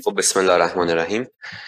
خب بسم الله الرحمن الرحیم.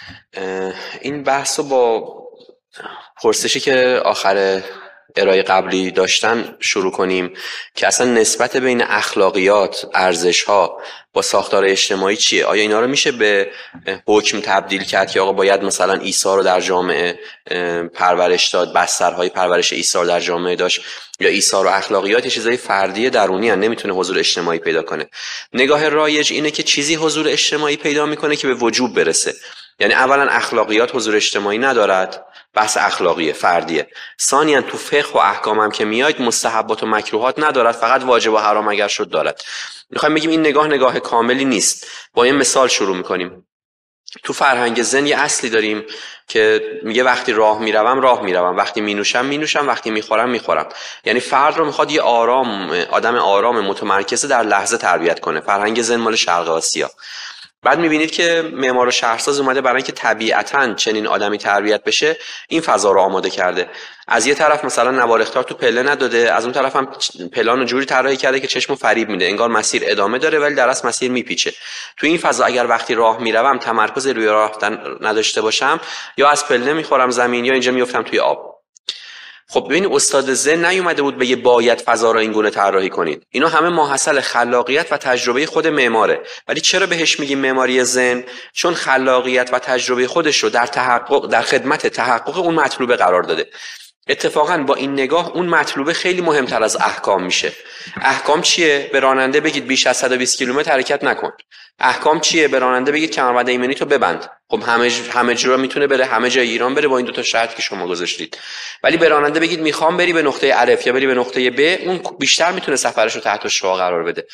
این بحث رو با پرسشی که آخر ارائه قبلی داشتن شروع کنیم که اصلا نسبت بین اخلاقیات، ارزش‌ها با ساختار اجتماعی چیه؟ آیا اینا رو میشه به حکم تبدیل کرد که آقا باید مثلا عیسی رو در جامعه پرورش داد، بسترهای پرورش عیسی رو در جامعه داشت، یا عیسی رو اخلاقیات یه چیزای فردی درونی هن، نمیتونه حضور اجتماعی پیدا کنه؟ نگاه رایج اینه که چیزی حضور اجتماعی پیدا میکنه که به وجوب برسه. یعنی اولا اخلاقیات حضور اجتماعی ندارد، بحث اخلاقیه، فردیه. ثانیاً تو فقه و احکام هم که میاید مستحبات و مکروهات ندارد، فقط واجب و حرام اگر شد دارد. میخوایم بگیم این نگاه کاملی نیست. با این مثال شروع میکنیم. تو فرهنگ زن یه اصلی داریم که میگه وقتی راه میروم، وقتی مینوشم، وقتی میخورم. یعنی فرد رو میخواد یه آدم آرام متمرکز در لحظه تربیت کنه. فرهنگ زن مال شرق آسیا. بعد میبینید که معمار و شهرساز اومده برای اینکه طبیعتاً چنین آدمی تربیت بشه این فضا رو آماده کرده. از یه طرف مثلا نوار اختیار تو پله نداده، از اون طرف هم پلان رو جوری طراحی کرده که چشمو فریب میده، انگار مسیر ادامه داره ولی در اصل مسیر میپیچه. تو این فضا اگر وقتی راه میروم تمرکز روی راه رفتن نداشته باشم، یا از پله میخورم زمین یا اینجا میافتم توی آب. خب ببینید استاد زن نیومده بود بگه باید فضا را این گونه طراحی کنید. اینا همه ماحصل خلاقیت و تجربه خود معماره. ولی چرا بهش میگیم معماری زن؟ چون خلاقیت و تجربه خودش رو در خدمت تحقق اون مطلوبه قرار داده. اتفاقا با این نگاه اون مطلوبه خیلی مهمتر از احکام میشه. احکام چیه؟ به راننده بگید بیش از 120 کیلومتر حرکت نکن. احکام چیه؟ به راننده بگید کمربند ایمنی تو ببند. خب همه جا میتونه بره، همه جای ایران بره با این دو تا شرط که شما گذاشتید. ولی به راننده بگید میخوام بری به نقطه الف یا بری به نقطه ب، اون بیشتر میتونه سفرش رو تحت شعاع قرار بده.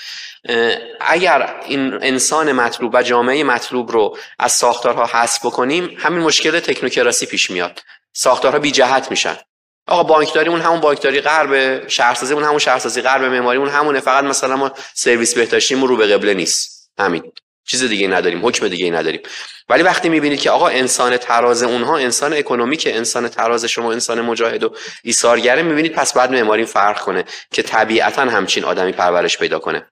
اگر این انسان مطلوب و جامعه مطلوب رو از ساختارها حذف بکنیم، همین مشکل تکنوکراسی پیش میاد. ساختارها بی جهت میشن. آقا بانکداریمون همون بانکداری غربه، شهرسازیمون همون شهرسازی غربه، معماریمون همونه، فقط مثلا ما سرویس بهداشتیمون رو به قبله نیست. همین. چیز دیگه نداریم، حکم دیگه نداریم. ولی وقتی میبینید که آقا انسان تراز اونها انسان اکونومیکه، انسان تراز شما انسان مجاهد و ایثارگره، میبینید پس بعد معماری فرق کنه که طبیعتا همچین آدمی پرورش پیدا کنه.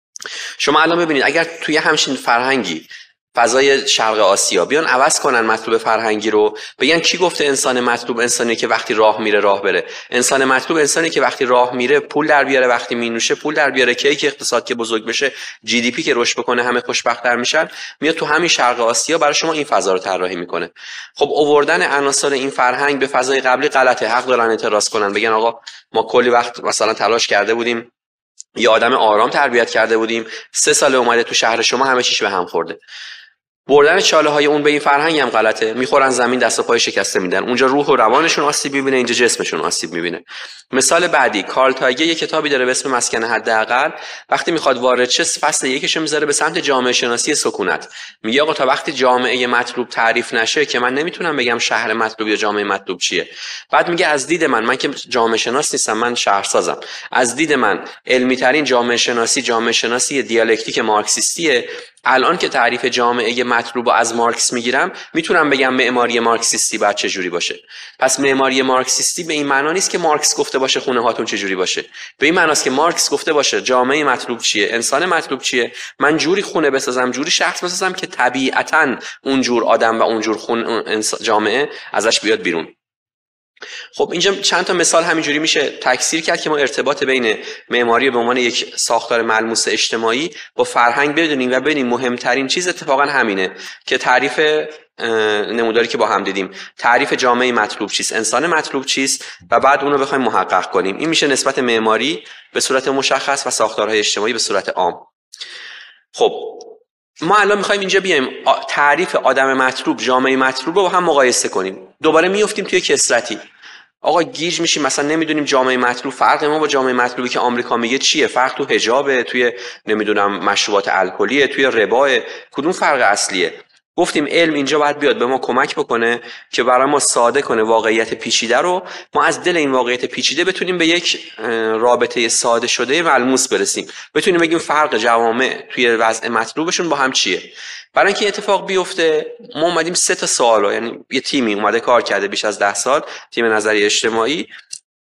شما الان ببینید اگر توی همچین فرهنگی فضای شرق آسیا بیان عوض کنن مطلوب فرهنگی رو، بگن کی گفته انسان مطلوب انسانی که وقتی راه میره راه بره؟ انسان مطلوب انسانی که وقتی راه میره پول در بیاره، وقتی مینوشه پول در بیاره، که اقتصاد که بزرگ بشه، جی دی پی که رشد بکنه، همه خوشبخت‌تر میشن. میاد تو همین شرق آسیا برای شما این فضا رو طراحی میکنه. خب آوردن عناصر این فرهنگ به فضای قبلی غلطه. حق دارن اعتراض کنن، بگن آقا ما کلی وقت مثلا تلاش کرده بودیم، یه آدم آرام تربیت کرده بودیم، 3 سال اومده تو شهر شما همه چیش به هم خورده. بردن چاله های اون به این فرهنگ هم غلطه. میخورن زمین، دست و پای شکسته میدن. اونجا روح و روانشون آسیب میبینه، اینجا جسمشون آسیب میبینه. مثال بعدی، کارل تایگر یه کتابی داره به اسم مسکن حداقل. وقتی میخواد وارد شه فصل یکش میذاره به سمت جامعه شناسی سکونت. میگه آقا تا وقتی جامعه مطلوب تعریف نشه که من نمیتونم بگم شهر مطلوب یا جامعه مطلوب چیه. بعد میگه از دید من که جامعه شناس نیستم، من شهرسازم، از دید من علمی ترین جامعه شناسی دیالکتیک مارکسیستیه. الان که تعریف جامعه مطلوب از مارکس میگیرم، میتونم بگم معماری مارکسیستی باید چه جوری باشه. پس معماری مارکسیستی به این معنا نیست که مارکس گفته باشه خونه هاتون چه جوری باشه. به این معناست که مارکس گفته باشه جامعه مطلوب چیه، انسان مطلوب چیه، من جوری خونه بسازم، جوری شخص بسازم که طبیعتاً اون جور آدم و اون جور جامعه ازش بیاد بیرون. خب اینجا چند تا مثال همینجوری میشه تکثیر کرد که ما ارتباط بین معماری به عنوان یک ساختار ملموس اجتماعی با فرهنگ بدونیم و ببینیم مهمترین چیز اتفاقا همینه که تعریف نموداری که با هم دیدیم، تعریف جامعه مطلوب چیست، انسان مطلوب چیست، و بعد اون رو بخوایم محقق کنیم. این میشه نسبت معماری به صورت مشخص و ساختارهای اجتماعی به صورت عام. خب ما الان میخوایم اینجا بیایم تعریف آدم مطلوب، جامعه مطلوب رو با هم مقایسه کنیم. دوباره میافتیم توی کسرتی. آقا گیج میشیم، مثلا نمیدونیم جامعه مطلوب، فرق ما با جامعه مطلوبی که آمریکا میگه چیه؟ فرق تو حجابه، توی نمیدونم مشروبات الکلیه، توی ربا، کدوم فرق اصلیه؟ گفتیم علم اینجا باید بیاد به ما کمک بکنه که برای ما ساده کنه واقعیت پیچیده رو، ما از دل این واقعیت پیچیده بتونیم به یک رابطه ساده شده ملموس برسیم، بتونیم بگیم فرق جوامع توی وضع مطلوبشون با هم چیه. برای اینکه اتفاق بیفته ما اومدیم 3 تا سوالو، یعنی یه تیمی اومده کار کرده بیش از 10 سال، تیم نظری اجتماعی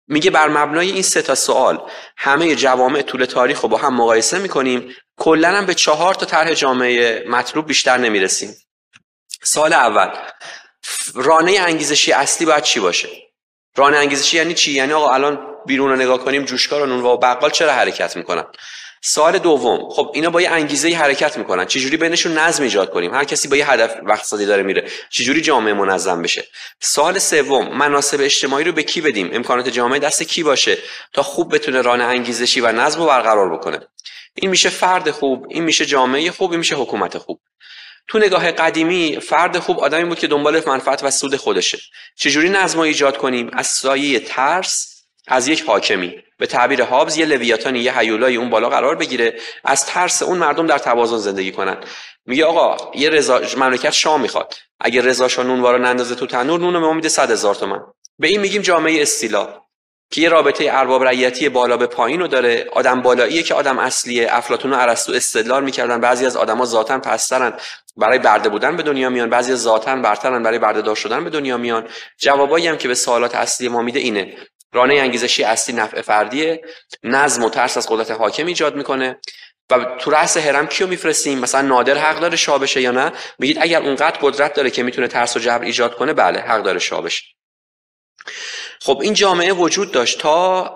میگه بر مبنای این 3 تا سوال همه جوامع طول تاریخ رو با هم مقایسه میکنیم، کلا هم به 4 تا طرح جامعه مطلوب بیشتر نمیرسیم. سوال اول، رانه انگیزشی اصلی باید چی باشه؟ رانه انگیزشی یعنی چی؟ یعنی آقا الان بیرون رو نگاه کنیم، جوشکار و نونوا و بقال چرا حرکت میکنن؟ سوال دوم، خب اینا با یه انگیزه‌ای حرکت میکنن، چجوری بینشون نظم ایجاد کنیم؟ هر کسی با یه هدف مقصدی داره میره، چجوری جامعه منظم بشه؟ سوال سوم، مناسب اجتماعی رو به کی بدیم؟ امکانات جامعه دست کی باشه تا خوب بتونه رانه انگیزشی و نظم رو برقرار بکنه؟ این میشه فرد خوب، این میشه جامعه خوب، این میشه حکومت خوب. تو نگاه قدیمی فرد خوب آدمی بود که دنبال منفعت و سود خودشه. چجوری نظم ایجاد کنیم؟ از سایه ترس از یک حاکمی، به تعبیر هابز یه لویاتانی، یه هیولای اون بالا قرار بگیره، از ترس اون مردم در توازن زندگی کنن. میگه آقا یه رضا مملکت شاه میخواد، اگه رضا شاه نونوا رو نندازه تو تنور، نون به ما میده 100,000 تومان. به این میگیم جامعه استیلا که یه رابطه ارباب رعیتی بالا به پایین رو داره. آدم بالاییه که آدم اصلیه. افلاطون و ارسطو استدلال میکردن بعضی از آدما ذاتاً پسترن برای برده بودن به دنیا میان، بعضی ذاتاً برترن برای برده دار شدن به دنیا میان. جوابایی هم که به سوالات اصلی ما میده اینه: رانه انگیزشی اصلی نفع فردیه، نظم و ترس از قدرت حاکم ایجاد میکنه. و تو رأس هرم کیو میفرستیم؟ مثلا نادر حق داره شاه بشه یا نه؟ میگید اگر اونقدر قدرت داره که میتونه ترس و جبر ایجاد کنه، بله حق داره شاه بشه. خب این جامعه وجود داشت تا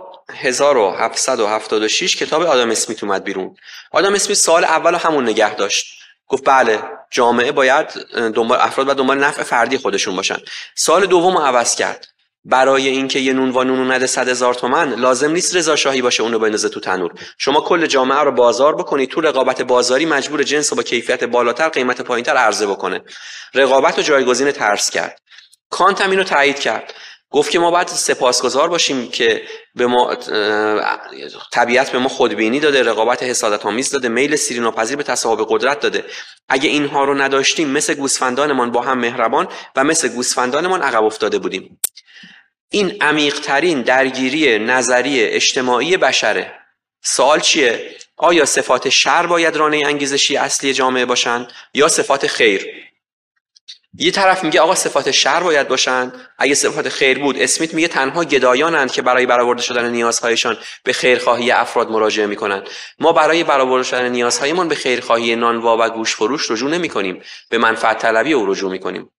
1776 کتاب آدم اسمیت اومد بیرون. آدم اسمیت سال اول همون نگه داشت، گفت بله جامعه باید افراد باید دنبال نفع فردی خودشون باشن. سال دوم رو عوض کرد، برای اینکه یه نونوا نونو نده 100,000 تومان لازم نیست رضا شاهی باشه اونو بندازه تو تنور. شما کل جامعه رو بازار بکنید، تو رقابت بازاری مجبور جنس رو با کیفیت بالاتر قیمت پایینتر عرضه بکنه. رقابت رو جایگزین ترس کرد. کانت هم اینو تایید کرد، گفت که ما باید سپاسگزار باشیم که به ما طبیعت به ما خودبینی داده، رقابت حسادت‌آمیز داده، میل سیریناپذیر به تصاحب قدرت داده. اگه اینها رو نداشتیم مثل گوسفندانمان با هم مهربان و مثل گوسفندانمان عقب افتاده بودیم. این عمیق‌ترین درگیری نظری اجتماعی بشره. سوال چیه؟ آیا صفات شر باید رانه انگیزشی اصلی جامعه باشن یا صفات خیر؟ یه طرف میگه آقا صفات شر باید باشن، اگه صفات خیر بود اسمیت میگه تنها گدایانند که برای برآورده شدن نیازهایشان به خیرخواهی افراد مراجعه میکنن. ما برای برآورده شدن نیازهایمان به خیرخواهی نانوا و گوش فروش رجوع نمیکنیم، به منفعت طلبی او رجوع میکنیم.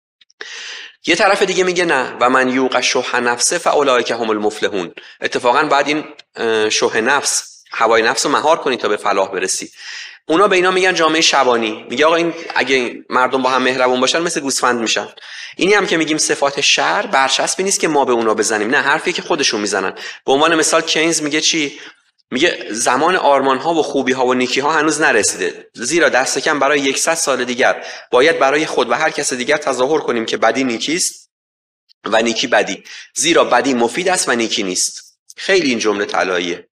یه طرف دیگه میگه نه، و من یوق شح نفسه فاولئک هم المفلحون. اتفاقا بعد این شح نفس، هوای نفس رو مهار کنی تا به فلاح برسی. اونا به اینا میگن جامعه شبانی. میگه آقا این اگه مردم با هم مهربون باشن مثل گوسفند میشن. اینی هم که میگیم صفات شر برچسبی نیست که ما به اونا بزنیم، نه، حرفی که خودشون میزنن. به عنوان مثال کینز میگه چی؟ میگه زمان آرمان ها و خوبی ها و نیکی ها هنوز نرسیده، زیرا دست کم برای 100 سال دیگر باید برای خود و هر کس دیگر تظاهر کنیم که بدی نیکیست و نیکی بدی، زیرا بدی مفید است و نیکی نیست. خیلی این جمله طلاییه.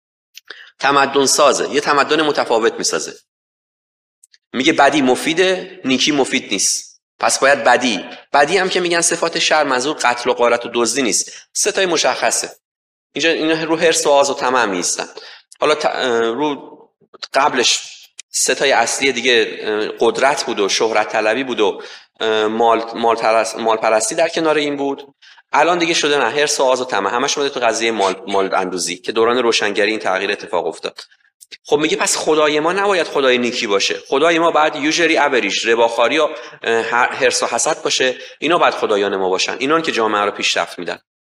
تمدن سازه، یه تمدن متفاوت میسازه. میگه بدی مفیده، نیکی مفید نیست، پس باید بدی هم که میگن صفات شر منظور قتل و غارت و دزدی نیست، 3 تای مشخصه. اینجا اینا رو حرص و آز و طمع میستن. حالا رو قبلش 3 تای اصلی دیگه قدرت بود و شهرت طلبی بود و مال پرستی در کنار این بود. الان دیگه شده نه، حرص و آز و طمع همش اومده تو قضیه مال اندوزی که دوران روشنگری این تغییر اتفاق افتاد. خب میگه پس خدای ما نباید خدای نیکی باشه، خدای ما باید یوجری اوریج، رباخاری و حرص و حسد باشه. اینا باید خدایان ما باشن، اینان که جامعه رو پیشرفت میدن.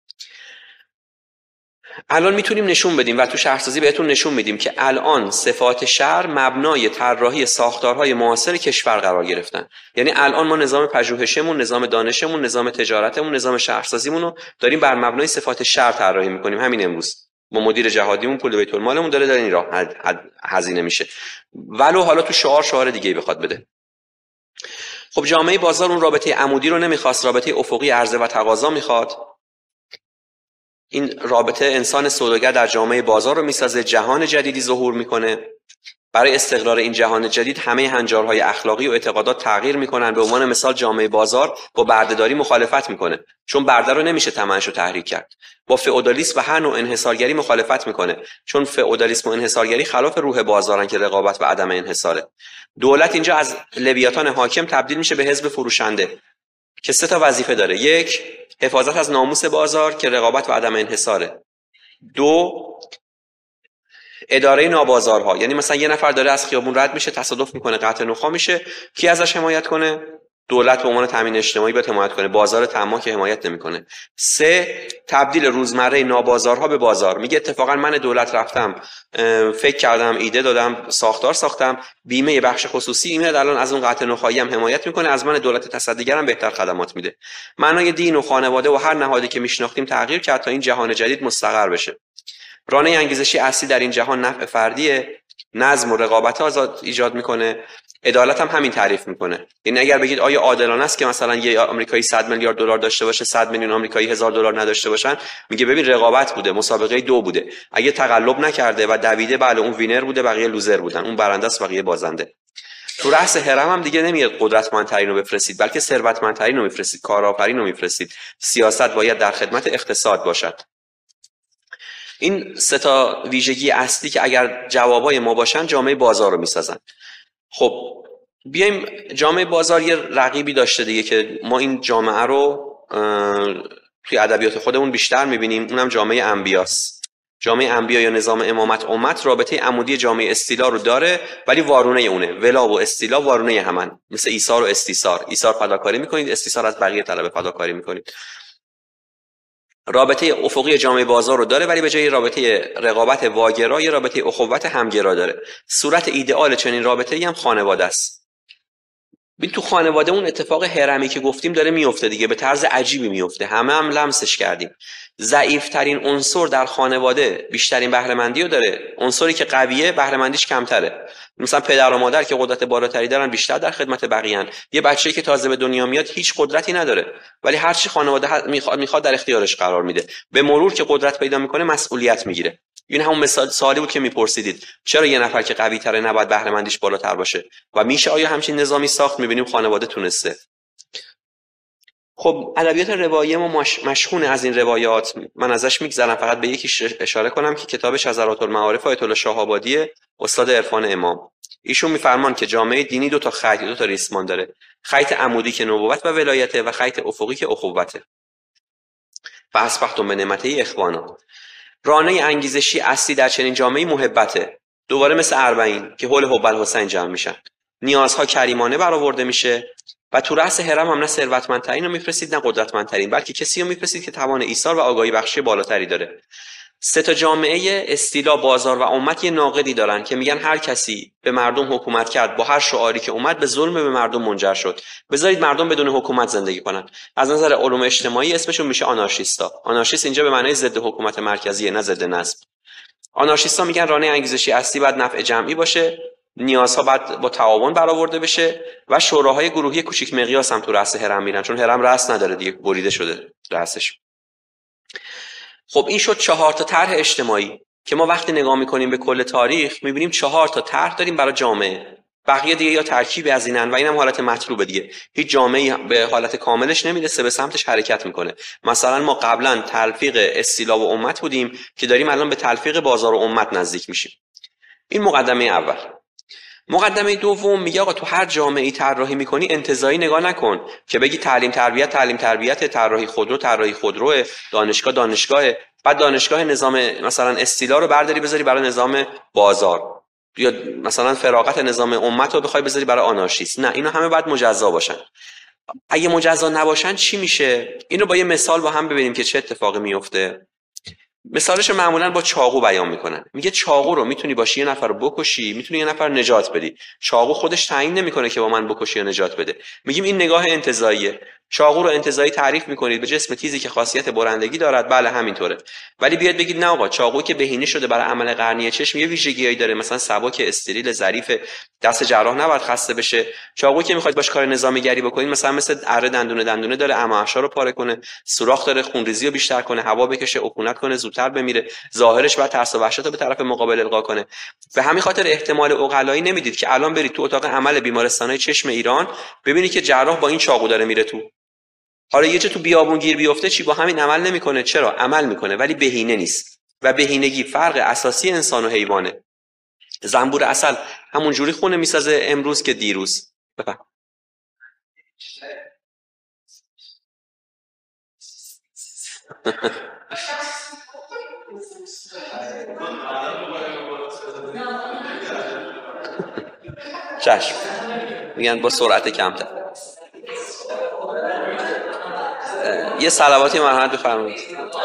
الان میتونیم نشون بدیم و تو شهرسازی بهتون نشون میدیم که الان صفات شر مبنای طراحی ساختارهای معاصر کشور قرار گرفتن. یعنی الان ما نظام پژوهشمون، نظام دانشمون، نظام تجارتمون، نظام شهرسازیمون رو داریم بر مبنای صفات شر طراحی میکنیم. همین امروز با مدیر جهادیمون پول بیت المالمون داره این راه هزینه میشه، ولو حالا تو شعار دیگه بخواد بده. خب جامعه بازار اون رابطه عمودی رو نمیخواست، رابطه افقی عرضه و تقاضا میخواد. این رابطه انسان سوداگر در جامعه بازار رو میسازه، جهان جدیدی ظهور میکنه. برای استقرار این جهان جدید همه هنجارهای اخلاقی و اعتقادات تغییر میکنن. به عنوان مثال جامعه بازار با بردهداری مخالفت میکنه، چون برده رو نمیشه ثمنش رو تحریک کرد. با فئودالیسم و هر نوع انحصارگری مخالفت میکنه، چون فئودالیسم و انحصارگری خلاف روح بازارن که رقابت و عدم انحصاره. دولت اینجا از لویاتان حاکم تبدیل میشه به حزب فروشنده که 3 تا وظیفه داره: 1 حفاظت از ناموس بازار که رقابت و عدم انحصاره. 2 اداره نابازارها، یعنی مثلا یه نفر داره از خیابون رد میشه، تصادف میکنه، قطع نخاع میشه، کی ازش حمایت کنه؟ دولت به عنوان تامین اجتماعی باید حمایت کنه، بازار طماع که حمایت نمیکنه. 3 تبدیل روزمره نابازارها به بازار. میگه اتفاقا من دولت رفتم فکر کردم، ایده دادم، ساختار ساختم، بیمه بخش خصوصی این الان از اون قطع نخاعی هم حمایت میکنه، از من دولت تصدیگرم بهتر خدمات میده. معنای دین و خانواده و هر نهادی که میشناختیم تغییر کرد تا این جهان جدید مستقر بشه. رانه انگیزشی اصلی در این جهان نفع فردیه، نظم و رقابت آزاد ایجاد میکنه. عدالت هم همین تعریف میکنه. یعنی اگر بگید آیا عادلانه است که مثلا یه آمریکایی 100 میلیارد دلار داشته باشه، 100 میلیون آمریکایی 1000 دلار نداشته باشن؟ میگه ببین رقابت بوده، مسابقه 2 بوده، اگه تقلب نکرده و دویده بله اون وینر بوده، بقیه لوزر بودن، اون برنده است بقیه بازنده. تو رأس هرم هم دیگه نمیاد قدرتمندترین رو بفرستید، بلکه ثروتمندترین رو میفرستید، کارآفرین رو میفرستید. سیاست باید در خدمت اقتصاد باشد. این 3 تا ویژگی اصلی که اگر جوابای ما باشن جامعه بازار رو میسازن. خب بیایم جامعه بازار یه رقیبی داشته دیگه که ما این جامعه رو توی ادبیات خودمون بیشتر میبینیم، اونم جامعه انبیاست. جامعه انبیا یا نظام امامت امت رابطه عمودی جامعه استیلا رو داره، ولی وارونه اونه. ولا و استیلا وارونه همن، مثل ایثار و استیثار. ایثار فداکاری میکنید، استیثار از بقیه طلب فداکاری میکنید. رابطه افقی جامعه بازار رو داره، ولی به جای رابطه رقابت واگرا یه رابطه اخوت همگرا داره. صورت ایدئال چنین رابطه‌ای هم خانواده است. ببین تو خانواده اون اتفاق هرمی که گفتیم داره میفته دیگه، به طرز عجیبی میفته، همه هم لمسش کردیم. ضعیف‌ترین عنصر در خانواده بیشترین بهره‌مندی رو داره، عنصری که قویه بهره‌مندیش کمتره. مثلا پدر و مادر که قدرت بالاتری دارن بیشتر در خدمت بقیه‌ان. یه بچه‌ای که تازه به دنیا میاد هیچ قدرتی نداره، ولی هر چی خانواده میخواد در اختیارش قرار میده. به مرور که قدرت پیدا میکنه مسئولیت میگیره. این همون مثال سوالی بود که میپرسیدید چرا یه نفر که قوی تره نباید بهره‌مندیش بالاتر باشه؟ و میشه آیا همچین نظامی ساخت؟ میبینیم خانواده تونسته. خب ادبیات روایی ما مشحون از این روایات. من ازش میگذرم، فقط به یکیش اشاره کنم که کتاب شذرات المعارف آیت الله شاه آبادی، استاد عرفان امام. ایشون میفرمان که جامعه دینی 2 تا خط، 2 تا ریسمان داره. خط عمودی که نبوت و ولایته و خط افقی که اخوته. فاصبحتم بنعمته اخوانا. رانه انگیزشی اصلی در چنین جامعه‌ای محبته. دوباره مثل اربعین که حول حب الحسین جمع میشن. نیازها کریمانه برآورده میشه و تو رأس هرم هم نه ثروتمندترین رو میفرستید نه قدرتمندترین، بلکه کسی رو میفرستید که توان ایثار و آگاهی بخشی بالاتری داره. 3 تا جامعه استیلا، بازار و امت یه ناقدی دارن که میگن هر کسی به مردم حکومت کرد با هر شعاری که اومد به ظلم به مردم منجر شد. بذارید مردم بدون حکومت زندگی کنن. از نظر علوم اجتماعی اسمشون میشه آنارشیستا. آنارشیست اینجا به معنای ضد حکومت مرکزی، نه ضد نظم. آنارشیستا میگن رانه انگیزشی اصلی باید نفع جمعی باشه، نیازها باید با تعاون برآورده بشه و شوراهای گروهی کوچیک مقیاس هم تو رأس هرم میرن، چون هرم رأس نداره دیگه، بریده شده رأسش. خب این شد 4 تا طرح اجتماعی که ما وقتی نگاه میکنیم به کل تاریخ میبینیم 4 تا طرح داریم برای جامعه. بقیه دیگه یا ترکیب از اینن و اینم حالت مطلوبه دیگه. هیچ جامعه‌ای به حالت کاملش نمیرسه، به سمتش حرکت میکنه. مثلا ما قبلا تلفیق استیلا و امت بودیم که داریم الان به تلفیق بازار و امت نزدیک میشیم. این مقدمه اول. مقدمه دوم میگه آقا تو هر جامعه‌ای طراحی میکنی انتزاعی نگاه نکن که بگی تعلیم تربیت، طراحی خودرو، دانشگاه، بعد دانشگاه نظام مثلا استیلا رو برداری بذاری برای نظام بازار، یا مثلا فراغت نظام امت رو بخوای بذاری برای آنارشیست. نه، اینا همه باید مجزا باشن. اگه مجزا نباشن چی میشه؟ اینو با یه مثال با هم ببینیم که چه اتفاقی میفته. مثالش رو معمولا با چاقو بیان میکنن. میگه چاقو رو میتونی باشی یه نفر رو بکشی، میتونی یه نفر نجات بدی. چاقو خودش تعیین نمیکنه که با من بکشی یا نجات بده. میگیم این نگاه انتزاعیه. چاقو رو انتزاعی تعریف میکنید به جسم تیزی که خاصیت برندگی دارد، بله همینطوره. ولی بیاد بگید نه آقا، چاقویی که بهینه شده برای عمل قرنیه چشم یه ویژگیایی داره، مثلا سبک، استریل، ظریف، دست جراح نباید خسته بشه. چاقویی که میخواید باش کار نظامی گری بکنید مثل اره دندونه داره، امعاشا رو پاره کنه، سوراخ داره، خونریزی رو بیشتر کنه، هوا بکشه، عفونت کنه، زودتر بمیره، ظاهرش بعد ترس و وحشت رو به طرف مقابل القا کنه. به همین خاطر احتمال عقلایی نمیدید که الان برید تو اتاق عمل بیمارستانای چشم ایران ببینید که جراح با این چاقو داره میره تو. حالا یه جا تو بیابون گیر بیفته چی؟ با همین عمل نمیکنه. چرا؟ عمل میکنه ولی بهینه نیست. و بهینگی فرق اساسی انسان و حیوانه. زنبور عسل همون جوری خونه میسازه امروز که دیروز. بفهم. چشم. میگن با سرعت کمتر. یه صلواتی مرحمت بفرمایید.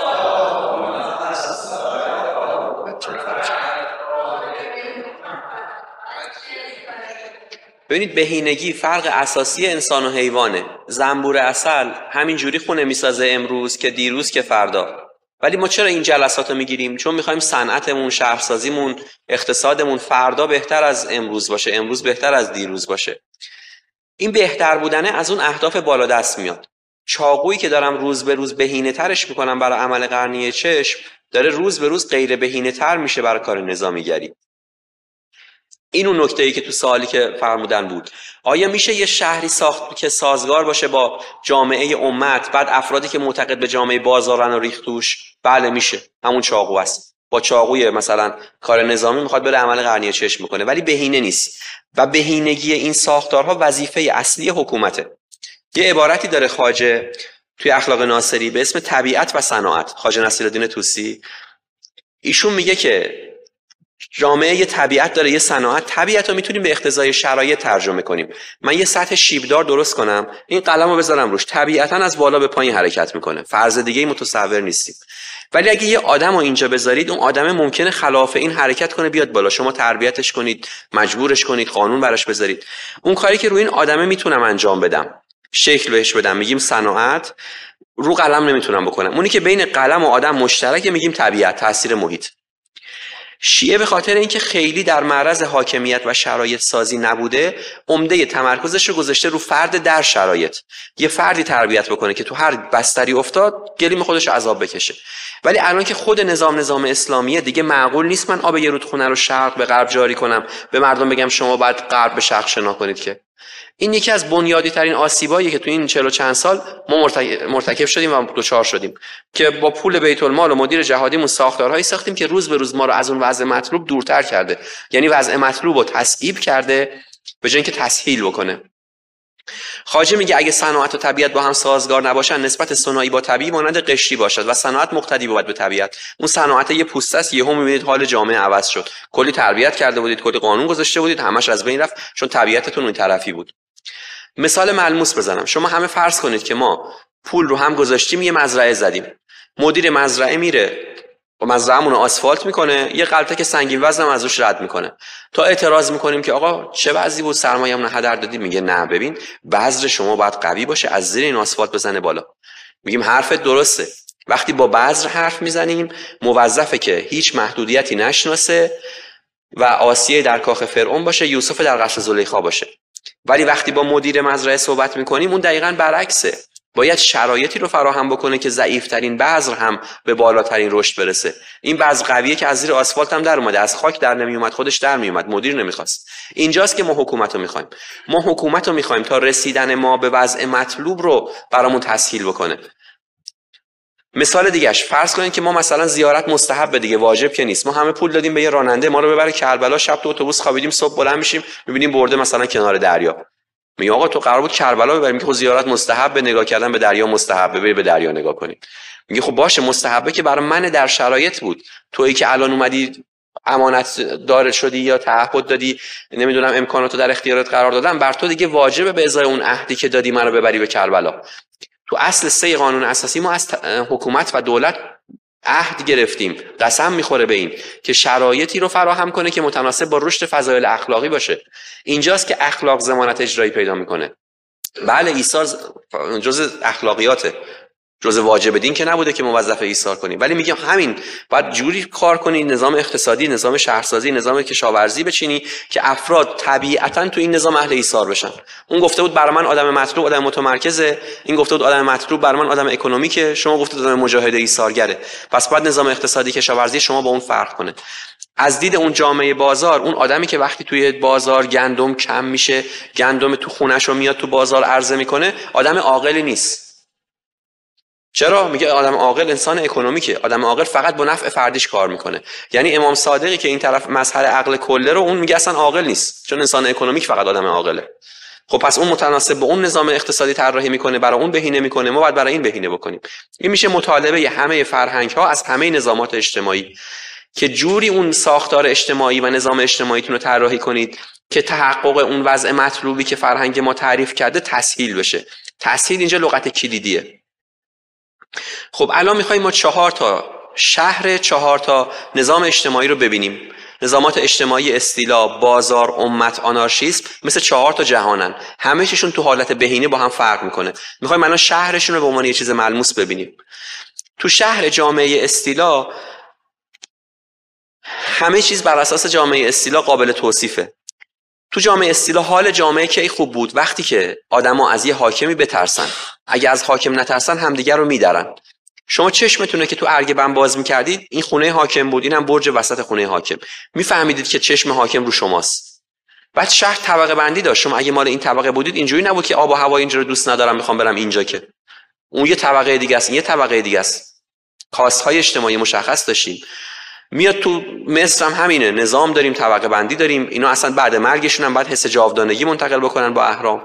ببینید بهینگی فرق اساسی انسان و حیوانه. زنبور عسل همین جوری خونه میسازه امروز که دیروز که فردا. ولی ما چرا این جلسات رو میگیریم؟ چون میخوایم صنعتمون، شهرسازیمون، اقتصادمون فردا بهتر از امروز باشه، امروز بهتر از دیروز باشه. این بهتر بودنه از اون اهداف بالا دست میاد. چاقویی که دارم روز به روز بهینه ترش میکنم برای عمل قرنیه چشم، داره روز به روز غیر بهینه تر میشه برای کار نظامیگری. این اون نکته‌ای که تو سوالی که فرمودن بود. آیا میشه یه شهری ساخت که سازگار باشه با جامعه امت، بعد افرادی که معتقد به جامعه بازارن و ریخت توش؟ بله میشه. همون چاقو است. با چاقوی مثلا کار نظامی میخواد بره عمل قرنیه چشم میکنه، ولی بهینه نیست. و بهینگی این ساختارها وظیفه اصلی حکومته. یه عبارتی داره خواجه توی اخلاق ناصری به اسم طبیعت و صناعت، خواجه نصیرالدین طوسی. ایشون میگه که جامعه یه طبیعت داره، یه صناعت. طبیعت رو میتونیم به اقتضای شرایط ترجمه کنیم. من یه سطح شیبدار درست کنم، این قلم رو بذارم روش، طبیعتا از بالا به پایین حرکت میکنه. فرض دیگه متصور نیستیم. ولی اگه یه آدم رو اینجا بذارید، اون آدم ممکنه خلاف این حرکت کنه بیاد بالا. شما تربیتش کنید، مجبورش کنید، قانون براش بذارید. اون کاری که روی این آدمه میتونم انجام بدم، شکل بهش بدم، میگیم صناعت. رو قلم نمیتونم بکنم. اونی که بین قلم و آدم مشترکه میگیم طبیعت، تاثیر محیط. شیعه به خاطر اینکه خیلی در معرض حاکمیت و شرایط سازی نبوده، عمده تمرکزش رو گذاشته رو فرد در شرایط. یه فردی تربیت بکنه که تو هر بستری افتاد گلیم خودش عذاب بکشه. ولی الان که خود نظام اسلامیه، دیگه معقول نیست من آب یه رودخونه رو شرق به غرب جاری کنم، به مردم بگم شما باید غرب به شرق شنا کنید. که این یکی از بنیادی ترین آسیبایی که تو این 40 و چند سال ما مرتکب شدیم و دوچار شدیم، که با پول بیت المال و مدیر جهادیمون ساختارهایی ساختیم که روز به روز ما رو از اون وضع مطلوب دورتر کرده. یعنی وضع مطلوب رو تصعیب کرده به جای اینکه تسهیل بکنه. خواجه میگه اگه صناعت و طبیعت با هم سازگار نباشن، نسبت صناعی با طبیعی مانند قشری باشد و صناعت مقتدی بود به طبیعت. اون صناعت یه پوسته است، یهو میبینید حال جامعه عوض شد. کلی تربیت کرده بودید، کلی قانون گذاشته بودید، همش از بین رفت چون طبیعتتون اون طرفی بود. مثال ملموس بزنم. شما همه فرض کنید که ما پول رو هم گذاشتیم، یه مزرعه زدیم. مدیر مزرعه میره و مزرعه‌مون رو آسفالت میکنه، یه غلطه سنگین وزنم از روش رد میکنه. تا اعتراض میکنیم که آقا چه وضعی بود، سرمایه‌مون هدر دادی. میگه نه ببین، بذر شما باید قوی باشه، از زیر این آسفالت بزنه بالا. میگیم حرفت درسته. وقتی با بذر حرف میزنیم، موظفه که هیچ محدودیتی نشناسه و آسیه در کاخ فرعون باشه، یوسف در قصر زلیخا باشه. ولی وقتی با مدیر مزرعه صحبت میکنیم، اون دقیقاً برعکسه. باید شرایطی رو فراهم بکنه که ضعیف‌ترین بذر هم به بالاترین رشد برسه. این بذر قویه که از زیر آسفالت هم در اومده، از خاک در نمیومد، خودش در میومد، مدیر نمیخواست. اینجاست که ما حکومت رو میخوایم. ما حکومت رو میخوایم تا رسیدن ما به وضع مطلوب رو برامون تسهیل بکنه. مثال دیگهش، فرض کنید که ما مثلا زیارت مستحب دیگه، واجب که نیست. ما همه پول دادیم به یه راننده ما رو ببره کربلا، شب تو اتوبوس خوابیدیم، صبح بلند میشیم میبینیم برده مثلا کنار دریا. میگه آقا تو قرار بود کربلا ببریم. میگه خب زیارت مستحب، نگاه کردن به دریا مستحبه، بری به دریا نگاه کنیم. میگه خب باشه مستحبه که برای من در شرایط بود. تویی که الان اومدی امانت دار شدی یا تعهد دادی، نمیدونم امکاناتو در اختیارت قرار دادم، بر تو دیگه واجبه به ازای اون عهدی که دادی منو ببری به کربلا. تو اصل 3 قانون اساسی ما از حکومت و دولت عهد گرفتیم، قسم میخوره به این که شرایطی رو فراهم کنه که متناسب با رشد فضایل اخلاقی باشه. اینجاست که اخلاق ضمانت اجرایی پیدا میکنه. بله ایثار جزء اخلاقیاته، جزء واجب دین که نبوده که موظف ایثار کنیم، ولی میگم همین باید جوری کار کنی، نظام اقتصادی، نظام شهرسازی، نظام کشاورزی بچینی که افراد طبیعتاً تو این نظام اهل ایثار بشن. اون گفته بود برای من آدم مطلوب آدم متمرکزه، این گفته بود آدم مطلوب برای من آدم اکونومیکه، شما گفتید آدم مجاهد ایثارگره. پس باید نظام اقتصادی کشاورزی شما با اون فرق کنه. از دید اون جامعه بازار، اون آدمی که وقتی توی بازار گندم کم میشه، گندم تو خونه‌شو میاد تو بازار عرضه میکنه، آدم عاقلی نیست. چرا؟ میگه آدم عاقل انسان اکونومیکه. آدم عاقل فقط با نفع فردیش کار میکنه. یعنی امام صادقی که این طرف مظهر عقل کله رو، اون میگه اصلا عاقل نیست، چون انسان اکونومیک فقط آدم عاقله. خب پس اون متناسب با اون نظام اقتصادی طراحی میکنه، برای اون بهینه میکنه، ما باید برای این بهینه بکنیم. این میشه مطالبه همه فرهنگ ها از همه نظامات اجتماعی که جوری اون ساختار اجتماعی و نظام اجتماعیتون رو طراحی کنید که تحقق اون وضع مطلوبی که فرهنگ ما تعریف کرده تسهیل بشه. تسهیل اینجا لغت کلیدیه. خب الان میخوایم ما 4 تا شهر 4 تا نظام اجتماعی رو ببینیم. نظامات اجتماعی استیلا، بازار، امت، آنارشیسم مثل 4 تا جهانن. همه چیشون تو حالت بهینه با هم فرق میکنه. میخوایم الان شهرشون رو به عنوان یه چیز ملموس ببینیم. تو شهر جامعه استیلا همه چیز بر اساس جامعه استیلا قابل توصیفه. تو جامعه استیلا حال جامعه کی خوب بود؟ وقتی که آدما از یه حاکمی بترسن. اگه از حاکم نترسن همدیگه رو میدرن. شما چشمتونه که تو ارگبن باز میکردید، این خونه حاکم بود، اینم برج وسط خونه حاکم. میفهمیدید که چشم حاکم رو شماست. بعد شهر طبقه بندی داشت. شما اگه مال این طبقه بودید اینجوری نبود که آب و هوا اینجا رو دوست ندارم میخوام برم اینجا، که اون یه طبقه دیگه است، این یه طبقه دیگه است. کاست‌های اجتماعی مشخص داشتیم. میاد تو مصر هم همینه، نظام داریم، طبقه بندی داریم. اینا اصلا بعد مرگشون هم بعد حس جاودانگی منتقل بکنن با اهرام.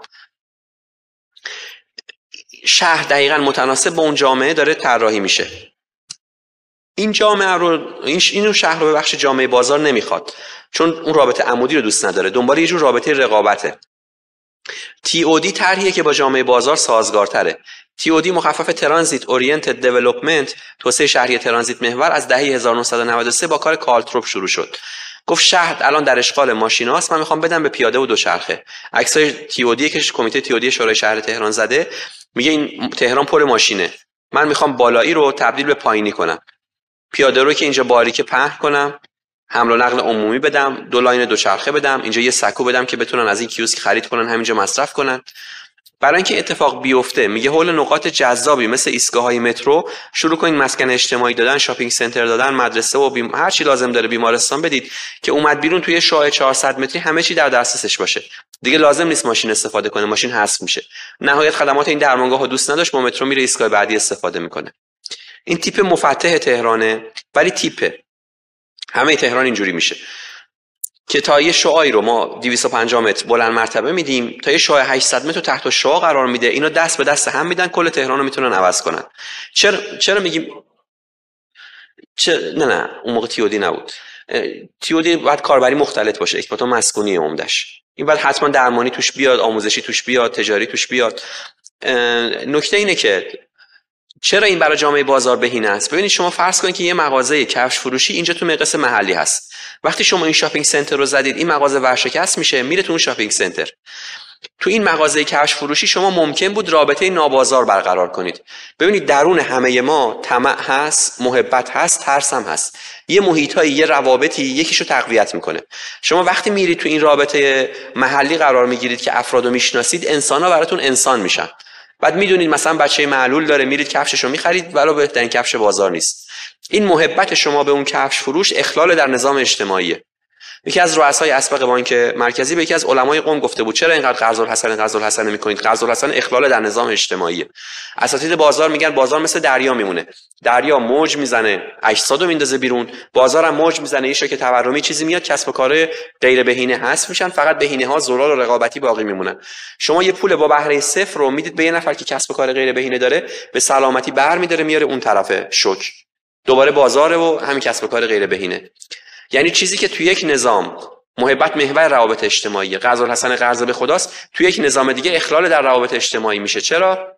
شهر دقیقاً متناسب با اون جامعه داره طراحی میشه. این جامعه رو اینو شهر رو به بخش جامعه بازار نمیخواد، چون اون رابطه عمودی رو دوست نداره، دنبال یه جور رابطه رقابته. TOD طرحیه که با جامعه بازار سازگارتره. TOD مخفف ترانزیت اورینتد دیولپمنت، توسعه شهری ترانزیت محور، از دهه 1993 با کار کالتروپ شروع شد. گفت شهر الان در اشغال ماشیناست، من میخوام بدم به پیاده و دوچرخه. عکسای TOD که کمیته TOD شورای شهر تهران زده، میگه این تهران پر ماشینه، من میخوام بالایی رو تبدیل به پایینی کنم، پیاده رو که اینجا باریکه پهن کنم، حمل و نقل عمومی بدم، 2 لاین دوچرخه بدم، اینجا یه سکو بدم که بتونن از این کیوسک خرید کنن همینجا مصرف کنن. برای اینکه اتفاق بیفته میگه حول نقاط جذابی مثل ایستگاه‌های مترو شروع کنین مسکن اجتماعی دادن، شاپینگ سنتر دادن، مدرسه و هر چی لازم داره، بیمارستان بدید که اومد بیرون توی شعاع 400 متری همه چی در دسترسش باشه. دیگه لازم نیست ماشین استفاده کنه، ماشین حذف میشه. نهایت خدمات این درمانگاهو دوست نداشت، با مترو میره ایستگاه بعدی استفاده میکنه. این تیپ مفتح تهرانه، ولی تیپ همه تهران اینجوری میشه که تا یه شعاعی رو ما 250 متر بلند مرتبه میدیم، تا یه شعاع 800 متر تحت شعاع قرار میده. اینا دست به دست هم میدن، کل تهران رو میتونن عوض کنن. چرا میگیم نه اون موقع TOD نبود. TOD باید کاربری مختلط باشه، اکباتان مسکونی عمدش. این باید حتما درمانی توش بیاد، آموزشی توش بیاد، تجاری توش بیاد. نکته اینه که چرا این برای جامعه بازار بهینه است؟ ببینید شما فرض کنید که یه مغازه کفش فروشی اینجا تو مقیاس محلی هست. وقتی شما این شاپینگ سنتر رو زدید، این مغازه ورشکست میشه، میره تو اون شاپینگ سنتر. تو این مغازه کفش فروشی شما ممکن بود رابطه نابازار برقرار کنید. ببینید درون همه ما طمع هست، محبت هست، ترس هم هست. یه محیطایی، یه روابطی یکیشو تقویت میکنه. شما وقتی میرید تو این رابطه محلی قرار میگیرید که افرادو میشناسید، انسانا براتون انسان میشن. بعد میدونید مثلا بچه معلول داره، میرید کفششو میخرید، ولی بهترین کفش بازار نیست. این محبت شما به اون کفش فروش اخلال در نظام اجتماعیه. یکی از رؤسای اسبق بانک مرکزی به یکی از علمای قم گفته بود چرا اینقدر قرض الحسن میکنید؟ قرض الحسن اخلال در نظام اجتماعیه. اساتید بازار میگن بازار مثل دریا میمونه. دریا موج میزنه، اجسادو میندازه بیرون، بازار هم موج میزنه، یه شوک تورمی چیزی میاد، کسب و کار غیر بهینه حذف میشن، فقط بهینه ها زلال و رقابتی باقی میمونن. شما یه پول با بهره صفر رو میدید به یه نفر که کسب و کار غیر بهینه داره، به سلامتی برمی‌داره میاره اون طرف شوک. دوباره بازاره و همین کسب و کار غیر بهینه. یعنی چیزی که توی یک نظام محبت محور روابط اجتماعی، قرض الحسن قرض به خداست، توی یک نظام دیگه اخلال در روابط اجتماعی میشه. چرا؟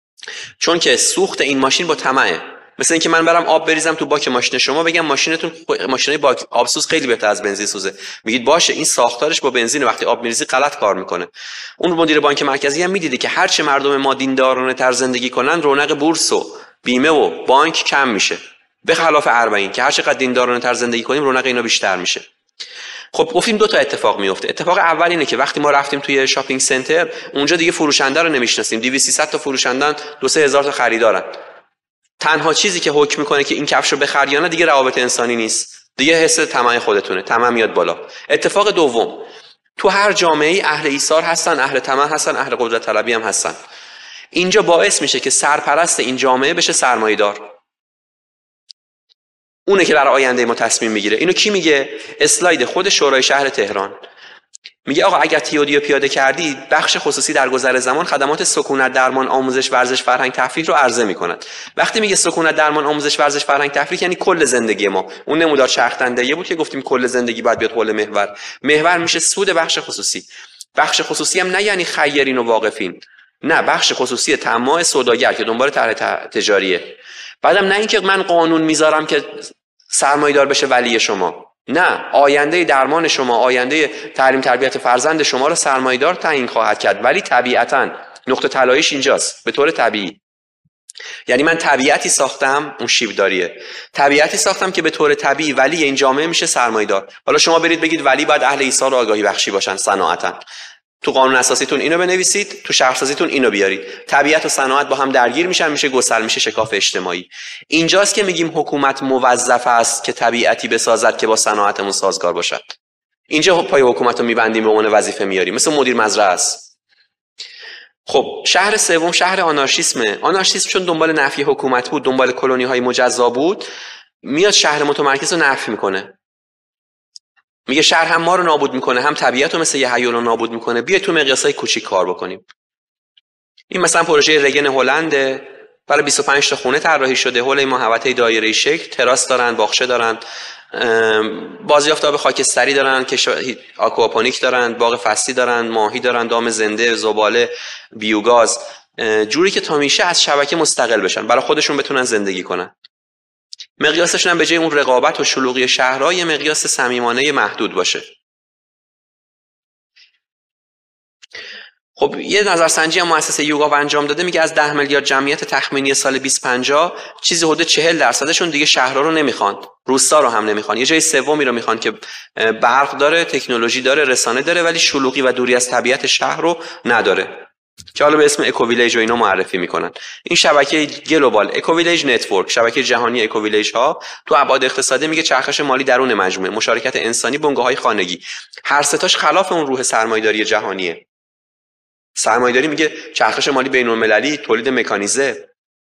چون که سوخت این ماشین با طمعه. مثل اینکه من برم آب بریزم تو باک ماشین شما، بگم ماشینتون ماشینای باک آبسوز خیلی بهتر از بنزین سوزه، میگید باشه این ساختارش با بنزین، وقتی آب میریزی غلط کار میکنه. اون مدیر بانک مرکزی هم میدیده که هر چه مردم ما دیندارانه تر زندگی کنن، رونق بورس و بیمه و بانک کم میشه، به خلاف اربعین که هر چقدر دیندارانه تر زندگی کنیم رونق اینا بیشتر میشه. خب گفتیم 2 تا اتفاق میفته. اتفاق اول اینه که وقتی ما رفتیم توی شاپینگ سنتر، اونجا دیگه فروشنده رو نمیشناسیم، 200 تا فروشندن، 2-3 هزار تا خریدارن. تنها چیزی که حکم میکنه که این کفشو بخر یا نه دیگه روابط انسانی نیست، دیگه حس طمع خودتونه، طمع میاد بالا. اتفاق دوم، تو هر جامعه‌ای اهل ایثار هستن، اهل طمع هستن، اهل قدرت طلبی هم هستن. اینجا باعث میشه که سرپرست این جامعه بشه سرمایه‌دار. اونه که برای آینده ما تصمیم میگیره. اینو کی میگه؟ اسلاید خود شورای شهر تهران. میگه آقا اگر تیودی رو پیاده کردی، بخش خصوصی در گذر زمان خدمات سکونت، درمان، آموزش، ورزش، فرهنگ، تفریح رو عرضه میکند. وقتی میگه سکونت، درمان، آموزش، ورزش، فرهنگ، تفریح یعنی کل زندگی ما. اون نمودار چرخ دنده‌ای بود که گفتیم کل زندگی باید بیاد حول محور. محور میشه سود بخش خصوصی. بخش خصوصی هم نه یعنی خیرین و واقفین، نه، بخش خصوصی طماع سوداگر که دنبال طرح تجاریه. بعدم نه اینکه من قانون میذارم که سرمایه‌دار بشه ولی شما، نه، آینده درمان شما، آینده تعلیم تربیت فرزند شما رو سرمایه‌دار تعیین خواهد کرد، ولی طبیعتاً نقطه طلاییش اینجاست، به طور طبیعی. یعنی من طبیعتی ساختم، اون شیبداریه، طبیعتی ساختم که به طور طبیعی ولی این جامعه میشه سرمایه‌دار. حالا شما برید بگید ولی باید اهل ایثار و آگاهی بخشی باشن صناعتاً. تو قانون اساسیتون اینو بنویسید، تو شهرسازیتون اینو بیارید. طبیعت و صنعت با هم درگیر میشن، میشه گسل، میشه شکاف اجتماعی. اینجاست که میگیم حکومت موظف است که طبیعتی بسازد که با صنعتمون سازگار باشد. اینجا پای حکومت رو میبندیم، به عنوان وظیفه میاریم، مثل مدیر مزرعه است. خب شهر سوم شهر آنارشیسمه. آنارشیسم چون دنبال نفی حکومت بود، دنبال کلونی های مجزا بود، میاد شهر متمرکز رو نفی میکنه. میگه شهر هم ما رو نابود میکنه، هم طبیعت رو مثل یه حیول رو نابود میکنه، بیا تو مقیاسای کوچیک کار بکنیم. این مثلا پروژه رگن هلند، برای 25 تا خونه طراحی شده، حول محوطه دایره‌ای شکل، تراس دارن، باغچه دارن، بازیافت آب خاکستری دارن، آکواپونیک دارن، باغ فصلی دارن، ماهی دارن، دام زنده، زباله، بیوگاز، جوری که تا میشه از شبکه مستقل بشن، برای خودشون بتونن زندگی کنن. مقیاسشون هم به جای اون رقابت و شلوغی شهرها یه مقیاس صمیمانه محدود باشه. خب یه نظرسنجی هم مؤسسه یوگاو انجام داده، میگه از 10 میلیارد جمعیت تخمینی سال 2050 چیزی حدود 40% دیگه شهرها رو نمیخوان، روستا رو هم نمیخوان، یه جای سومی رو میخوان که برق داره، تکنولوژی داره، رسانه داره، ولی شلوغی و دوری از طبیعت شهر رو نداره، که حالا به اسم اکوویلیج و اینا معرفی میکنن. این شبکه گلوبال اکوویلیج نتورک، شبکه جهانی اکوویلیج ها، تو ابعاد اقتصادی میگه چرخش مالی درون مجموعه، مشارکت انسانی، بنگاه‌های خانگی. هر سه تاش خلاف اون روح سرمایه‌داری جهانیه. سرمایه‌داری میگه چرخش مالی بین‌المللی، تولید مکانیزه.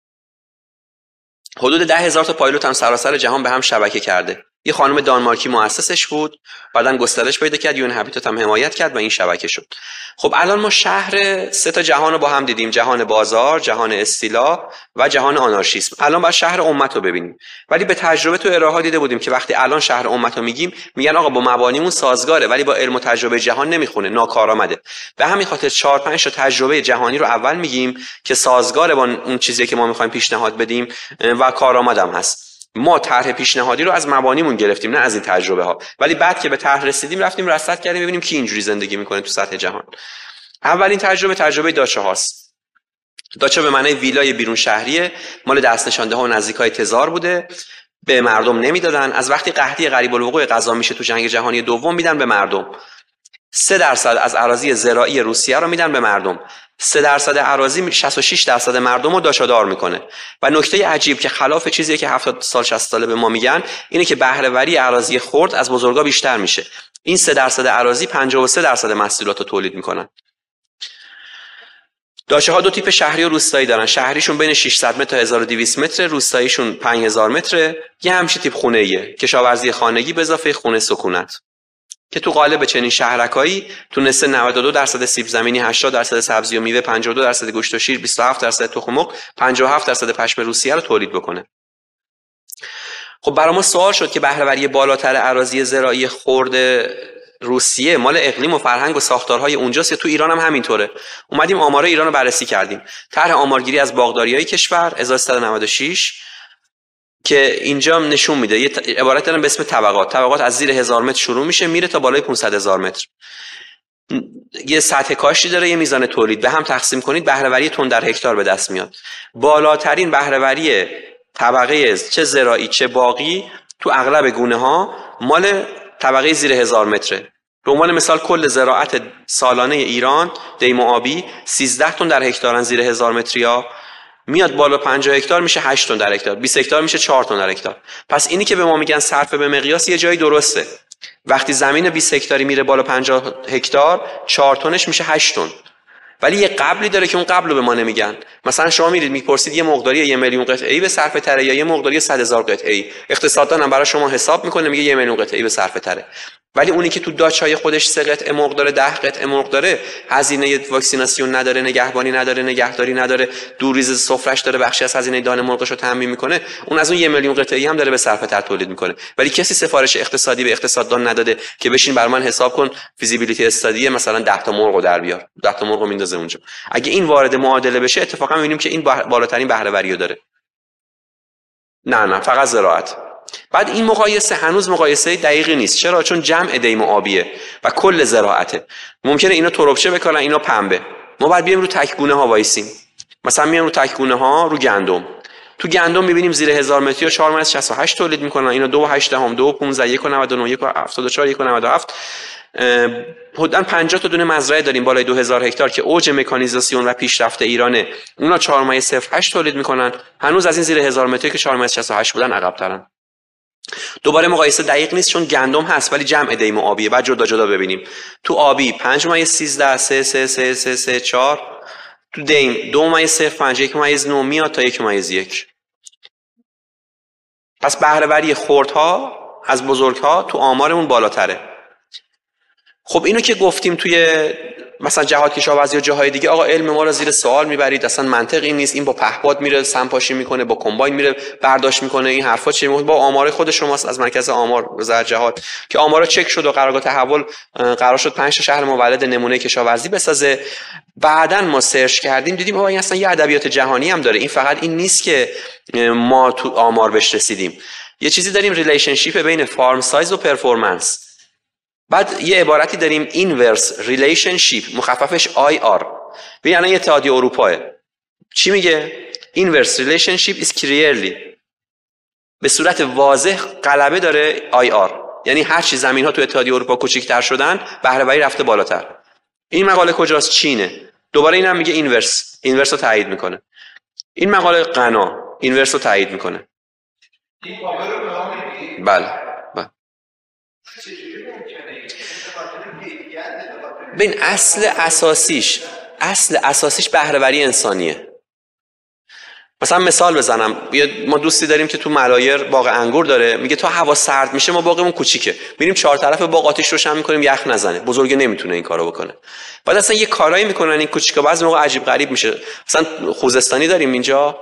حدود 10,000 تا پایلوت هم سراسر جهان به هم شبکه کرده. یه خانم دانمارکی مؤسسش بود، بعدن گسترش پیدا کرد، یون هابیتات هم حمایت کرد و این شبکه شد. خب الان ما شهر سه تا جهان رو با هم دیدیم، جهان بازار، جهان استیلا و جهان آنارشیسم. الان باید شهر امت رو ببینیم. ولی به تجربه تو ارائه دیده بودیم که وقتی الان شهر امت رو میگن آقا با مبانیمون سازگاره، ولی با علم و تجربه جهان نمیخونه، ناکارآمده. به همین خاطر 4-5 تا تجربه جهانی رو اول میگیم که سازگاره با اون چیزی که ما میخوایم پیشنهاد بدیم و کارآمدم هست. ما طرح پیشنهادی رو از مبانیمون گرفتیم، نه از این تجربه ها، ولی بعد که به طرح رسیدیم رفتیم رصد کردیم ببینیم کی اینجوری زندگی میکنه تو سطح جهان. اولین تجربه داچه هاست. داچه به معنی ویلای بیرون شهریه، مال دست نشانده ها و نزدیکای تزار بوده، به مردم نمیدادن. از وقتی قحطی قریب الوقوع غذا میشه تو جنگ جهانی دوم میدن به مردم. 3% از اراضی زراعی روسیه رو میدن به مردم. 3% اراضی 66% مردم رو داشادار میکنه. و نکته عجیب که خلاف چیزیه که 70 سال 60 ساله به ما میگن اینه که بهره وری اراضی خرد از بزرگا بیشتر میشه. این 3% اراضی 53% محصولات رو تولید میکنن. داچه ها دو تیپ شهری و روستایی دارن. شهریشون بین 600 متر تا 1200 متر، روستاییشون 5000 متر. یه همچین تیپ خونه ایه، کشاورزی خانگی به اضافه خونه سکونت، که تو قالب چنین شهرکایی تونسته 92% سیب زمینی، 80% سبزی و میوه، 52% گوشت و شیر، 27% تخم مرغ، 57% پشم روسیه رو تولید بکنه. خب برای ما سوال شد که بهره وری بالاتر اراضی زراعی خرد روسیه مال اقلیم و فرهنگ و ساختارهای اونجاست یا تو ایران هم همینطوره؟ اومدیم آمار ایران رو بررسی کردیم. طرح آمارگیری از باغداریای کشور 1396 که اینجا نشون میده، یه عبارت دارن به اسم طبقات از زیر 1000 متر شروع میشه میره تا بالای 500,000 متر. یه سطح کاشتی داره، یه میزان تولید، به هم تقسیم کنید بهره وری تن در هکتار به دست میاد. بالاترین بهره وری طبقه چه زراعی چه باغی تو اغلب گونه ها مال طبقه زیر 1000 متره. به عنوان مثال کل زراعت سالانه ایران دیمو آبی 13 تن در هکتارن زیر 1000 متریا، میاد بالا 50 هکتار میشه 8 تن در هکتار، 20 هکتار میشه 4 تن در هکتار. پس اینی که به ما میگن صرف به مقیاس یه جایی درسته. وقتی زمین 20 هکتاری میره بالا 50 هکتار 4 تنش میشه 8 تن. ولی یه قبلی داره که اون قبل رو به ما نمیگن. مثلا شما میرید میپرسید یه مقداری 1 میلیون قطعه‌ای به صرفه تره یا یه مقداری 100,000 قطعه‌ای، اقتصاددان هم برای شما حساب میکنه میگه 1 میلیون قطعه‌ای به صرفه تره. ولی اونی که تو داچای خودش 3 قطعه مرغ داره، 10 قطعه مرغ داره، هزینه واکسیناسیون نداره، نگهبانی نداره، نگهداری نداره، دوریز سفرش داره، بخشی از هزینه دانه مرغش رو تامین میکنه، اون از اون 1 میلیون قطعه‌ای هم داره به صرفه تر تولید میکنه. ولی کسی سفارش اقتصادی به اقتصاددان نداده که بشین بر من حساب کن فیزیبیلیتی استادی مثلا 10 تا مرغ رو در بیار، 10 تا مرغ رو میندازه اونجا. اگه این وارد معادله بشه اتفاقا میبینیم که این بالاترین بهره وری رو داره. نه فقط زراعت. بعد این مقایسه هنوز مقایسه دقیقی نیست. چرا؟ چون جمع دیم و آبیه و کل زراعته. ممکنه اینا تربچه بکنن، اینا پنبه. ما باید بیایم رو تکگونه ها وایسیم. مثلا میایم رو تکگونه ها، رو گندم. تو گندم میبینیم زیر 1000 متری 4.68 تولید میکنن. اینا 2.8 2.15 1.99 1.74 1.97. حدوداً 50 تا دونه مزرعه داریم بالای 2000 هکتار که اوج مکانیزاسیون و پیشرفت ایرانه. اونا 4.08 تولید میکنن. هنوز از این زیر 1000 متری که 4.68 بودن عقب ترن. دوباره مقایسه دقیق نیست چون گندم هست ولی جمع دیم و آبیه. بعد جدا جدا ببینیم. تو آبی 5.13 3 3 3 3 3 4. تو دیم 2.05 1.9 میاد تا 1.1. پس بهره وری خردها از بزرگها تو آمارمون بالاتره. خب اینو که گفتیم توی مثلا جهاد کشاورزی یا جاهای دیگه آقا علم ما رو زیر سوال میبرید، اصلا منطقی نیست، این با پهپاد میره سمپاشی میکنه، با کمباین میره برداشت میکنه، این حرفا چیه؟ با آمار خود شماست از مرکز آمار وزارت جهاد که آمارا چک شد و قرارداد تحول قرار شد 5 تا شهر مولد نمونه کشاورزی بسازه. بعداً ما سرچ کردیم دیدیم آقا این اصلا یه ادبیات جهانی هم داره، این فقط این نیست که ما تو آمار بهش رسیدیم. یه چیزی داریم ریلیشنشیپ بین فارم سایز و پرفورمنس. بعد یه عبارتی داریم اینورس ریلیشنشیپ، مخففش IR. ببین الان اتحادیه اروپا چی میگه؟ اینورس ریلیشنشیپ is clearly، به صورت واضح غلبه داره IR. یعنی هر چی زمین ها تو اتحادیه اروپا کوچیک‌تر شدن بهره وری رفته بالاتر. این مقاله کجاست؟ چینه. دوباره اینم میگه اینورس رو تایید میکنه. این مقاله غنا اینورس رو تایید میکنه. بله. ببین اصل اساسیش بهره وری انسانیه. مثلا مثال بزنم، ما دوستی داریم که تو ملایر باغ انگور داره، میگه تا هوا سرد میشه ما باغمون کوچیکه، میریم 4 طرف باغ آتیش روشن میکنیم یخ نزنه. بزرگ نمیتونه این کارو بکنه. بعد اصلا یه کارایی میکنن این کوچیکا، بعضی موقع عجیب غریب میشه. مثلا خوزستانی داریم اینجا،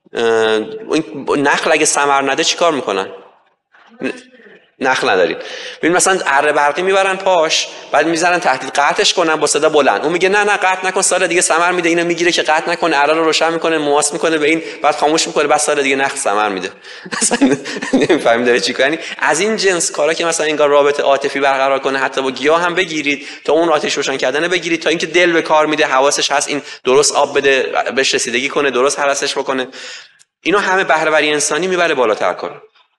نخل اگه ثمر نده چیکار میکنن؟ نخل نداریم. ببین مثلا اره برقی میبرن پاش، بعد میذارن تحت قطعش کنن با صدا بلند. اون میگه نه قطع نکن، سال دیگه ثمر میده. اینو میگیره که قطع نکنه، اره رو روشن میکنه، مواس میکنه به این، بعد خاموش میکنه، بعد سال دیگه نخل ثمر میده. اصلا نمیفهمید داره چیکار کنی. از این جنس کارا که مثلا انگار رابطه عاطفی برقرار کنه، حتی با گیاه هم بگیرید تا اون آتش روشن کردن بگیرید، تا اینکه دل به کار میده، حواسش هست این درست آب بده، بهش رسیدگی کنه، درست هرسش بکنه. اینو همه بهره وری انسانی میبره بالاتر کنه.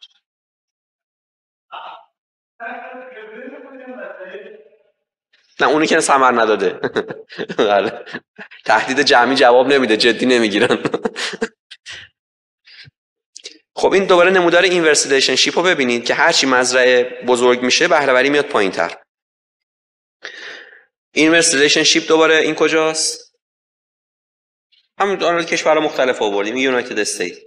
نه اونی که ثمر نداده. تهدید جمعی جواب نمیده، جدی نمیگیرن. خب این دوباره نمودار اینورس ریلیشنشیپ رو ببینید که هرچی مزرعه بزرگ میشه بهره وری میاد پایین‌تر. اینورس ریلیشنشیپ دوباره این کجاست؟ همون کشورها مختلف آوردیم، یونایتد استیت.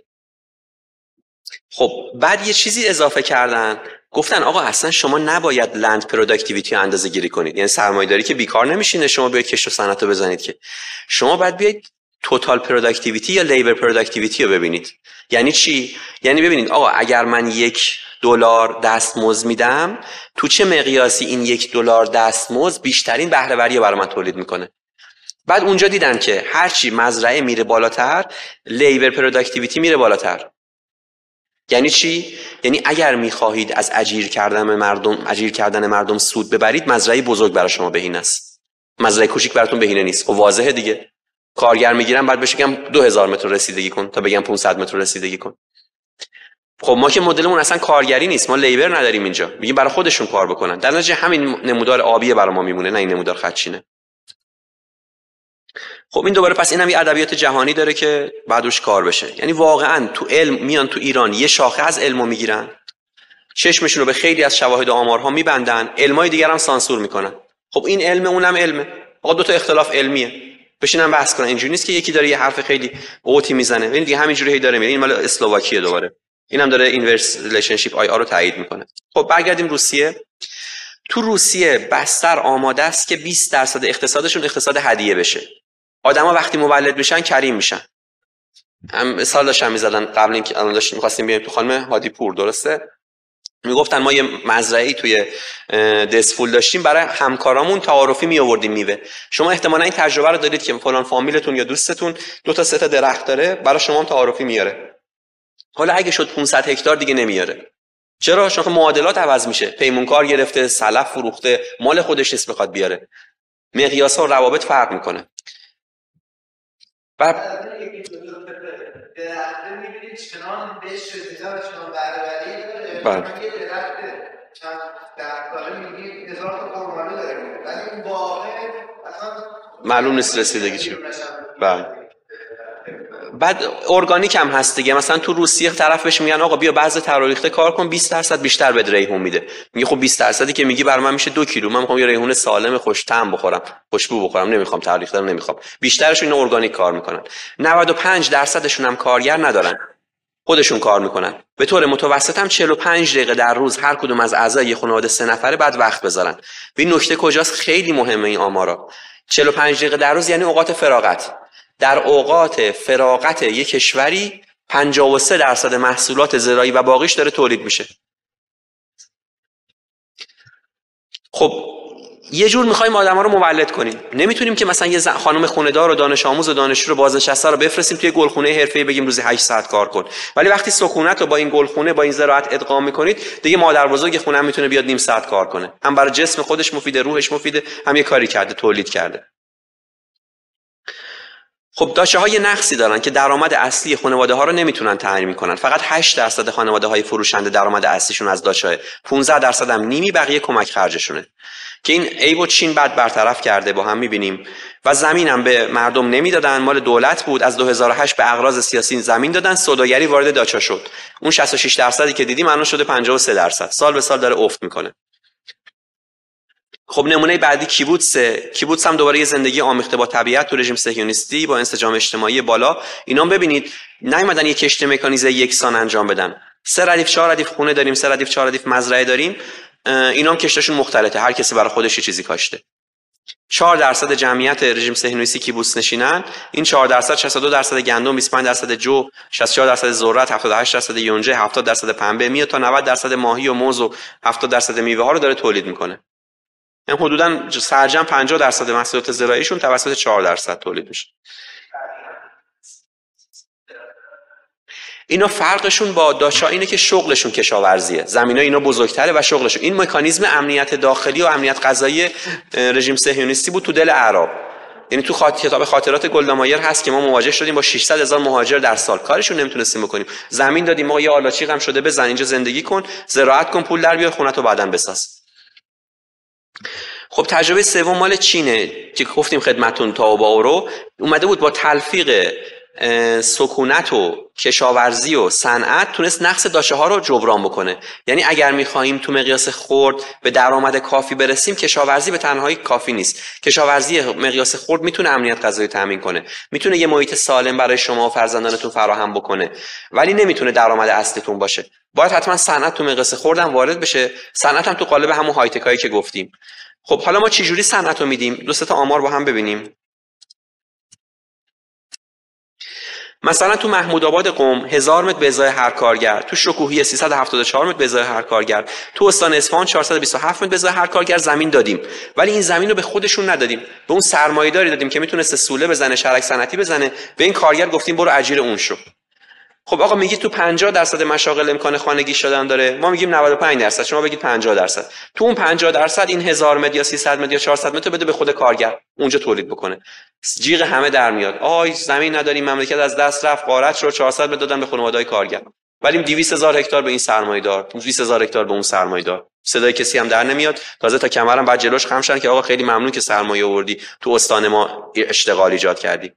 خب بعد یه چیزی اضافه کردن، گفتن آقا اصلا شما نباید لند پروداکتیویتی رو اندازه گیری کنید، یعنی سرمایه‌داری که بیکار نمیشینه شما بیاید کشت و صنعت رو بزنید، که شما باید بیاید توتال پروداکتیویتی یا لیبر پروداکتیویتی رو ببینید. یعنی چی؟ یعنی ببینید آقا اگر من $1 دستمزد میدم، تو چه مقیاسی این $1 دستمزد بیشترین بهره وری رو برای من تولید میکنه. بعد اونجا دیدن که هرچی مزرعه میره بالاتر، لیبر پروداکتیویتی میره بالاتر. یعنی چی؟ یعنی اگر میخواهید از اجیر کردن مردم سود ببرید، مزرعه بزرگ برای شما بهینه است. مزرعه کوچیک براتون بهینه نیست. خب واضحه دیگه. کارگر میگیرم بعد بهش بگم 2000 متر رسیدگی کن تا بگم 500 متر رسیدگی کن. خب ما که مدلمون اصلا کارگری نیست، ما لیبر نداریم اینجا، میگیم برای خودشون کار بکنن. در نتیجه همین نمودار آبیه برای ما میمونه، نه این نمودار خطچینه. خب این دوباره پس اینم یه ادبیات جهانی داره که بعد روش کار بشه. یعنی واقعا تو علم میان تو ایران یه شاخه از علمو میگیرن، چشمشون رو به خیلی از شواهد و آمارها میبندن، علمای دیگر هم سانسور میکنن. خب این علم اونم علمه، آقا دو تا اختلاف علمیه، بشینن بحث کنن. اینجوری نیست که یکی داره یه حرف خیلی قوطی میزنه، ببین دیگه همینجوری هی داره میره. این مال اسلوواکیه دوباره، اینم داره اینورس ریلیشنشیپ IR رو تایید میکنه. خب برگردیم روسیه. تو روسیه بستر آماده است که 20% اقتصادشون اقتصاد هدیه بشه. آدما وقتی مولد میشن کریم میشن. مثال داشتم میزدن قبل اینکه الان داشتیم می‌خواستیم بیایم تو خانم هادی پور، درسته؟ میگفتن ما یه مزرعه‌ای توی دسفول داشتیم، برای همکارامون تعارفی می آوردیم میوه. شما احتمالاً این تجربه رو دارید که فلان فامیلتون یا دوستتون 2 تا 3 تا درخت داره، برای شما هم تعارفی میاره. حالا اگه شد 500 هکتار دیگه نمیاره. چرا؟ چون معادلات عوض میشه. پیمونکار گرفته، سلف فروخته، مال خودش نیست بخواد بیاره. مقیاس‌ها و روابط فرق میکنه. معلوم نیست رسیدگی چی. بعد ارگانیک هم هست دیگه. مثلا تو روسیه طرف بهش میگن آقا بیا بعض تراریخته کار کن، 20% بیشتر به ریحون میده. میگه خب 20% که میگی برای من میشه 2 کیلو، من میخوام یه ریحون سالم خوش طعم بخورم، خوشبو بخورم، نمیخوام تراریخته رو نمیخوام. بیشترشون اینا ارگانیک کار میکنن. 95% هم کارگر ندارن، خودشون کار میکنن. به طور متوسط هم 45 دقیقه در روز هر کدوم از اعضای یه خانواده 3 نفره بعد وقت بذارن. این نکته کجاست؟ خیلی مهمه این آمارا. 45 دقیقه در روز یعنی اوقات فراغت. در اوقات فراغت یک کشوری 53% محصولات زراعی و باقیش داره تولید میشه. خب یه جور میخوایم آدما رو مولد کنیم. نمیتونیم که مثلا یه خانم خونه‌دار و دانش آموز و دانشجو رو بازنشسته رو بفرستیم توی گلخونه حرفه‌ای بگیم روزی 8 ساعت کار کن. ولی وقتی سکونت رو با این گلخونه با این زراعت ادغام میکنید، دیگه مادر بزرگ خونه هم میتونه بیاد نیم ساعت کار کنه. هم برای جسم خودش مفیده، روحش مفیده، هم یه کاری کرده، تولید کرده. خب داشته‌ها یه نقصی دارن که درآمد اصلی خانواده‌ها رو نمیتونن تامین کنن. فقط 8% خانواده‌های فروشنده درآمد اصلیشون از داشته، 15% هم نیمی، بقیه کمک خرجشونه. که این عیبو چین بعد برطرف کرده، با هم می‌بینیم. و زمین هم به مردم نمیدادن، مال دولت بود. از 2008 به اغراض سیاسی زمین دادن، سوداگری وارد داچا شد. اون 66% که دیدیم الان شده 53%. سال به سال داره افت میکنه. خب نمونه بعدی کیبوتسه. کیبوتس هم دوباره یه زندگی آمیخته با طبیعت تو رژیم صهیونیستی با انسجام اجتماعی بالا. اینا هم ببینید نیومدن یک کشت مکانیزه یکسان انجام بدن. 3 ردیف 4 ردیف خونه داریم، 3 ردیف 4 ردیف مزرعه داریم. اینا هم کشتشون مختلفه، هر کسی برای خودش یه چیزی کاشته. 4% جمعیت رژیم صهیونیستی کیبوتس نشینن. این 4% 62% گندم، 25% جو، 64% ذرت، 78% یونجه، 70% پنبه، میاد تا 90% ماهی و موز و 70% میوه ها رو داره تولید میکنه. یعنی حدوداً سرجم 50% محصولات زراعیشون توسط 4% تولید میشه. اینا فرقشون با داشا اینه که شغلشون کشاورزیه. زمینای اینا بزرگتره و شغلشون این مکانیزم امنیت داخلی و امنیت غذایی رژیم صهیونیستی بود تو دل اعراب. یعنی تو کتاب خاطرات گلدا مایر هست که ما مواجه شدیم با 600,000 مهاجر در سال، کارشون نمیتونستیم بکنیم. زمین دادیم، ما یه آلاچیق هم شده بزن اینجا زندگی کن، زراعت کن، پول در بیار، خونتو بعداً بساز. خب تجربه سوم مال چینه که گفتیم خدمتتون تا با اورو اومده بود با تلفیق سکونت و کشاورزی و صنعت تونست نقص داشه ها رو جبران بکنه. یعنی اگر میخواهیم تو مقیاس خرد به درآمد کافی برسیم، کشاورزی به تنهایی کافی نیست. کشاورزی مقیاس خرد میتونه امنیت غذایی تامین کنه، میتونه یه محیط سالم برای شما و فرزندانتون فراهم بکنه، ولی نمیتونه درآمد اصلیتون باشه. باید حتما صنعت تو مقیاس خرد هم وارد بشه. صنعت هم تو قالب همون های تکایی که گفتیم. خب حالا ما چه جوری صنعت رو میدیم؟ 2 تا آمار با هم ببینیم. مثلا تو محمود آباد قم 1000 متر به ازای هر کارگر، تو شکوهی 374 متر به ازای هر کارگر، تو استان اصفهان 427 متر به ازای هر کارگر زمین دادیم. ولی این زمین رو به خودشون ندادیم، به اون سرمایه‌داری دادیم که میتونسته سوله بزنه، شرک صنعتی بزنه. به این کارگر گفتیم برو اجیر اون شو. خب آقا میگی تو 50% مشاغل امکان خانگی شدن داره، ما میگیم 95%، شما بگید 50%. تو اون 50% این 1000 متر یا 300 متر یا 400 متر بده به خود کارگر، اونجا تولید بکنه. جیغ همه در میاد، آی زمین نداریم، مملکت از دست رفت، غارت شد، 400 متر دادن به خانواده‌های کارگر. ولی 200,000 هکتار به این سرمایه‌دار، 200,000 هکتار به اون سرمایه‌دار. صدای کسی هم در نمیاد. تازه تا کمرم بعد جلوش خم شدن که آقا خیلی ممنون که سرمایه آوردی، تو استان ما اشتغال ایجاد کردی.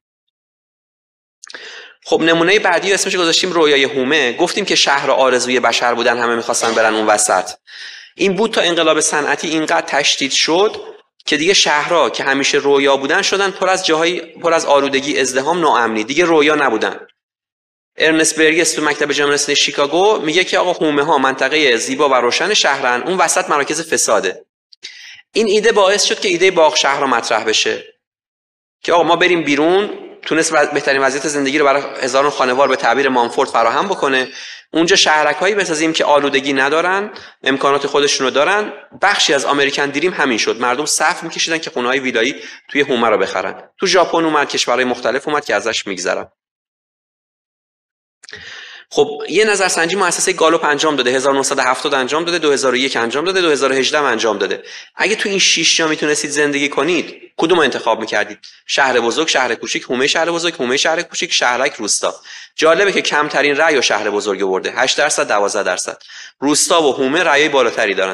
خب نمونه بعدی اسمش گذاشتیم رویای هومه. گفتیم که شهر آرزوی بشر بودن، همه می‌خواستن برن اون وسط. این بود تا انقلاب صنعتی اینقدر تشدید شد که دیگه شهرها که همیشه رویا بودن شدن پر از جاهای پر از آلودگی، ازدحام، ناامنی. دیگه رویا نبودن. ارنست برگس تو مکتب جامعه نسلی شیکاگو میگه که آقا هومه ها منطقه زیبا و روشن شهرن، اون وسط مراکز فساده. این ایده باعث شد که ایده باغ شهر مطرح بشه که آقا ما بریم بیرون، تونست بهترین وضعیت زندگی رو برای هزاران خانوار به تعبیر مانفورد فراهم بکنه. اونجا شهرک‌هایی بسازیم که آلودگی ندارن، امکانات خودشون رو دارن. بخشی از امریکن دریم همین شد، مردم صف می‌کشیدن که خونه‌های ویلایی توی هومه رو بخرن. تو ژاپن اومد، کشورهای مختلف اومد که ازش میگذرم. خب یه نظرسنجی مؤسسه گالوپ انجام داده، 1970 انجام داده، 2001 انجام داده، 2018 انجام داده. اگه تو این 6 جا میتونستید زندگی کنید، کدوم رو انتخاب میکردید؟ شهر بزرگ، شهر کوچیک، هومه شهر بزرگ، هومه شهر کوچیک، شهرک، روستا. جالبه که کمترین رأی و شهر بزرگ برده، 8%، 12%. روستا و هومه رأی بالاتری دارن.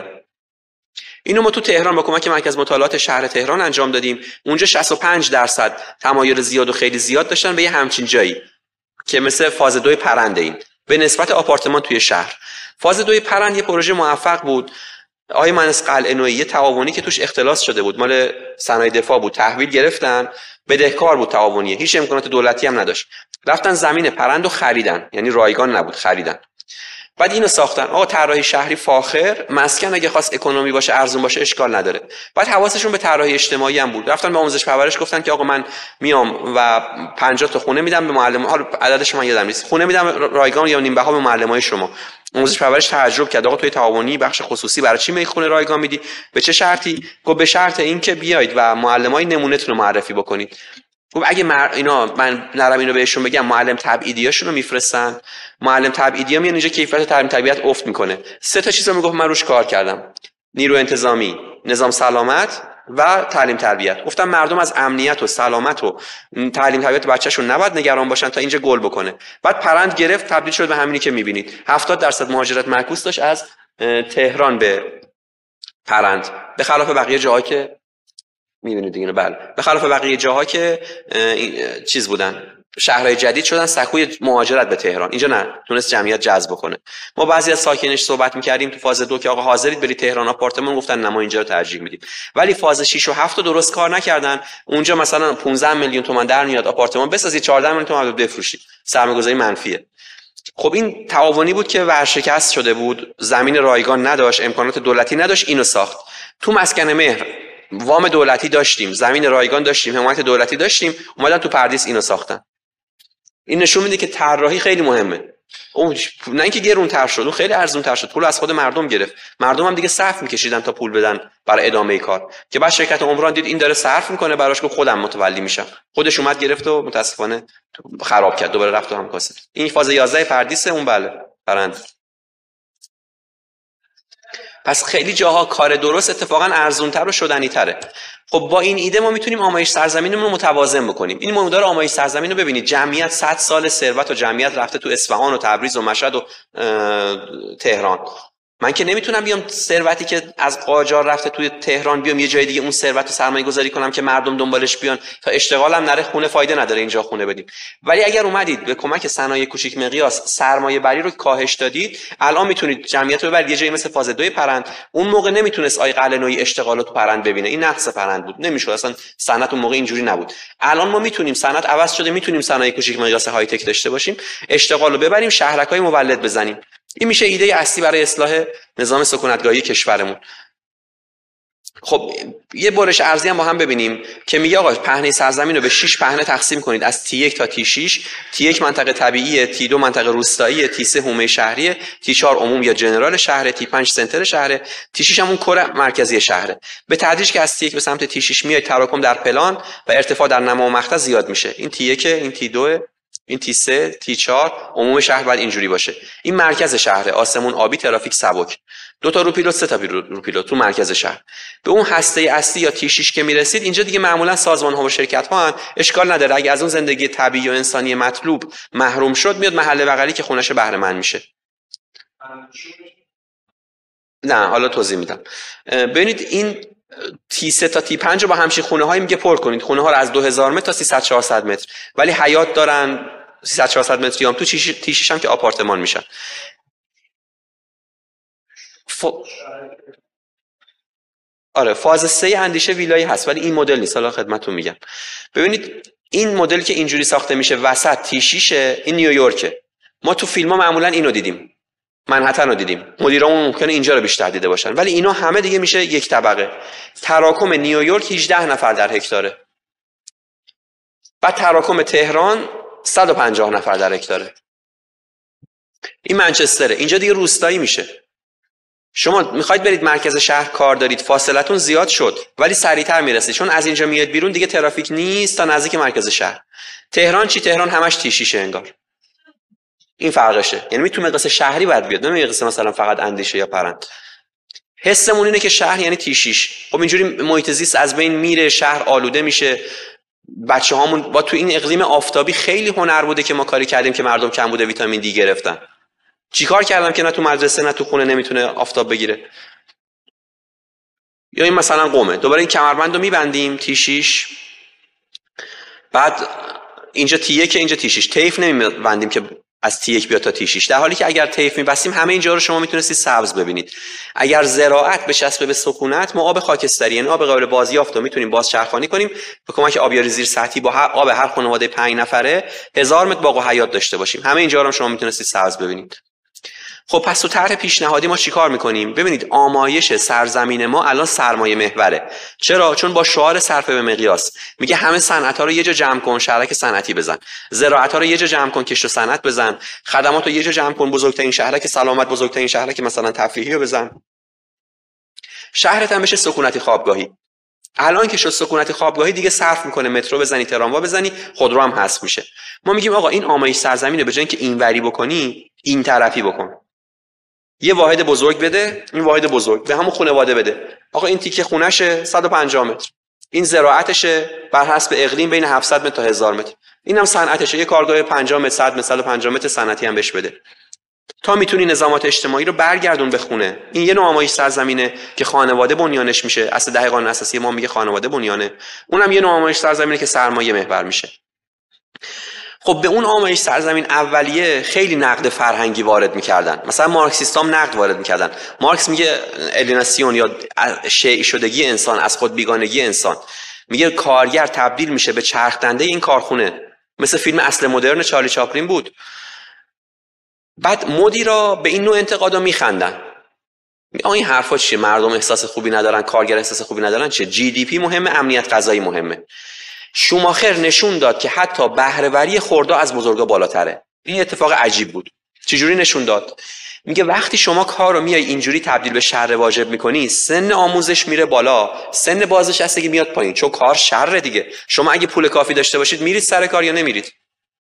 اینو ما تو تهران با کمک مرکز مطالعات شهر تهران انجام دادیم. اونجا 65% تمایل زیاد و خیلی زیاد داشتن به یه همچین جایی که مثل فاز 2 پرنده این به نسبت آپارتمان توی شهر. فاز 2 پرند یه پروژه موفق بود. آقای مهندس قلعه‌نویی یه تعاونی که توش اختلاس شده بود، مال صنایع دفاع بود، تحویل گرفتن، بدهکار بود تعاونیه، هیچ امکانات دولتی هم نداشت. رفتن زمین پرندو خریدن، یعنی رایگان نبود، خریدن. بعد اینو ساختن. آقا طراحی شهری فاخر، مسکن اگه خواست اکونومی باشه، ارزون باشه، اشکال نداره. بعد حواسشون به طراحی اجتماعی هم بود. رفتن به آموزش پرورش گفتن که آقا من میام و 50 تا خونه میدم به معلم، حالا عددش من یادم نیست، خونه میدم رایگان یا نیم بها به معلمای شما. آموزش پرورش تعجب کرد، آقا توی تعاونی بخش خصوصی برای چی می خونه رایگان میدی؟ به چه شرطی؟ گفت به شرط اینکه بیاید و معلمای نمونهتون رو معرفی بکنید. خب اگه اینا من نرم اینو بهشون بگم، معلم تبعیدیاشونو میفرستن، معلم تبعیدیا میان اینجا کیفیت تعلیم تربیت افت میکنه. 3 تا چیزو میگفت من روش کار کردم: نیرو انتظامی، نظام سلامت و تعلیم تربیت. گفتم مردم از امنیت و سلامت و تعلیم تربیت بچه‌شون نباید نگران باشن تا اینجا گل بکنه. بعد پرند گرفت، تبدیل شد به همینی که میبینید. 70% مهاجرت معکوس داشت از تهران به پرند، به خلاف بقیه جاها که میبینید دیگه. بله، به خلاف بقیه جاها که چیز بودن، شهرهای جدید شدن، سکوی مهاجرت به تهران. اینجا نه، تونست جمعیت جذب کنه. ما بعضی از ساکنش صحبت می‌کردیم تو فاز 2 که آقا حاضرید برید تهران آپارتمان، گفتن نه ما اینجا رو ترجیح میدیم. ولی فاز 6 و 7 رو درست کار نکردن. اونجا مثلا 15 میلیون تومان در میاد آپارتمان بسازید، 14 میلیون تومان بفروشید، سرمایه‌گذاری منفیه. خب این تعاونی بود که ورشکست شده بود، زمین رایگان نداشت، امکانات دولتی نداشت، اینو ساخت. تو مسکن مهر وام دولتی داشتیم، زمین رایگان داشتیم، حمایت دولتی داشتیم، اومدن تو پردیس اینو ساختن. این نشون میده که طراحی خیلی مهمه. اون نه اینکه گرونتر شد، اون خیلی ارزونتر شد، پول از خود مردم گرفت. مردم هم دیگه صف میکشیدن تا پول بدن برای ادامه کار، که بعد شرکت عمران دید این داره صرف میکنه، براش گفت خودم متولی میشم. خودش اومد گرفت و متاسفانه خراب کرد، دوباره رفت تو همکاسه. این فاز 11 پردیس، اون بله پرند. پس خیلی جاها کار درست اتفاقا ارزونتر و شدنی تره. خب با این ایده ما میتونیم آمایش سرزمینمون رو متوازن بکنیم. این مقدار آمایش سرزمین رو ببینید، جمعیت 100 سال ثروت و جمعیت رفته تو اصفهان و تبریز و مشهد و تهران. من که نمیتونم بیام ثروتی که از قاجار رفته توی تهران بیام یه جای دیگه اون ثروت رو سرمایه گذاری کنم که مردم دنبالش بیان تا اشتغالم نره، خونه فایده نداره اینجا خونه بدیم. ولی اگر اومدید به کمک صنایع کوچیک مقیاس سرمایه بری رو کاهش دادید، الان میتونید جمعیت رو ببرید یه جایی مثل فاز 2 پرند. اون موقع نمیتونست آقای قلعه‌نویی اشتغال تو پرند ببینه، این نقص پرند بود، نمیشد، اصلا صنعت اون موقع اینجوری نبود. الان ما میتونیم، صنعت عوض شده، میتونیم صنایع کوچیک مقیاس های تک داشته باشیم، اشتغال رو ببریم، شهرک‌های مولد بزنیم. این میشه ایده اصلی برای اصلاح نظام سکونتگاهی کشورمون. خب یه برش ارزی هم با هم ببینیم که میگه آقا پهنه سرزمین رو به 6 پهنه تقسیم کنید، از T1 تا T6. T1 منطقه طبیعیه، T2 منطقه روستاییه، T3 حومه شهریه، T4 عموم یا جنرال شهره، T5 سنتر شهره، T6 هم اون کور مرکزی شهره. به تدریج که از T1 به سمت T6 میاد، تراکم در پلان و ارتفاع در نما و مقطع زیاد میشه. این T1، این T2، این T3، T4 عموم شهر باید اینجوری باشه. این مرکز شهره، آسمون آبی، ترافیک سبک، 2 تا روپیلوت، 3 تا روپیلوت تو مرکز شهر. به اون هسته اصلی یا T6 که میرسید، اینجا دیگه معمولا سازمان ها و شرکت ها اشکال نداره، اگه از اون زندگی طبیعی و انسانی مطلوب محروم شد، میاد محله بغلی که خونش بهره مند میشه. نه حالا توضیح میدم. ببینید این T3 تا T5 رو با همچین خونه هایی میگه پر کنید، خونه ها رو از 2000 متر تا 300 400 متر، ولی حیاط دارن 300 400 متری هم تو T6 هم که آپارتمان میشن. آره فاز 3 اندیشه ویلایی هست، ولی این مدل نیست، حالا خدمتتون میگم. ببینید این مدل که اینجوری ساخته میشه، وسط T6، این نیویورکه. ما تو فیلم‌ها معمولا اینو دیدیم، منهتن رو دیدیم، مدیرامون ممکنه اینجا رو بیشتر دیده باشن، ولی اینا همه دیگه میشه یک طبقه. تراکم نیویورک 18 نفر در هکتاره، بعد تراکم تهران 150 نفر در هکتاره. این منچستره، اینجا دیگه روستایی میشه. شما میخواید برید مرکز شهر کار دارید، فاصلتون زیاد شد ولی سریعتر میرسید، چون از اینجا میاد بیرون دیگه ترافیک نیست تا نزدیک مرکز شهر. تهران چی؟ تهران همش تیشیشه انگار. این فرقشه. یعنی تو مقیاس شهری باید بیاد، نه مقیاس مثلا فقط اندیشه یا پرند. حسمون اینه که شهر یعنی تیشیش. خب اینجوری محیط زیست از بین میره، شهر آلوده میشه. بچه‌هامون با تو این اقلیم آفتابی خیلی هنر بوده که ما کاری کردیم که مردم کم بوده ویتامین دی گرفتن. چیکار کردم که نه تو مدرسه نه تو خونه نمیتونه آفتاب بگیره؟ یا این مثلا قومه، دوباره این کمربند رو میبندیم T6، بعد اینجا T1 اینجا T6، طیف نمیبندیم که از T1 بیاد تا T6، در حالی که اگر طیف میبستیم همه اینجا رو شما میتونستید سبز ببینید. اگر زراعت بچسبه به سکونت، ما آب خاکستری یعنی آب قابل بازیافت رو میتونیم بازچرخانی کنیم به کمک آبیاری زیر سطحی با آب هر خانواده 5 نفره 1000 متر باغ و حیات داشته باشیم. همه اینجا رو شما میتونستید سبز ببینید. خب پس تو طرح پیشنهادی ما چیکار میکنیم؟ ببینید آمایش سرزمین ما الان سرمایه محوره. چرا؟ چون با شعار صرف به مقیاس میگه همه صنعت‌ها رو یه جا جمع کن، شهرک صنعتی بزن. زراعت‌ها رو یه جا جمع کن، کشت و صنعت بزن. خدمات رو یه جا جمع کن، بزرگترین شهرک سلامت، بزرگترین شهرک مثلا تفریحی رو بزن. شهرت هم بشه سکونتی خوابگاهی. الان که شد سکونتی خوابگاهی دیگه صرف میکنه مترو بزنی، تراموا بزنی، خودرو هم حذف میشه. ما میگیم آقا این آمایش سرزمین رو به جای اینکه اینوری بکنی، این طرفی بکن. یه واحد بزرگ بده، این واحد بزرگ به همون خانواده بده. آقا این تیکه خونشه 150 متر، این زراعتشه بر حسب اقلیم بین 700 متر تا 1000 متر، اینم صنعتشه، یه کارگاه 50 متر 100 متر 150 متر صنعتی هم بهش بده. تا میتونی نظامات اجتماعی رو برگردون به خونه. این یه نوع آمایش سرزمینه که خانواده بنیانش میشه. اصل ده قانون اساسی ما میگه خانواده بنیانه. اونم یه نوع آمایش سرزمینه که سرمایه محور میشه. خب به اون آمایش سرزمین اولیه خیلی نقد فرهنگی وارد میکردن. مثلا مارکسیستام نقد وارد میکردن. مارکس میگه الیناسیون یا شیء شدگی انسان، از خود بیگانگی انسان. میگه کارگر تبدیل میشه به چرخ دنده این کارخونه. مثل فیلم اصل مدرن چارلی چاپلین بود. بعد مدیرا به این نوع انتقادا میخندن. این حرفا چیه؟ مردم احساس خوبی ندارن، کارگر احساس خوبی ندارن، چه جی دی پی مهمه، امنیت غذایی مهمه. شوماخر نشون داد که حتی بهره‌وری خردها از بزرگا بالاتره. این اتفاق عجیب بود. چجوری نشون داد؟ میگه وقتی شما کار رو میای اینجوری تبدیل به شر واجب میکنی، سن آموزش میره بالا، سن بازنشستگی میاد پایین، چون کار شر دیگه. شما اگه پول کافی داشته باشید میرید سر کار یا نمیرید؟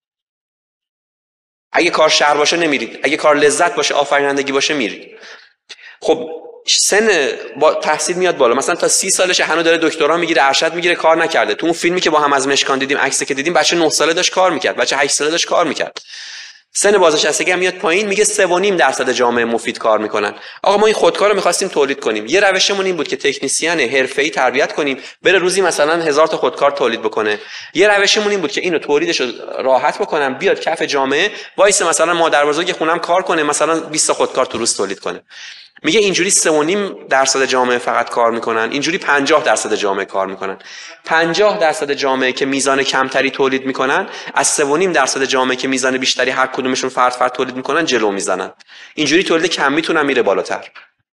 اگه کار شر باشه نمیرید، اگه کار لذت باشه، آفرینندگی باشه، میرید. خب سن با تحصیل میاد بالا، مثلا تا 30 سالشه هنوز داره دکترا میگیره، ارشد میگیره، کار نکرده. تو اون فیلمی که با هم از مشکان دیدیم، عکسی که دیدیم، بچه 9 ساله داشت کار میکرد، بچه 8 ساله داشت کار میکرد. سن بازنشستگی هم میاد پایین، میگه 3.5% جامعه مفید کار میکنن. آقا ما این خودکار رو میخواستیم تولید کنیم. یه روشمون این بود که تکنسین حرفه‌ای تربیت کنیم، بره روزی مثلا 1000 تا خودکار تولید بکنه. یه روشمون این بود که اینو تولیدش رو راحت بکنم، بیاد کف جامعه، وایس مثلا مادربزرگ خونم کار کنه، مثلا 20 تا خودکار تو روز تولید کنه. میگه اینجوری 3.5% جامعه فقط کار میکنن، اینجوری 50% جامعه کار میکنن. 50% جامعه که میزان کمتری تولید میکنن، از 3.5% جامعه که میزان بیشتری هر کدومشون فرد تولید میکنن جلو میزنن. اینجوری تولید کم میتونن میره بالاتر.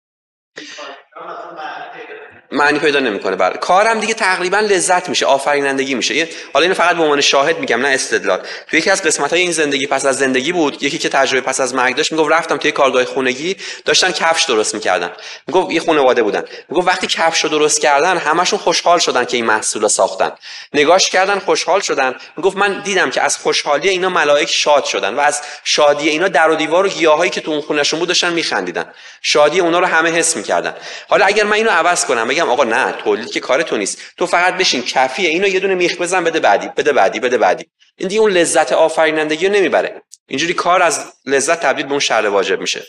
معنی پیدا نمیکنه. بله کارم دیگه تقریبا لذت میشه، آفرینندگی میشه. حالا اینو فقط به عنوان شاهد میگم، نه استدلال. تو یکی از قسمت‌های این زندگی پس از زندگی بود، یکی که تجربه پس از مرگ داشت، میگفت رفتم توی کارگاه خونگی، داشتن کفش درست میکردن. میگفت یه خانواده بودن، میگفت وقتی کفشو درست کردن همشون خوشحال شدن که این محصولا ساختن، نگاش کردن خوشحال شدن. میگفت من دیدم که از خوشحالی اینا ملائک شاد شدن و از شادی اینا در و دیوار و گیاهایی که تو اون خونه‌شون بود داشتن میخندیدن. شادی اونا رو همه حس میکردن. حالا اگر من اینو عوض کنم بگم آقا نه، تولید که کار تو نیست، تو فقط بشین کفیه، اینو یه دونه میخ بزن، بده بعدی، بده بعدی، بده بعدی، این دیگه اون لذت آفرینندگی رو نمیبره. اینجوری کار از لذت تبدیل به اون شر واجب میشه.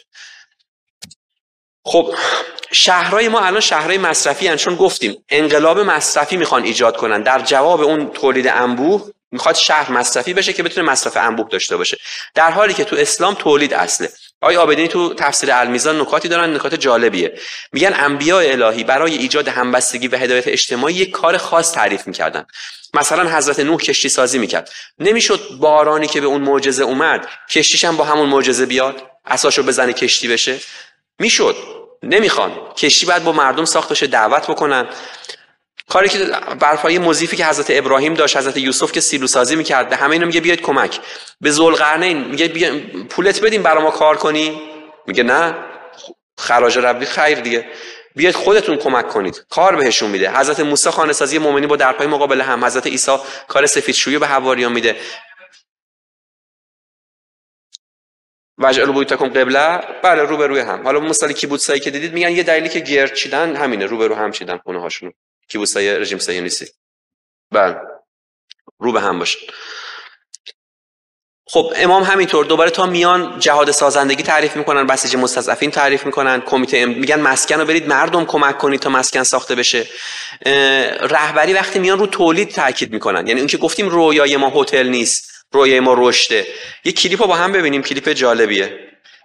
خب شهرهای ما الان شهرهای مصرفی هستن، چون گفتیم انقلاب مصرفی میخوان ایجاد کنن. در جواب اون تولید انبوه میخواد شهر مصرفی بشه که بتونه مصرف انبوه داشته باشه، در حالی که تو اسلام تولید اصله. آقای عابدینی تو تفسیر المیزان نکاتی دارن، نکات جالبیه. میگن انبیاء الهی برای ایجاد همبستگی و هدایت اجتماعی یک کار خاص تعریف میکردن. مثلا حضرت نوح کشتی سازی میکرد، نمیشد بارانی که به اون معجزه اومد کشتیش هم با همون معجزه بیاد؟ اساسشو بزنه کشتی بشه؟ میشد، نمیخوان. کشتی باید با مردم ساخته شه، دعوت بکنن. کاری که برپایی موظیفی که حضرت ابراهیم داشت، حضرت یوسف که سیلو سازی میکرد، به همه اینا میگه بیاید کمک. به ذوالقرنین میگه پولت بدیم برای ما کار کنی؟ میگه نه، خراج ربی خیر دیگه، بیاید خودتون کمک کنید. کار بهشون میده. حضرت موسی خانه سازی مؤمنین با درپای مقابل هم، حضرت عیسی کار سفیدشویی به حواریان میده. وجعلوا بیوتکم قبله، بله رو به روی هم. حالا مثلا کیبوتسایی که دیدید میگن یه دلیلی که گرد چیدن همینه، رو به رو هم چیدن خونه هاشون. کیبوتسای رژیم صهیونیستی، بله رو به هم باشه. خب امام همینطور دوباره تا میان جهاد سازندگی تعریف میکنن، بسیج مستضعفین تعریف میکنن، کمیته میگن مسکن رو برید مردم کمک کنید تا مسکن ساخته بشه. رهبری وقتی میان رو تولید تاکید میکنن، یعنی اون که گفتیم رویای ما هتل نیست، رویای ما رشده. یه کلیپو با هم ببینیم، کلیپ جالبیه.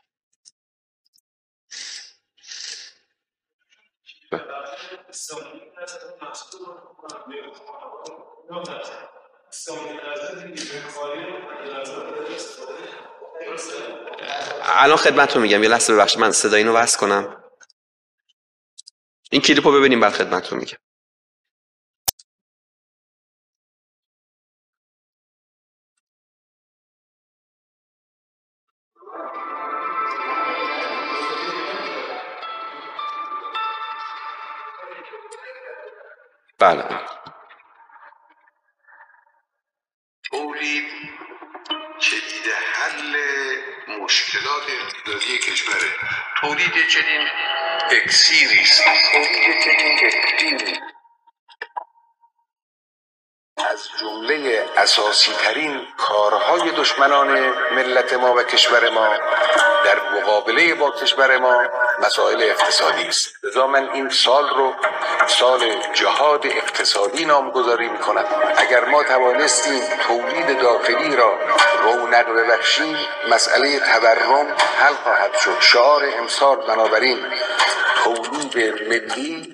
الان خدمتتون میگم، یه لحظه ببخشید من صدای اینو وصل کنم. این کلیپو ببینیم بعد خدمتتون میگم. بله. تولید کلید حل مشکلات اقتصادی کشوره. تولید چنین اکسیری است. تولید چنین اکسیری از جمله اساسی ترین کارهای دشمنان ملت ما و کشور ما در مقابله با کشور ما مسائل اقتصادی است. لذا من این سال رو سال جهاد اقتصادی نامگذاری میکنم. اگر ما توانستیم تولید داخلی را رونق ببخشیم، مسئله تورم حل خواهد شد. شعار امسال بنابراین تولید ملی،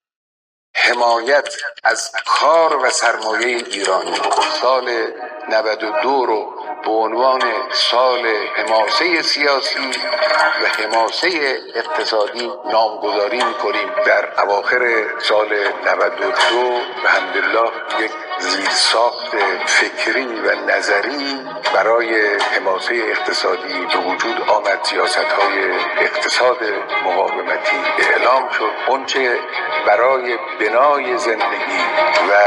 حمایت از کار و سرمایه ایرانی. سال 92 رو به عنوان سال حماسه سیاسی و حماسه اقتصادی نامگذاری می‌کنیم. در اواخر سال 92 الحمدلله یک زیرساخت فکری و نظری برای حماسه اقتصادی به وجود آمد. سیاست‌های اقتصاد مقاومتی اعلام شد. اونچه برای بنای زندگی و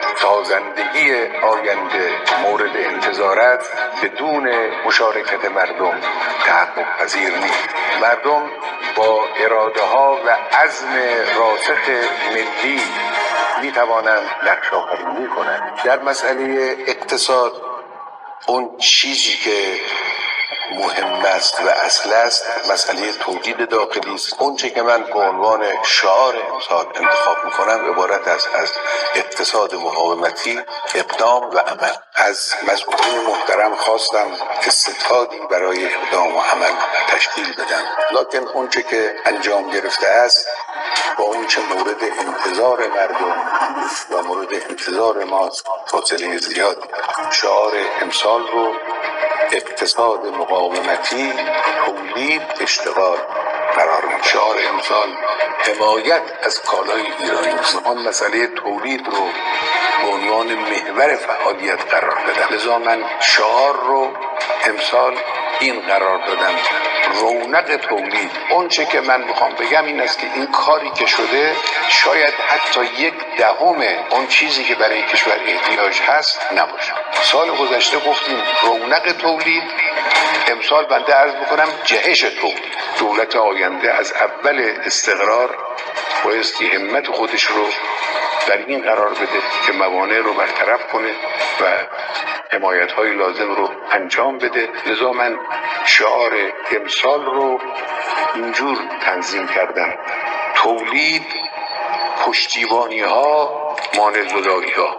سازندگی آینده مورد انتظارات بدون مشارکت مردم تحقق پذیر نیست. مردم با اراده ها و عزم راسخ ملی می توانند نقش آفرینی کنند. در مسئله اقتصاد اون چیزی که مهم است و اصل است مسئله تولید داخلی است. اون چه که من به عنوان شعار امسال انتخاب میکنم عبارت است از اقتصاد مقاومتی، اقدام و عمل. از مسئولین محترم خواستم استعدادی برای اقدام و عمل تشکیل بدم، لکن اون چه که انجام گرفته است با اون چه مورد انتظار مردم و مورد انتظار ما فاصله زیادی. شعار امسال رو اقتصاد مقاومتی، تولید، اشتغال قرار می‌دم. شعار امسال حمایت از کالای ایرانی است. آن مسئله تولید رو به عنوان محور فعالیت قرار دادم. لذا من شعار رو امسال این قرار دادم: رونق تولید. اون چه که من میخوام بگم این است که این کاری که شده شاید حتی 1/10 اون چیزی که برای کشور احتیاج هست نباشه. سال گذشته گفتیم رونق تولید، امسال بنده عرض میکنم جهش تولید. دولت آینده از اول استقرار بایستی همت خودش رو در این قرار بده که موانع رو برطرف کنه و حمایت های لازم رو انجام بده. لذا من شعار امسال رو اینجور تنظیم کردم: تولید، پشتیبانی ها، مانع زدایی ها.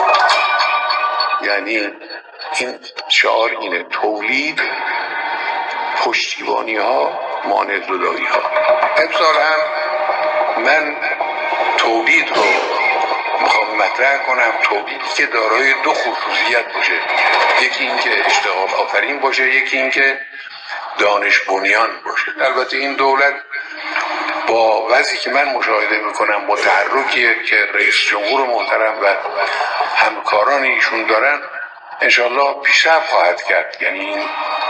یعنی این شعار اینه: تولید، پشتیبانی ها، مانع زدایی ها. امسال هم من تولید رو میخوام مطرح کنم، تولیدی که دارای 2 خصوصیت باشه: یکی این که اشتغال آفرین باشه، یکی این که دانش بنیان باشه. البته این دولت با وضعی که من مشاهده میکنم، با تحرکی که رئیس جمهور محترم و همکاران ایشون دارن، انشالله پیشرفت خواهد کرد. یعنی این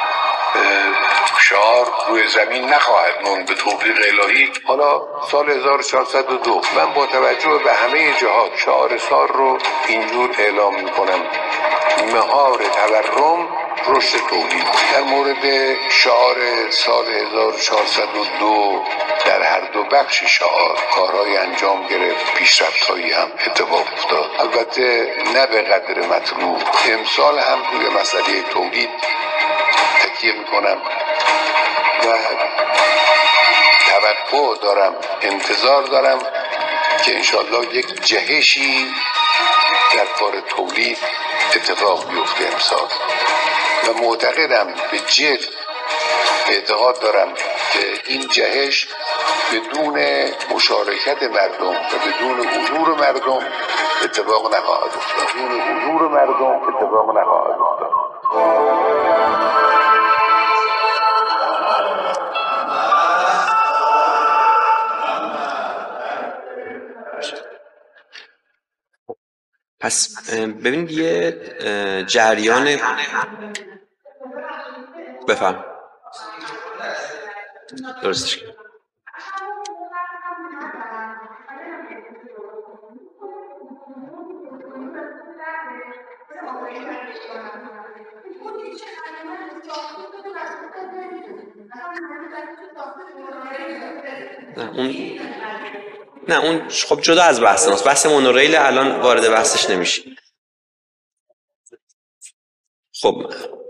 شعار روی زمین نخواهد موند به توفیق الهی. حالا سال 1402 من با توجه به همه جهات شعار سال رو اینجور اعلام میکنم: مهار تورم، رشد تولید. در مورد شعار سال 1402 در هر دو بخش شعار کارهای انجام گرفت، پیشرفت‌هایی هم اتفاق افتاد، البته نه به قدر مطلوب. امسال هم توی مسئله تولید تکیه میکنم و توقع دارم، انتظار دارم که انشالله یک جهشی در کار تولید اتفاق بیفته امسال و معتقدم به جد اعتقاد دارم که این جهش بدون مشارکت مردم و بدون حضور مردم اتفاق نخواهد افتاد. پس ببینید یه جریان بفهم درستش کرد. نه اون خب جدا از بحث ماست. بحث مونوریل الان وارد بحثش نمیشه. خب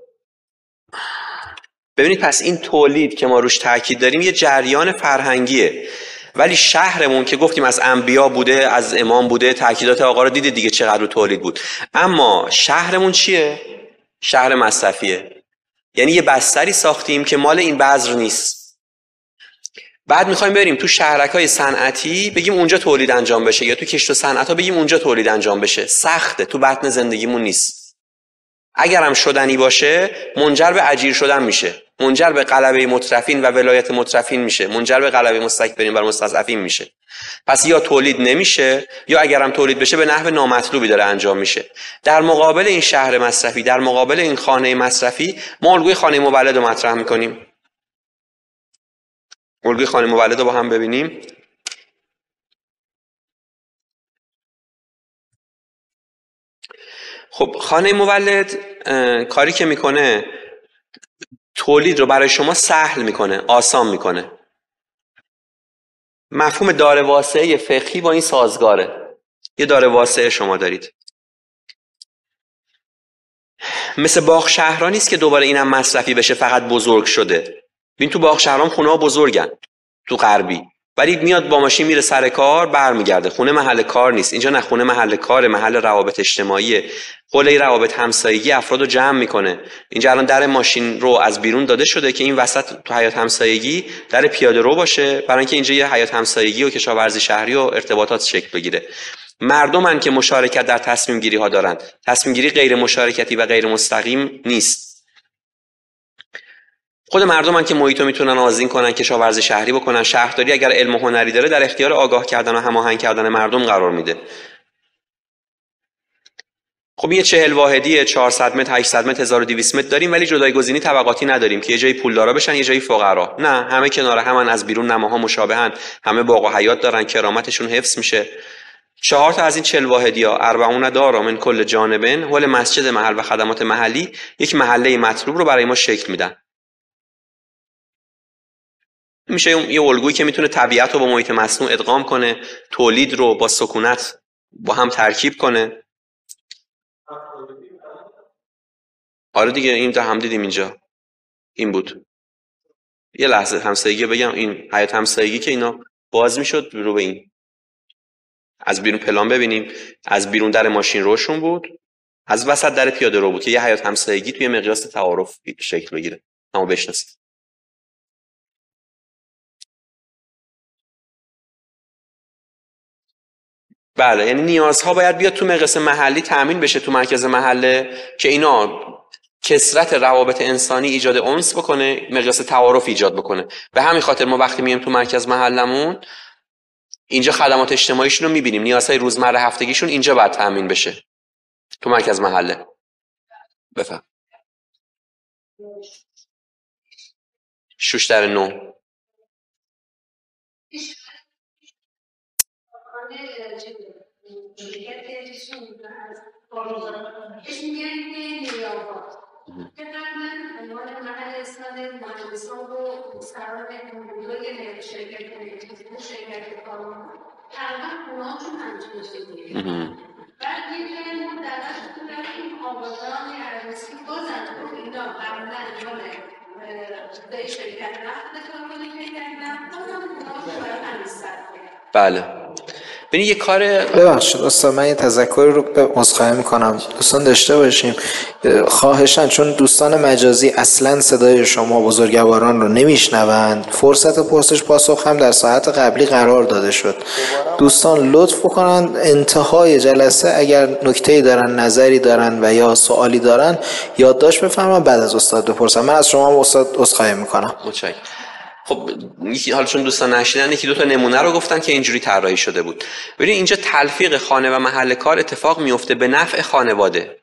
ببینید پس این تولید که ما روش تاکید داریم یه جریان فرهنگیه، ولی شهرمون که گفتیم از انبیا بوده، از امام بوده، تاکیدات آقا رو دیدید دیگه چقدر رو تولید بود. اما شهرمون چیه؟ شهر مصرفیه. یعنی یه بستری ساختیم که مال این بذر نیست. بعد میخوایم بریم تو شهرک‌های صنعتی بگیم اونجا تولید انجام بشه، یا تو کشت و صنعت‌ها بگیم اونجا تولید انجام بشه. سخته، تو بطن زندگیمون نیست. اگر هم شدنی باشه منجر به اجیر شدن میشه، منجر به غلبه مترفین و ولایت مترفین میشه، منجر به غلبه مستکبرین و مستضعفین میشه. پس یا تولید نمیشه یا اگر هم تولید بشه به نحو نامطلوبی داره انجام میشه. در مقابل این شهر مصرفی، در مقابل این خانه مصرفی، ما الگوی خانه مولد رو مطرح میکنیم. الگوی خانه مولد رو با هم ببینیم. خب خانه مولد کاری که میکنه تولید رو برای شما سهل میکنه، آسان میکنه. مفهوم دار واسعه فقهی با این سازگاره. یه دار واسعه شما دارید، مثل باغ شهرها نیست که دوباره اینم مصرفی بشه، فقط بزرگ شده. ببین تو باغ شهرام خونه ها بزرگن تو غربی، ولی میاد با ماشین میره سر کار برمیگرده. خونه محل کار نیست. اینجا نه، خونه محل کاره، محل روابط اجتماعیه. حوله روابط همسایگی افراد رو جمع میکنه. اینجا الان در ماشین رو از بیرون داده شده که این وسط تو حیاط همسایگی در پیاده رو باشه، برای اینکه اینجا یه حیاط همسایگی و کشاورزی شهری و ارتباطات شکل بگیره. مردمن که مشارکت در تصمیم گیری ها دارن. تصمیم گیری غیر مشارکتی و غیر مستقیم نیست. خود مردمن که محیطو میتونن آذین کنن، کشاورزی شهری بکنن. شهرداری اگر علم و هنری داره در اختیار آگاه کردن و هماهنگ کردن مردم قرار میده. خب یه 40 واحدی 400 متر، 800 متر، 1200 متر داریم، ولی جدایگزینی طبقاتی نداریم که یه جایی پولدارا بشن یه جایی فقرا. نه، همه کنار همن، از بیرون نماها مشابهن، همه باغ و حیات دارن، کرامتشون حفظ میشه. 4 تا از این 40 واحدی‌ها 40 دار من کل جانبن حول مسجد محل و خدمات محلی یک محله مطلوب رو برای ما شکل میدن. میشه یه الگویی که میتونه طبیعت رو با محیط مصنوع ادغام کنه، تولید رو با سکونت با هم ترکیب کنه. آره دیگه، این تا هم دیدیم اینجا. این بود. یه لحظه همسایگی بگم، این حیاط همسایگی که اینا باز میشد رو به این از بیرون پلان ببینیم، از بیرون در ماشین روشون بود، از وسط در پیاده رو بود که یه حیاط همسایگی توی مقیاس تعارف شکل بگیره. اما بشناسید. بله، یعنی نیازها باید بیاد تو مقیاس محلی تامین بشه، تو مرکز محله، که اینا کثرت روابط انسانی ایجاد انس بکنه، مقیاس تعارف ایجاد بکنه. به همین خاطر ما وقتی میایم تو مرکز محلمون اینجا خدمات اجتماعیشون رو میبینیم، نیازهای روزمره هفتگیشون اینجا باید تامین بشه تو مرکز محله. بفهم 6-9 بله. ببین یه کار ببخشید استاد، من یه تذکری رو عذرخواهی میکنم دوستان داشته باشیم. خواهشاً چون دوستان مجازی اصلاً صدای شما بزرگواران رو نمیشنوند، فرصت پرسش پاسخ هم در ساعت قبلی قرار داده شد. دوستان لطف بکنن انتهای جلسه اگر نکته‌ای دارن، نظری دارن و یا سوالی دارن یادداشت بفرمایید، بعد از استاد بپرسم. من از شما استاد عذرخواهی میکنم. متشکرم. خب حالا چون دوستان نشیدن یکی دو تا نمونه رو گفتن که اینجوری طراحی شده بود. ببین اینجا تلفیق خانه و محل کار اتفاق میفته به نفع خانواده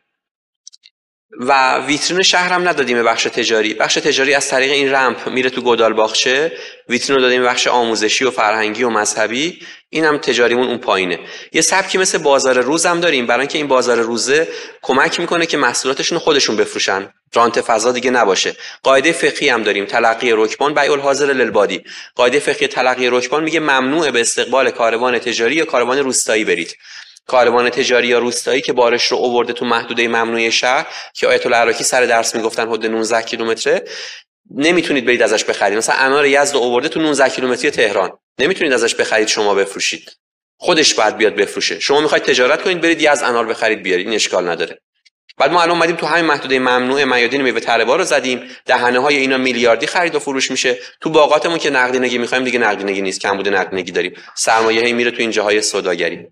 و ویترین شهر هم ندادیم به بخش تجاری. بخش تجاری از طریق این رمپ میره تو گودال باغچه، ویترین رو دادیم به بخش آموزشی و فرهنگی و مذهبی، اینم تجاریمون اون پایینه. یه سبکی مثل بازار روز هم داریم برای اینکه این بازار روزه کمک میکنه که محصولاتشون خودشون بفروشن، رانت فضا دیگه نباشه. قاعده فقهی هم داریم، تلقی رکبان بیع الحاضر للبادی. قاعده فقهی تلقی رکبان میگه ممنوعه به استقبال کاروان تجاری یا کاروان روستایی برید. کاروان تجاری یا روستایی که بارش رو آورده تو محدوده ممنوعه شهر که آیت الله عراقی سر درس میگفتن حدود 19 کیلومتره، نمیتونید برید ازش بخرید. مثلا انار یزد رو آورده تو 19 کیلومتری تهران، نمیتونید ازش بخرید شما بفروشید، خودش بعد بیاد بفروشه. شما میخواید تجارت کنید برید یزد انار بخرید بیارید، این اشکال نداره. بعد ما الان اومدیم تو همین محدوده ممنوعه میادین میوه تره‌بار رو زدیم، دهنه‌های اینا میلیاردی خرید و فروش میشه. تو باغاتمون که نقدینگی می‌خوایم دیگه نقدینگی نیست، کمبود نقدینگی داریم، سرمایه‌ای میره تو این جاهای سوداگری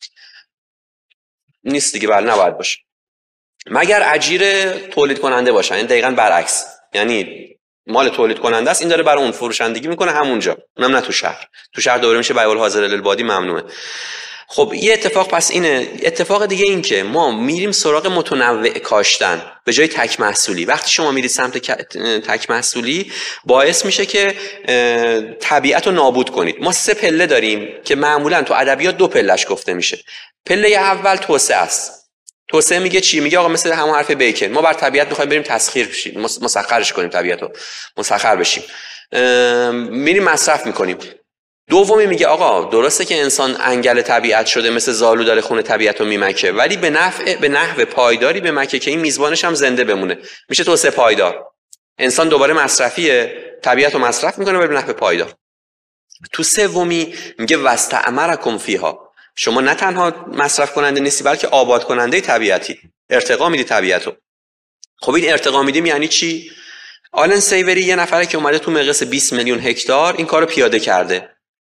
نیست دیگه. بله نباید باشه مگر اجیر تولید کننده باشن، این دقیقاً برعکس، یعنی مال تولید کننده است این داره برای اون فروشندگی میکنه همونجا، اونم نه تو شهر. تو شهر دوباره میشه بیع الحاضر للبادی ممنوعه. خب یه اتفاق پس اینه. اتفاق دیگه این که ما میریم سراغ متنوع کاشتن به جای تک محصولی. وقتی شما میرید سمت تک محصولی باعث میشه که طبیعت رو نابود کنید. ما 3 پله داریم که معمولا تو ادبیات 2 پلهش گفته میشه. پله اول توسعه است. توسعه میگه چی؟ میگه آقا مثل همون حرف بیکن، ما بر طبیعت میخوایم بریم تسخیر بشیم، مسخرش کنیم، طبیعت رو مسخر بشیم، میریم مصرف میکنیم. دومی میگه آقا درسته که انسان انگل طبیعت شده، مثل زالو داره خون طبیعت رو میمکه، ولی به نحو پایداری بمکه که این میزبانش هم زنده بمونه. میشه توسعه پایدار. انسان دوباره مصرفیه، طبیعت رو مصرف میکنه ولی به نحو پایدار. تو سومی میگه واستعمرکم فیها، شما نه تنها مصرف کننده نیستی بلکه آباد کننده طبیعتی، ارتقا میدی طبیعت رو. خب این ارتقا میدیم یعنی چی؟ آلن سیوری یه نفره که اومده تو مقیاس 20 میلیون هکتار این کارو پیاده کرده.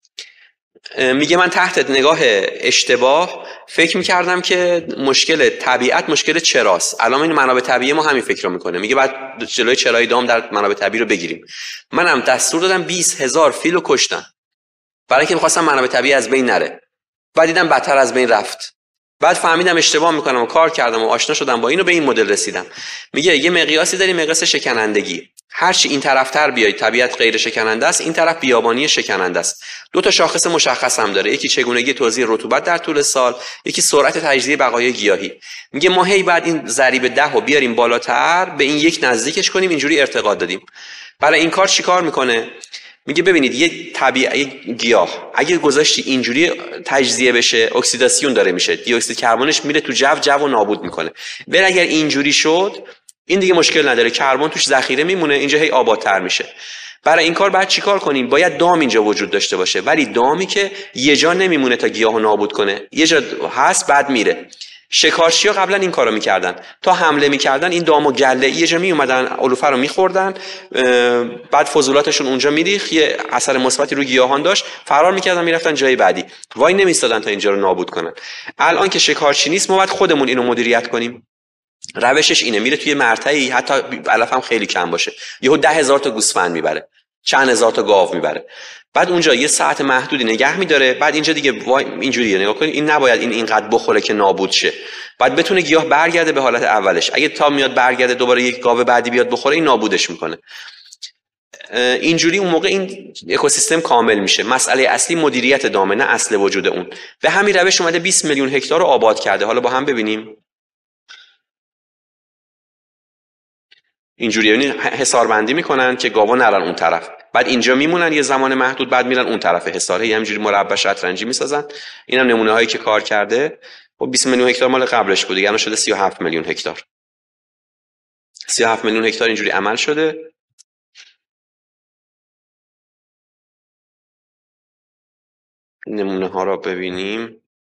میگه من تحت نگاه اشتباه فکر میکردم که مشکل طبیعت مشکل چراست، الان این منابع طبیعی ما همین فکر رو میکنه. میگه بعد جلوی چرای دام در منابع طبیعی رو بگیریم. منم دستور دادم 20,000 فیل رو کشتم برای اینکه میخواستم منابع طبیعی از بین نره. بعد دیدم بدتر از بین رفت. بعد فهمیدم اشتباه میکنم و کار کردم و آشنا شدم با اینو، به این مدل رسیدم. میگه یه مقیاسی داریم، مقیاس شکنندگی. هرچی این طرفتر بیای طبیعت غیر شکننده است، این طرف بیابانی شکننده است. 2 تا شاخص مشخص هم داره، یکی چگونگی توزیع رطوبت در طول سال، یکی سرعت تجزیه بقایای گیاهی. میگه ما هی بعد این ضریب 10 رو بیاریم بالاتر، به این 1 نزدیکش کنیم، اینجوری ارتقا دادیم. برای این کار چیکار میکنه؟ میگه ببینید یه گیاه اگه گذاشتی اینجوری تجزیه بشه اکسیداسیون داره میشه، دی اکسید کربنش میره تو جو و نابود میکنه. ولی اگر اینجوری شد این دیگه مشکل نداره، کربن توش ذخیره میمونه، اینجا هی آبادتر میشه. برای این کار بعد چیکار کنیم؟ باید دام اینجا وجود داشته باشه، ولی دامی که یه جا نمیمونه تا گیاهو نابود کنه، یه جا هست بعد میره. شکارچی‌ها قبلا این کارو میکردن، تا حمله میکردن این دام و گله یه جا میومدن علوفه رو میخوردن، بعد فضولاتشون اونجا میریخ، یه اثر مثبتی رو گیاهان داشت، فرار میکردن میرفتن جای بعدی، وای نمیستادن تا اینجا رو نابود کنن. الان که شکارچی نیست ما باید خودمون اینو مدیریت کنیم. روشش اینه، میره توی مرتعی، حتی علف هم خیلی کم باشه، یهو 10,000 تا گوسفند میبره، چند هزار تا گاو میبره، بعد اونجا یه ساعت محدودی نگه میداره، بعد اینجا دیگه اینجوریه نگاه کنید، این نباید اینقدر بخوره که نابود شه، بعد بتونه گیاه برگرده به حالت اولش. اگه تا میاد برگرده دوباره یک گاو بعدی بیاد بخوره، این نابودش میکنه. اینجوری اون موقع این اکوسیستم کامل میشه. مسئله اصلی مدیریت دامه، نه اصل وجود اون. به همین روش اومده 20 میلیون هکتار رو آباد کرده. حالا با هم ببینیم. اینجوری یعنی حصار بندی میکنن که گاوا نرن اون طرف، بعد اینجا میمونن یه زمان محدود، بعد میرن اون طرف حصار، همینجوری مربع شطرنجی میسازن. اینم نمونه هایی که کار کرده. خب 20 میلیون هکتار مال قبلش بود، یعنی شده 37 میلیون هکتار. 37 میلیون هکتار اینجوری عمل شده. نمونه ها را ببینیم.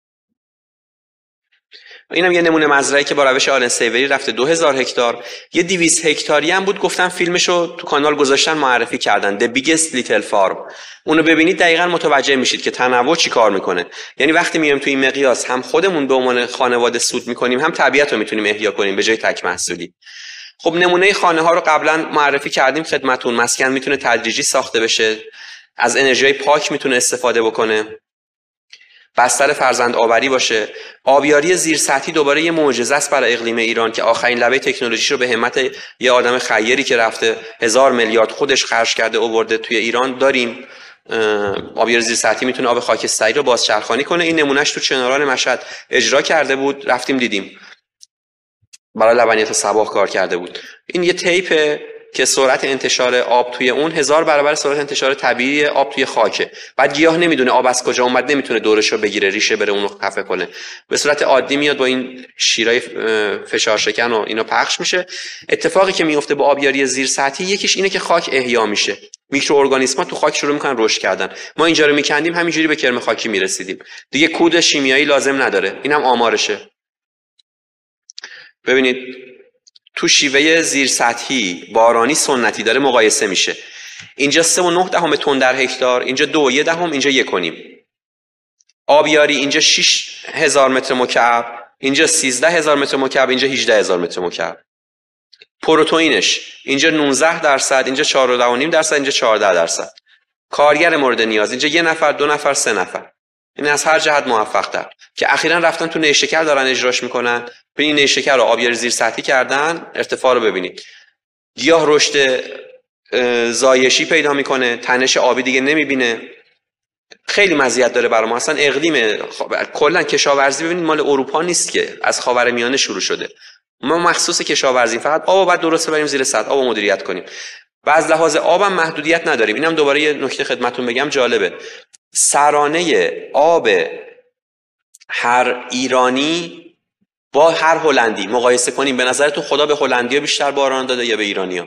اینم یه نمونه مزرعه‌ای که با روش آلن سیوری رفته 2000 هکتار. یه 200 هکتاری هم بود، گفتم فیلمشو تو کانال گذاشتن، معرفی کردن، The Biggest Little Farm. اونو ببینید دقیقاً متوجه میشید که تنوع چی کار میکنه. یعنی وقتی میایم تو این مقیاس هم خودمون به عنوان خانواده سود میکنیم، هم طبیعت رو میتونیم احیا کنیم به جای تک محصولی. خب نمونه خانه ها رو قبلا معرفی کردیم خدمتتون. مسکن میتونه تدریجی ساخته بشه، از انرژی پاک میتونه استفاده بکنه، بستر فرزند آوری باشه. آبیاری زیرسطحی دوباره یه معجزه است برای اقلیم ایران که آخرین لبه تکنولوژیش رو به همت یه آدم خیری که رفته 1000 میلیارد خودش خرج کرده آورده توی ایران داریم. آبیاری زیرسطحی میتونه آب خاکستری رو بازچرخانی کنه. این نمونهش تو چناران مشهد اجرا کرده بود، رفتیم دیدیم، برای لبنیات صباح کار کرده بود. این یه تیپه که سرعت انتشار آب توی اون 1000 برابر سرعت انتشار طبیعی آب توی خاکه. بعد گیاه نمیدونه آب از کجا اومد، نمیتونه دورش رو بگیره، ریشه بره اونو خفه کنه. به صورت عادی میاد با این شیرای فشار شکن و اینا پخش میشه. اتفاقی که میفته با آبیاری زیر سطحی یکیش اینه که خاک احیا میشه. میکروارگانیسم‌ها تو خاک شروع میکنن رشد کردن. ما اینجا رو میکندیم همینجوری به کرم خاکی میرسیدیم. دیگه کود شیمیایی لازم نداره. اینم آمارشه. ببینید تو شیوه زیر سطحی بارانی سنتی داره مقایسه میشه. اینجا 3.9 تن در هکتار، اینجا 2.1، اینجا 1.5. آبیاری اینجا 6000 متر مکعب، اینجا 13000 متر مکعب، اینجا 18000 متر مکعب. پروتئینش اینجا 19%، اینجا 4.5%، اینجا 14%. کارگر مورد نیاز اینجا 1 نفر، 2 نفر، 3 نفر. این از هر جهت موفق تر که اخیراً رفتن تو نیشکر دارن اجراش میکنن. به این نیشکر رو آبیاری زیر سطحی کردن، ارتفاع رو ببینید. گیاه رشد زایشی پیدا میکنه، تنش آبی دیگه نمیبینه. خیلی مزیت داره برای ما. اصلا اقلیم کلا کشاورزی ببینید مال اروپا نیست که، از خاورمیانه شروع شده. ما مخصوص کشاورزی فقط آب بعد درست بریم زیر سطح، آب مدیریت کنیم. و از لحاظ آبم محدودیت نداریم. اینم دوباره یه نکته خدمتتون بگم جالبه. سرانه آب هر ایرانی با هر هلندی مقایسه کنیم، به نظرتون خدا به هلندیا بیشتر باران داده یا به ایرانیا؟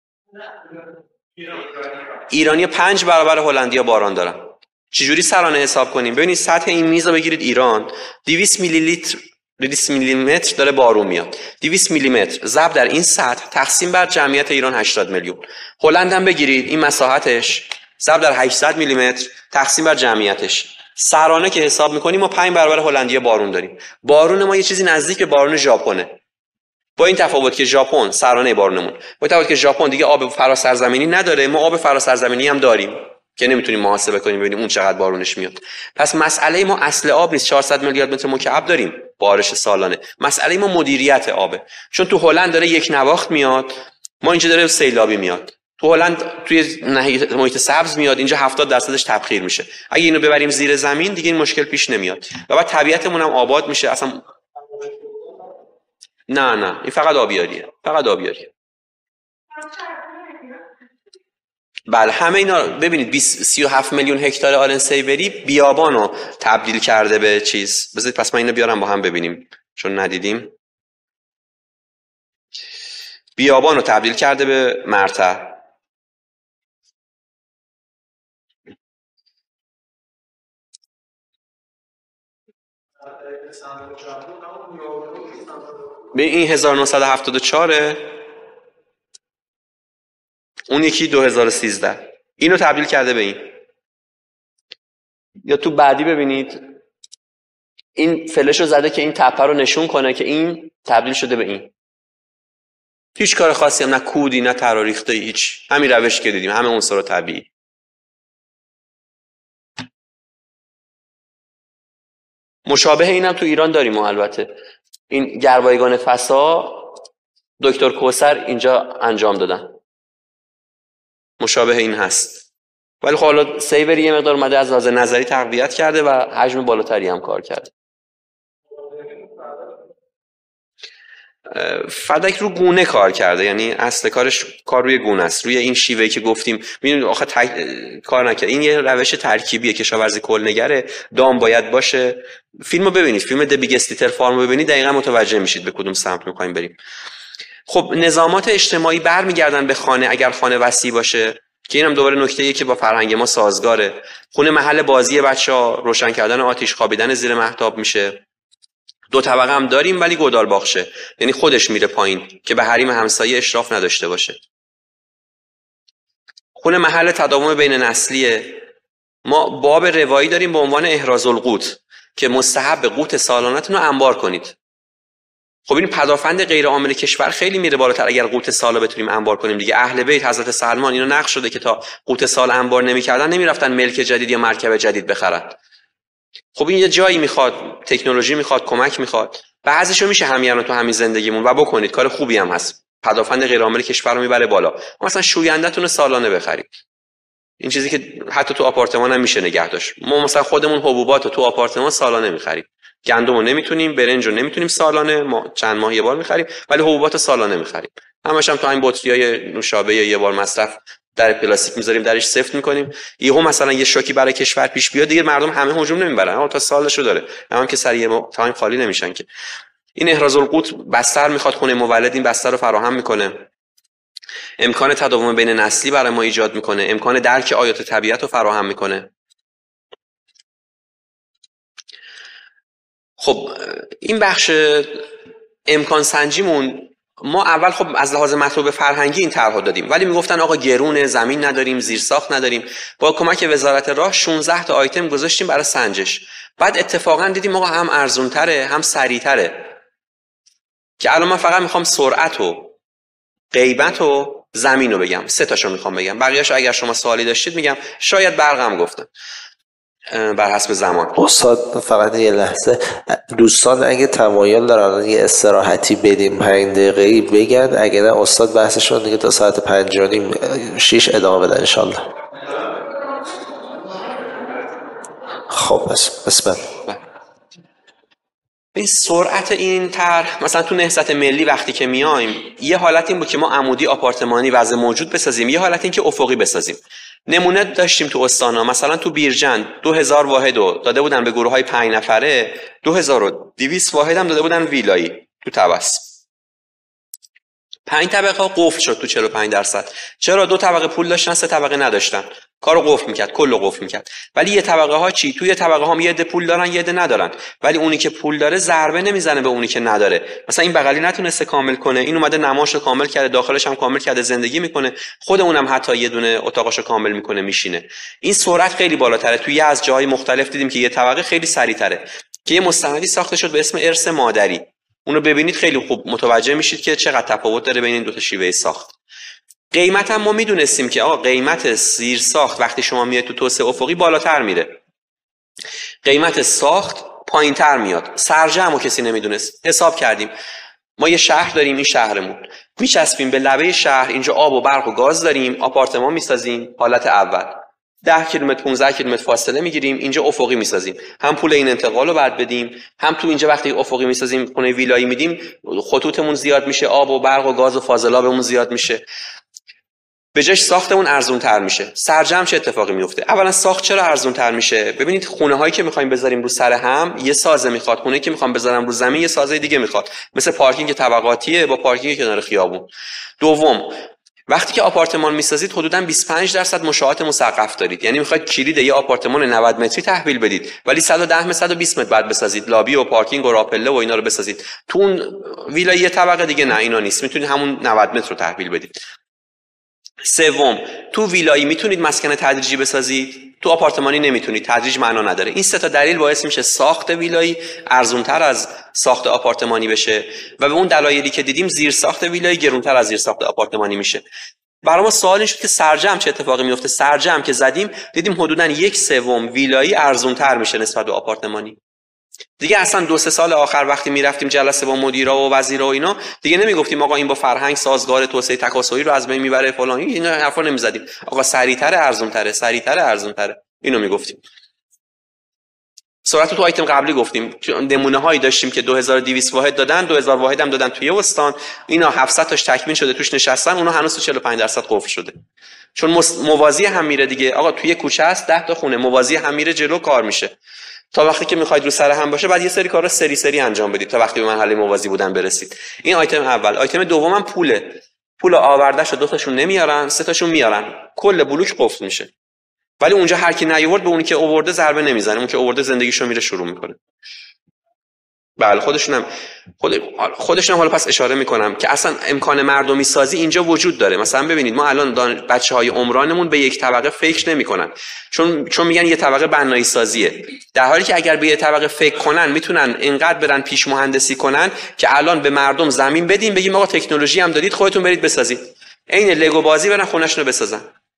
ایرانیا 5 برابر هلندیا باران دارن. چجوری سرانه حساب کنیم؟ ببینید سطح این میز رو بگیرید. ایران 200 میلی متر داره بارون میاد. 200 میلی متر ضرب در این سطح تقسیم بر جمعیت ایران 80 میلیون. هلند هم بگیرید، این مساحتش ضرب در 800 میلی متر تقسیم بر جمعیتش. سرانه که حساب میکنیم ما 5 برابر هلندیا بارون داریم. بارون ما یه چیزی نزدیک به بارون ژاپنه. با این تفاوت که ژاپن سرانه بارونمون، با تفاوت که ژاپن دیگه آب فراسرزمینی نداره، ما آب فراسرزمینی هم داریم که نمیتونیم محاسبه کنیم ببینیم اون چقدر بارونش میاد. پس مسئله ما اصل آب نیست. 400 میلیارد متر مکعب داریم بارش سالانه. مسئله ما مدیریت آبه. چون تو هلند داره یک نواخت میاد، ما اینجا داره سیلابی میاد. تو هلند توی محیط سبز میاد، اینجا 70%ش تبخیر میشه. اگه اینو ببریم زیر زمین دیگه این مشکل پیش نمیاد و بعد طبیعتمون هم آباد میشه. اصلا نه این فقط آبیاریه، فقط آبیاریه. بله همه اینا ببینید 37 میلیون هکتار آلن سیوری بیابانو تبدیل کرده به چیز. بذارید پس من اینو بیارم با هم ببینیم چون ندیدیم. بیابانو تبدیل کرده به مرتع. به این 1974 اون یکی 2013 اینو تبدیل کرده به این. یا تو بعدی ببینید این فلش رو زده که این تپه رو نشون کنه که این تبدیل شده به این. هیچ کار خاصی هم، نه کودی نه تراریخته، هیچ، همین روش که دیدیم، همه عنصر طبیعی. مشابه اینم تو ایران داریم. و البته این گربایگان فسا دکتر کوثر اینجا انجام دادن، مشابه این هست. ولی خب حالا سیبری یه مقدار اومده از لحاظ نظری تقویت کرده و حجم بالاتری هم کار کرده. فدک رو گونه کار کرده، یعنی اصل کارش کار روی گونه است، روی این شیوهی که گفتیم. می‌بینید آخه کار نکرد. این یه روش ترکیبیه، کشاورزی کلنگره، دام باید باشه. فیلمو ببینید، فیلم د بیگست لیتل فارم رو ببینید، دقیقاً متوجه میشید به کدوم سمت می‌خوایم بریم. خب نظامات اجتماعی برمیگردن به خانه، اگر خانه وسیع باشه، که اینم دوباره نکته‌ایه که با فرهنگ ما سازگاره. خونه محل بازی بچه‌ها، روشن کردن آتش، خوابیدن زیر مهتاب میشه. 2 طبقه هم داریم ولی گودال باغشه، یعنی خودش میره پایین که به حریم همسایه اشراف نداشته باشه. خونه محل تداوم بین نسلیه. ما باب روایی داریم به عنوان احراز القوت که مستحب قوت سالانتون رو انبار کنید. خب این پدافند غیر عامل کشور خیلی میره بالاتر. اگر قوت سال بتونیم انبار کنیم دیگه، اهل بیت حضرت سلمان اینو نقش شده که تا قوت سال انبار نمیکردن نمیرفتن ملک جدید یا مرکب جدید بخرن. خب این یه جایی میخواد، تکنولوژی میخواد، کمک میخواد. بعضیشو میشه همین تو همین زندگیمون و بکنید، کار خوبی هم هست. پدافند غیر عامل کشور رو میبره بالا. مثلا شوینده‌تون رو سالانه بخرید. این چیزی که حتی تو آپارتمان هم میشه نگه داشت. ما مثلا خودمون حبوبات رو تو آپارتمان سالانه میخریم. گندم رو نمیتونیم، برنج رو نمیتونیم سالانه، ما چند ماه یه بار میخریم، ولی حبوبات رو سالانه میخریم. همش هم تو این بطریای نوشابه یه بار مصرف در پلاستیک میذاریم، درش سفت میکنیم. یهو مثلا یه شوکی برای کشور پیش بیاد دیگه، مردم همه هجوم نمیبرن، تا سالشو داره، هم که سریع تایم خالی نمیشن که. این احراز القوت بستر میخواد، خونه مولد این بستر رو فراهم میکنه، امکان تداوم بین نسلی برای ما ایجاد میکنه، امکان درک آیات طبیعت رو فراهم میکنه. خب این بخش امکان سنجیمون، ما اول خب از لحاظ مطلوب فرهنگی این طرحو دادیم، ولی میگفتن آقا گرونه، زمین نداریم، زیرساخت نداریم. با کمک وزارت راه 16 تا آیتم گذاشتیم برای سنجش. بعد اتفاقا دیدیم آقا هم ارزونتره هم سریعتره، که الان من فقط میخوام سرعت و غیبت و زمین رو بگم، 3 تاشو میخوام بگم، بقیه‌اشو اگر شما سوالی داشتید میگم، شاید برقم گفتم بر حسب زمان. استاد فقط یه لحظه، دوستان اگه تمایل دارن یه استراحتی بدیم 5 دقیقه‌ای بگن، اگه نه استاد بحثشون دیگه تا ساعت 5:30 6 ادامه بدن انشالله. خب بسم الله. این سرعت این طرح مثلا تو نهضت ملی وقتی که میایم، یه حالت این بود که ما عمودی آپارتمانی وضع موجود بسازیم، یه حالت این که افقی بسازیم. نمونه داشتیم تو استانا، مثلا تو بیرجند 2000 واحد رو داده بودن به گروه‌های 5 نفره، 2200 واحد هم داده بودن ویلایی تو طبس. 5 طبقه قفل شد تو 45%. چرا؟ 2 طبقه پول داشتن، 3 طبقه نداشتن. کارو قفل میکرد، کلو قفل میکرد. ولی یه طبقه ها چی؟ توی طبقه ها یه عده پول دارن، یه عده ندارن. ولی اونی که پول داره ضربه نمیزنه به اونی که نداره. مثلا این بغلی نتونسته کامل کنه، این اومده نماشو کامل کرده، داخلش هم کامل کرده، زندگی میکنه، خود اونم حتی یه دونه اتاقشو کامل میکنه، میشینه. این سرعت خیلی بالاتره. توی از جاهای مختلف دیدیم که یه طبقه خیلی سریعتره، که یه مستندی ساخته شد به اسم ارث مادری. اونو ببینید خیلی خوب متوجه میشید که چقدر تفاوت داره بین این دو تا شیوه ساخت. قیمت هم ما میدونستیم که آقا قیمت زیر ساخت وقتی شما میاد تو توسعه افقی بالاتر میره، قیمت ساخت پایینتر میاد. سرجمو کسی نمیدونست. حساب کردیم ما یه شهر داریم، این شهرمون میچسبیم به لبه شهر، اینجا آب و برق و گاز داریم، آپارتمان میسازیم. حالت اول 10 کیلومتر 15 کیلومتر فاصله میگیریم، اینجا افقی میسازیم، هم پول این انتقال رو بعد بدیم، هم تو اینجا وقتی افقی میسازیم خونه ویلایی میدیم، خطوطمون زیاد میشه، آب و برق و گاز و فاضلابمون زیاد میشه، به جاش ساختمون ارزون تر میشه. سرجم چه اتفاقی میفته؟ اولا ساخت چرا ارزون تر میشه؟ ببینید خونه هایی که میخوایم بذاریم رو سر هم یه سازه میخواد، خونه که میخوام بذارم رو زمین یه سازه دیگه میخواد، مثل پارکینگ طبقاتیه با پارکینگ کنار خیابون. دوم، وقتی که آپارتمان میسازید حدوداً 25% مشاهات مسقف دارید، یعنی میخواید کلید یه آپارتمان 90 متری تحویل بدید ولی 110 متر 120 متر بعد بسازید، لابی و پارکینگ و راپله و اینا رو بسازید. تو اون ویلا یه طبقه دیگه نه، اینا نیست، میتونید همون 90 متر رو تحویل بدید. سوم، تو ویلایی میتونید مسکن تدریجی بسازید، تو آپارتمانی نمیتونید، تدریج معنا نداره. این سه تا دلیل باعث میشه ساخت ویلایی ارزان‌تر از ساخت آپارتمانی بشه و به اون دلایلی که دیدیم زیر ساخت ویلایی گران‌تر از زیر ساخت آپارتمانی میشه. برای ما سوال این شد که سرجم چه اتفاقی میفته؟ سرجم که زدیم دیدیم حدوداً 1/3 ویلایی ارزان‌تر میشه نسبت به آپارتمانی. دیگه اصلا 2-3 سال آخر وقتی میرفتیم جلسه با مدیرا و وزیرا و اینا، دیگه نمیگفتیم آقا این با فرهنگ سازگار، توسعه تکاسلی رو از بین میبره فلان، اینا حرفا نمیزدیم. آقا سریعتر ارزان‌تره، سریعتر ارزان‌تره، اینو میگفتیم. سرعت تو آیتم قبلی گفتیم نمونه هایی داشتیم که 2200 واحد دادن، 2000 واحد هم دادن توی استان، اینا 700 تاش تکمیل شده توش نشستن، اونا هنوز 45% قفل شده. چون موازی هم میره دیگه. آقا توی کوچه است 10 تا خونه، موازی هم میره جلو کار میشه. تا وقتی که میخواید رو سر هم باشه بعد یه سری کارا سری انجام بدید تا وقتی به مرحله موازی بودن برسید. این آیتم اول. آیتم دومم پوله. پول آوردهشو 2 تاشون نمیارن، 3 تاشون میارن، کل بلوک قفل میشه. ولی اونجا هر کی نیورد به اونی که آورده ضربه نمیزنه، اون که آورده زندگیشو میره شروع میکنه. بله خودشون حالا پس اشاره میکنم که اصلا امکان مردمی سازی اینجا وجود داره. مثلا ببینید ما الان بچهای عمرانمون به یک طبقه فکر نمیکنن، چون میگن یه طبقه بنایی سازیه، در حالی که اگر به یه طبقه فکر کنن میتونن اینقدر برن پیش مهندسی کنن که الان به مردم زمین بدیم بگیم آقا تکنولوژی هم دادید خودتون برید بسازید، عین لگو بازی برن خونه‌شون رو بسازن.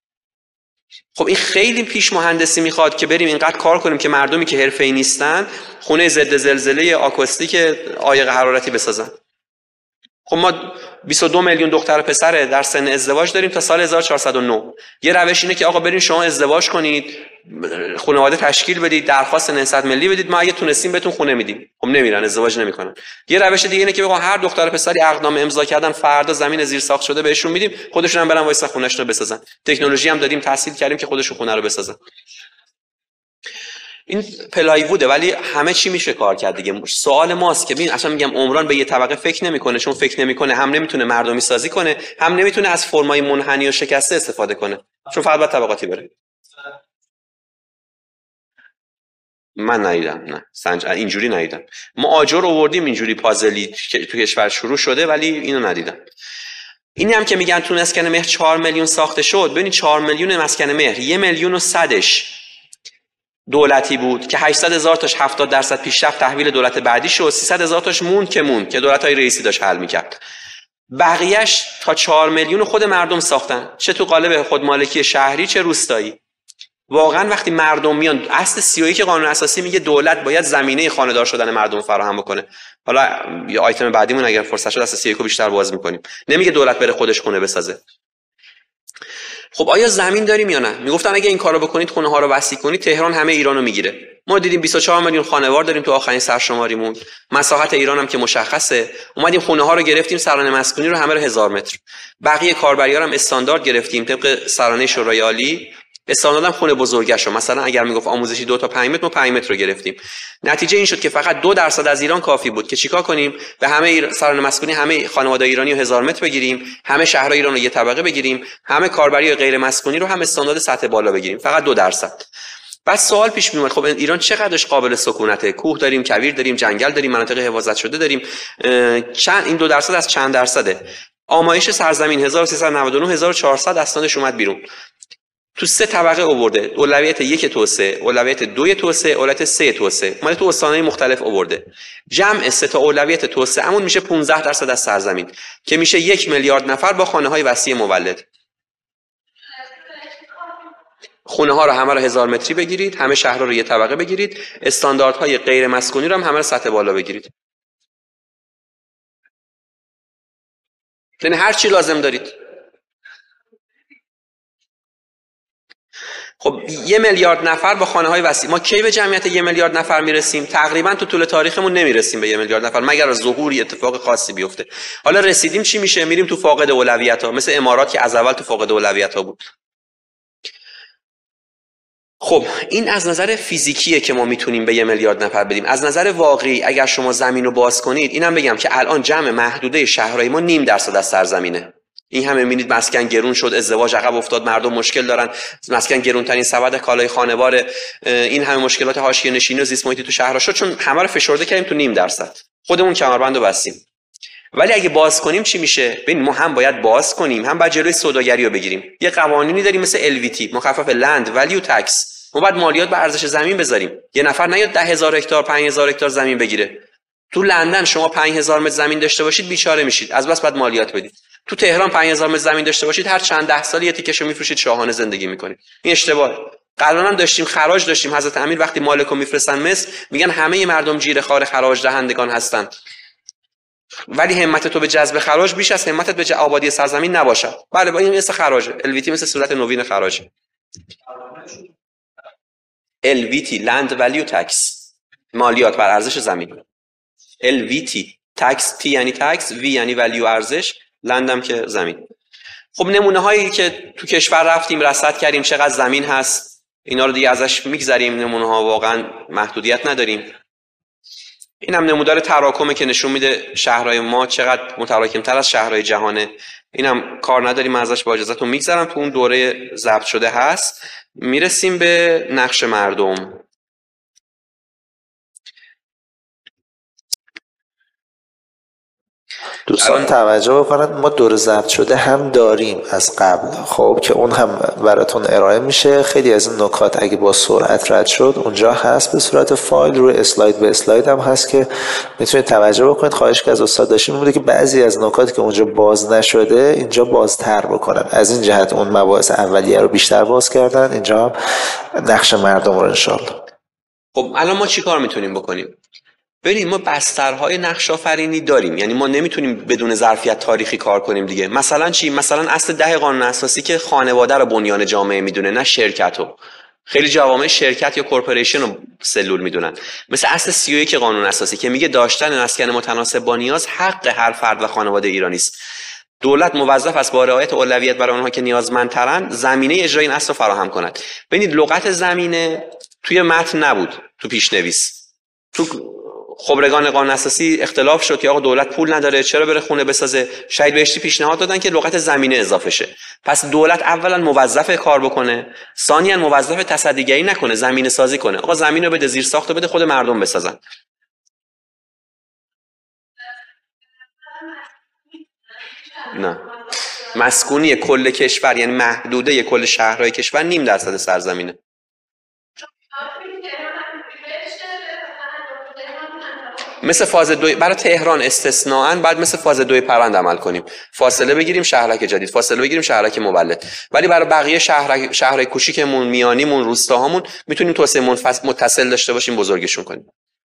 خب این خیلی پیش مهندسی میخواد که بریم اینقدر کار کنیم که مردمی که حرفه‌ای نیستن خونه ضد زلزله آکوستیک عایق حرارتی بسازن. خب ما 22 میلیون دختر و پسر در سن ازدواج داریم تا سال 1409. یه روش اینه که آقا برین شما ازدواج کنید، خانواده تشکیل بدید، درخواست نهضت ملی بدید، ما اگه تونستیم بهتون خونه میدیم. خب نمیرن، ازدواج نمیکنن. یه روش دیگه اینه که بگن هر دختر و پسری عقدنامه امضا کردن فردا زمین زیر ساخت شده بهشون میدیم، خودشون هم برن وایسا خونه‌شون رو بسازن. تکنولوژی هم دادیم، تحصیل کردیم که خودشون خونه رو بسازن. این پلایووده ولی همه چی میشه کار کرد دیگه. سوال ماست که ببین اصلا میگم عمران به یه طبقه فکر نمیکنه، چون فکر نمیکنه هم نمیتونه مردمی سازی کنه، هم نمیتونه از فرمای منحنی و شکسته استفاده کنه، چون فقط باید طبقاتی بره. من ندیدم، نه اینجوری ندیدم. ما آجر آوردیم اینجوری پازلی که تو کشور شروع شده ولی اینو ندیدم. اینی هم که میگن تو مسکن مهر 4 میلیون ساخته شد، ببینید 4 میلیون مسکن مهر 1,100,000 دولتی بود که 800,000 تاش 70% پیشرفت تحویل دولت بعدی شد، 300,000 تاش موند که دولت‌های رئیسی داشت حل می‌کرد. بقیه‌اش تا 4 میلیون خود مردم ساختن، چه تو قالب خودمالکی شهری چه روستایی. واقعا وقتی مردم میان، اصل 31 قانون اساسی میگه دولت باید زمینه خانه‌دار شدن مردم فراهم بکنه. حالا یه آیتم بعدیمون اگر فرصت شد از 31 بیشتر باز می‌کنیم. نمیگه دولت بره خودش خونه بسازه. خب آیا زمین داریم یا نه؟ میگفتن اگه این کارو بکنید خونه ها رو وسیع کنید تهران همه ایرانو میگیره. ما دیدیم 24 میلیون خانوار داریم تو آخرین سرشماریمون، مساحت ایران هم که مشخصه، اومدیم خونه ها رو گرفتیم، سرانه مسکونی رو همه رو 1000 متر، بقیه کاربری‌ها هم استاندارد گرفتیم طبق سرانه شورای عالی. استانداردم خونه بزرگشو، مثلا اگر میگفت آموزشی 2 تا 5 متر ما 5 متر رو گرفتیم. نتیجه این شد که فقط 2% از ایران کافی بود که چیکار کنیم؟ به همه سرانه مسکونی همه خانواده ایرانی رو 1000 متر بگیریم، همه شهرهای ایران رو یه طبقه بگیریم، همه کاربری غیر مسکونی رو هم استاندارد سطح بالا بگیریم، فقط 2%. بعد سوال پیش میومد خب ایران چقدرش قابل سکونته؟ کوه داریم، کویر داریم، جنگل داریم، مناطق حفاظت شده داریم، این 2% از چند درصده؟ آمایش سرزمین 1399 1400 اسنادش اومد بیرون. تو 3 طبقه آورده، اولویت 1 توسعه، اولویت 2 توسعه، اولویت 3 توسعه. اومده تو استان‌های مختلف آورده. جمع 3 تا اولویت توسعه‌مون میشه 15% از سرزمین که میشه 1 میلیارد نفر با خانه‌های وسیع مولد. خونه‌ها رو همه رو 1000 متری بگیرید، همه شهرها رو یه طبقه بگیرید، استانداردهای غیر مسکونی رو هم همه رو سطح بالا بگیرید. یعنی هر چی لازم دارید. خب 1 میلیارد نفر با خانه‌های وسیع، ما کی به جمعیت 1 میلیارد نفر میرسیم؟ تقریبا تو طول تاریخمون نمیرسیم به 1 میلیارد نفر مگر از ظهوری اتفاق خاصی بیفته. حالا رسیدیم چی میشه؟ میریم تو فاقد اولویت‌ها، مثل امارات که از اول تو فاقد اولویت‌ها بود. خب این از نظر فیزیکیه که ما میتونیم به 1 میلیارد نفر بدیم. از نظر واقعی اگر شما زمین رو باز کنید، اینم بگم که الان جمع محدوده شهرهای ما 0.5% از سرزمینه. این همه می‌بینید مسکن گرون شد، ازدواج عقب افتاد، مردم مشکل دارن، مسکن گرونترین سبد کالای خانوار، این همه مشکلات حاشیه نشینی و زیست محیطی تو شهرها شد چون همه رو فشرده کردیم تو 0.5%. خودمون کمربند رو بستیم. ولی اگه باز کنیم چی میشه؟ ببین ما هم باید باز کنیم، هم باید جلوی سوداگری رو بگیریم. یه قوانینی داریم مثل LVT، مخفف لند ولیو تکس. ما باید مالیات بر ارزش زمین بذاریم. یه نفر نیاد 10,000 هکتار 5,000 هکتار زمین بگیره. تو لندن شما 5,000 متر زمین داشته باشید بیچاره میشید، از بس باید مالیات بدید. تو تهران 5,000 متر زمین داشته باشید هر چند ده سال یه تیکشو میفروشید، شاهانه زندگی میکنید. این اشتباهه. قبلا هم داشتیم خراج داشتیم. حضرت امیر وقتی مالکو میفرستن مصر میگن همه مردم جیره خار خراج دهندگان هستن، ولی همت تو به جذب خراج بیش از همتت به آبادی سرزمین نباشد. بله با این مثل خراجه. LVT مثل صورت نوین خراجه. LVT Land Value Tax، مالیات بر ارزش زمین. LVT tax، T یعنی tax، V یعنی value ارزش، land هم که زمین. خب نمونه هایی که تو کشور رفتیم رصد کردیم چقدر زمین هست، اینا رو دیگه ازش میگذریم. نمونه ها واقعا محدودیت نداریم. این هم نمودار تراکمه که نشون میده شهرهای ما چقدر متراکم تر از شهرهای جهانه. اینم کار نداریم، من ازش با اجازهتون میگذرم، تو اون دوره ضبط شده هست. میرسیم به نقش مردم. دوستان توجه بکنن ما دور ضبط شده هم داریم از قبل، خب که اون هم براتون ارائه میشه. خیلی از این نکات اگه با سرعت رد شد اونجا هست به صورت فایل، روی اسلاید به اسلاید هم هست که میتونید توجه بکنید. خواهش که از استاد داشتیم بوده که بعضی از نکاتی که اونجا باز نشده اینجا بازتر بکنن. از این جهت اون مباحث اولیه رو بیشتر باز کردن، اینجا هم نقش مردم رو انشالله. خب الان ما چی کار میتونیم بکنیم؟ ببینید ما بسترهای نقش آفرینی داریم، یعنی ما نمیتونیم بدون ظرفیت تاریخی کار کنیم دیگه. مثلا چی؟ مثلا اصل 10 قانون اساسی که خانواده رو بنیان جامعه میدونه، نه شرکت رو. خیلی جوامع شرکت یا کورپوریشن رو سلول میدونن. مثل اصل 31 قانون اساسی که میگه داشتن مسکن متناسب با نیاز حق هر فرد و خانواده ایرانی است. دولت موظف است با رعایت اولویت برای اونها که نیازمندترن زمینه اجرای این اصل رو فراهم کند. ببینید لغت زمینه توی متن نبود، تو پیشنویس. تو خبرگان قانون اساسی اختلاف شد که آقا دولت پول نداره چرا بره خونه بسازه. شهید بهشتی پیشنهاد دادن که لغت زمینه اضافه شه. پس دولت اولا موظف کار بکنه، ثانیا موظف تصدیگری نکنه، زمینه سازی کنه. آقا زمین رو بده، زیر ساخت رو بده، خود مردم بسازن. نه، مسکونی کل کشور یعنی محدوده کل شهرهای کشور 0.5% سرزمینه. مثل فاز 2 برای تهران استثناءً بعد مثل فاز 2 پرند عمل کنیم، فاصله بگیریم شهرک جدید، فاصله بگیریم شهرک مولد. ولی برای بقیه شهرهای کوچیکمون، میانیمون، روستاهامون میتونیم توسعه متصل داشته باشیم، بزرگشون کنیم.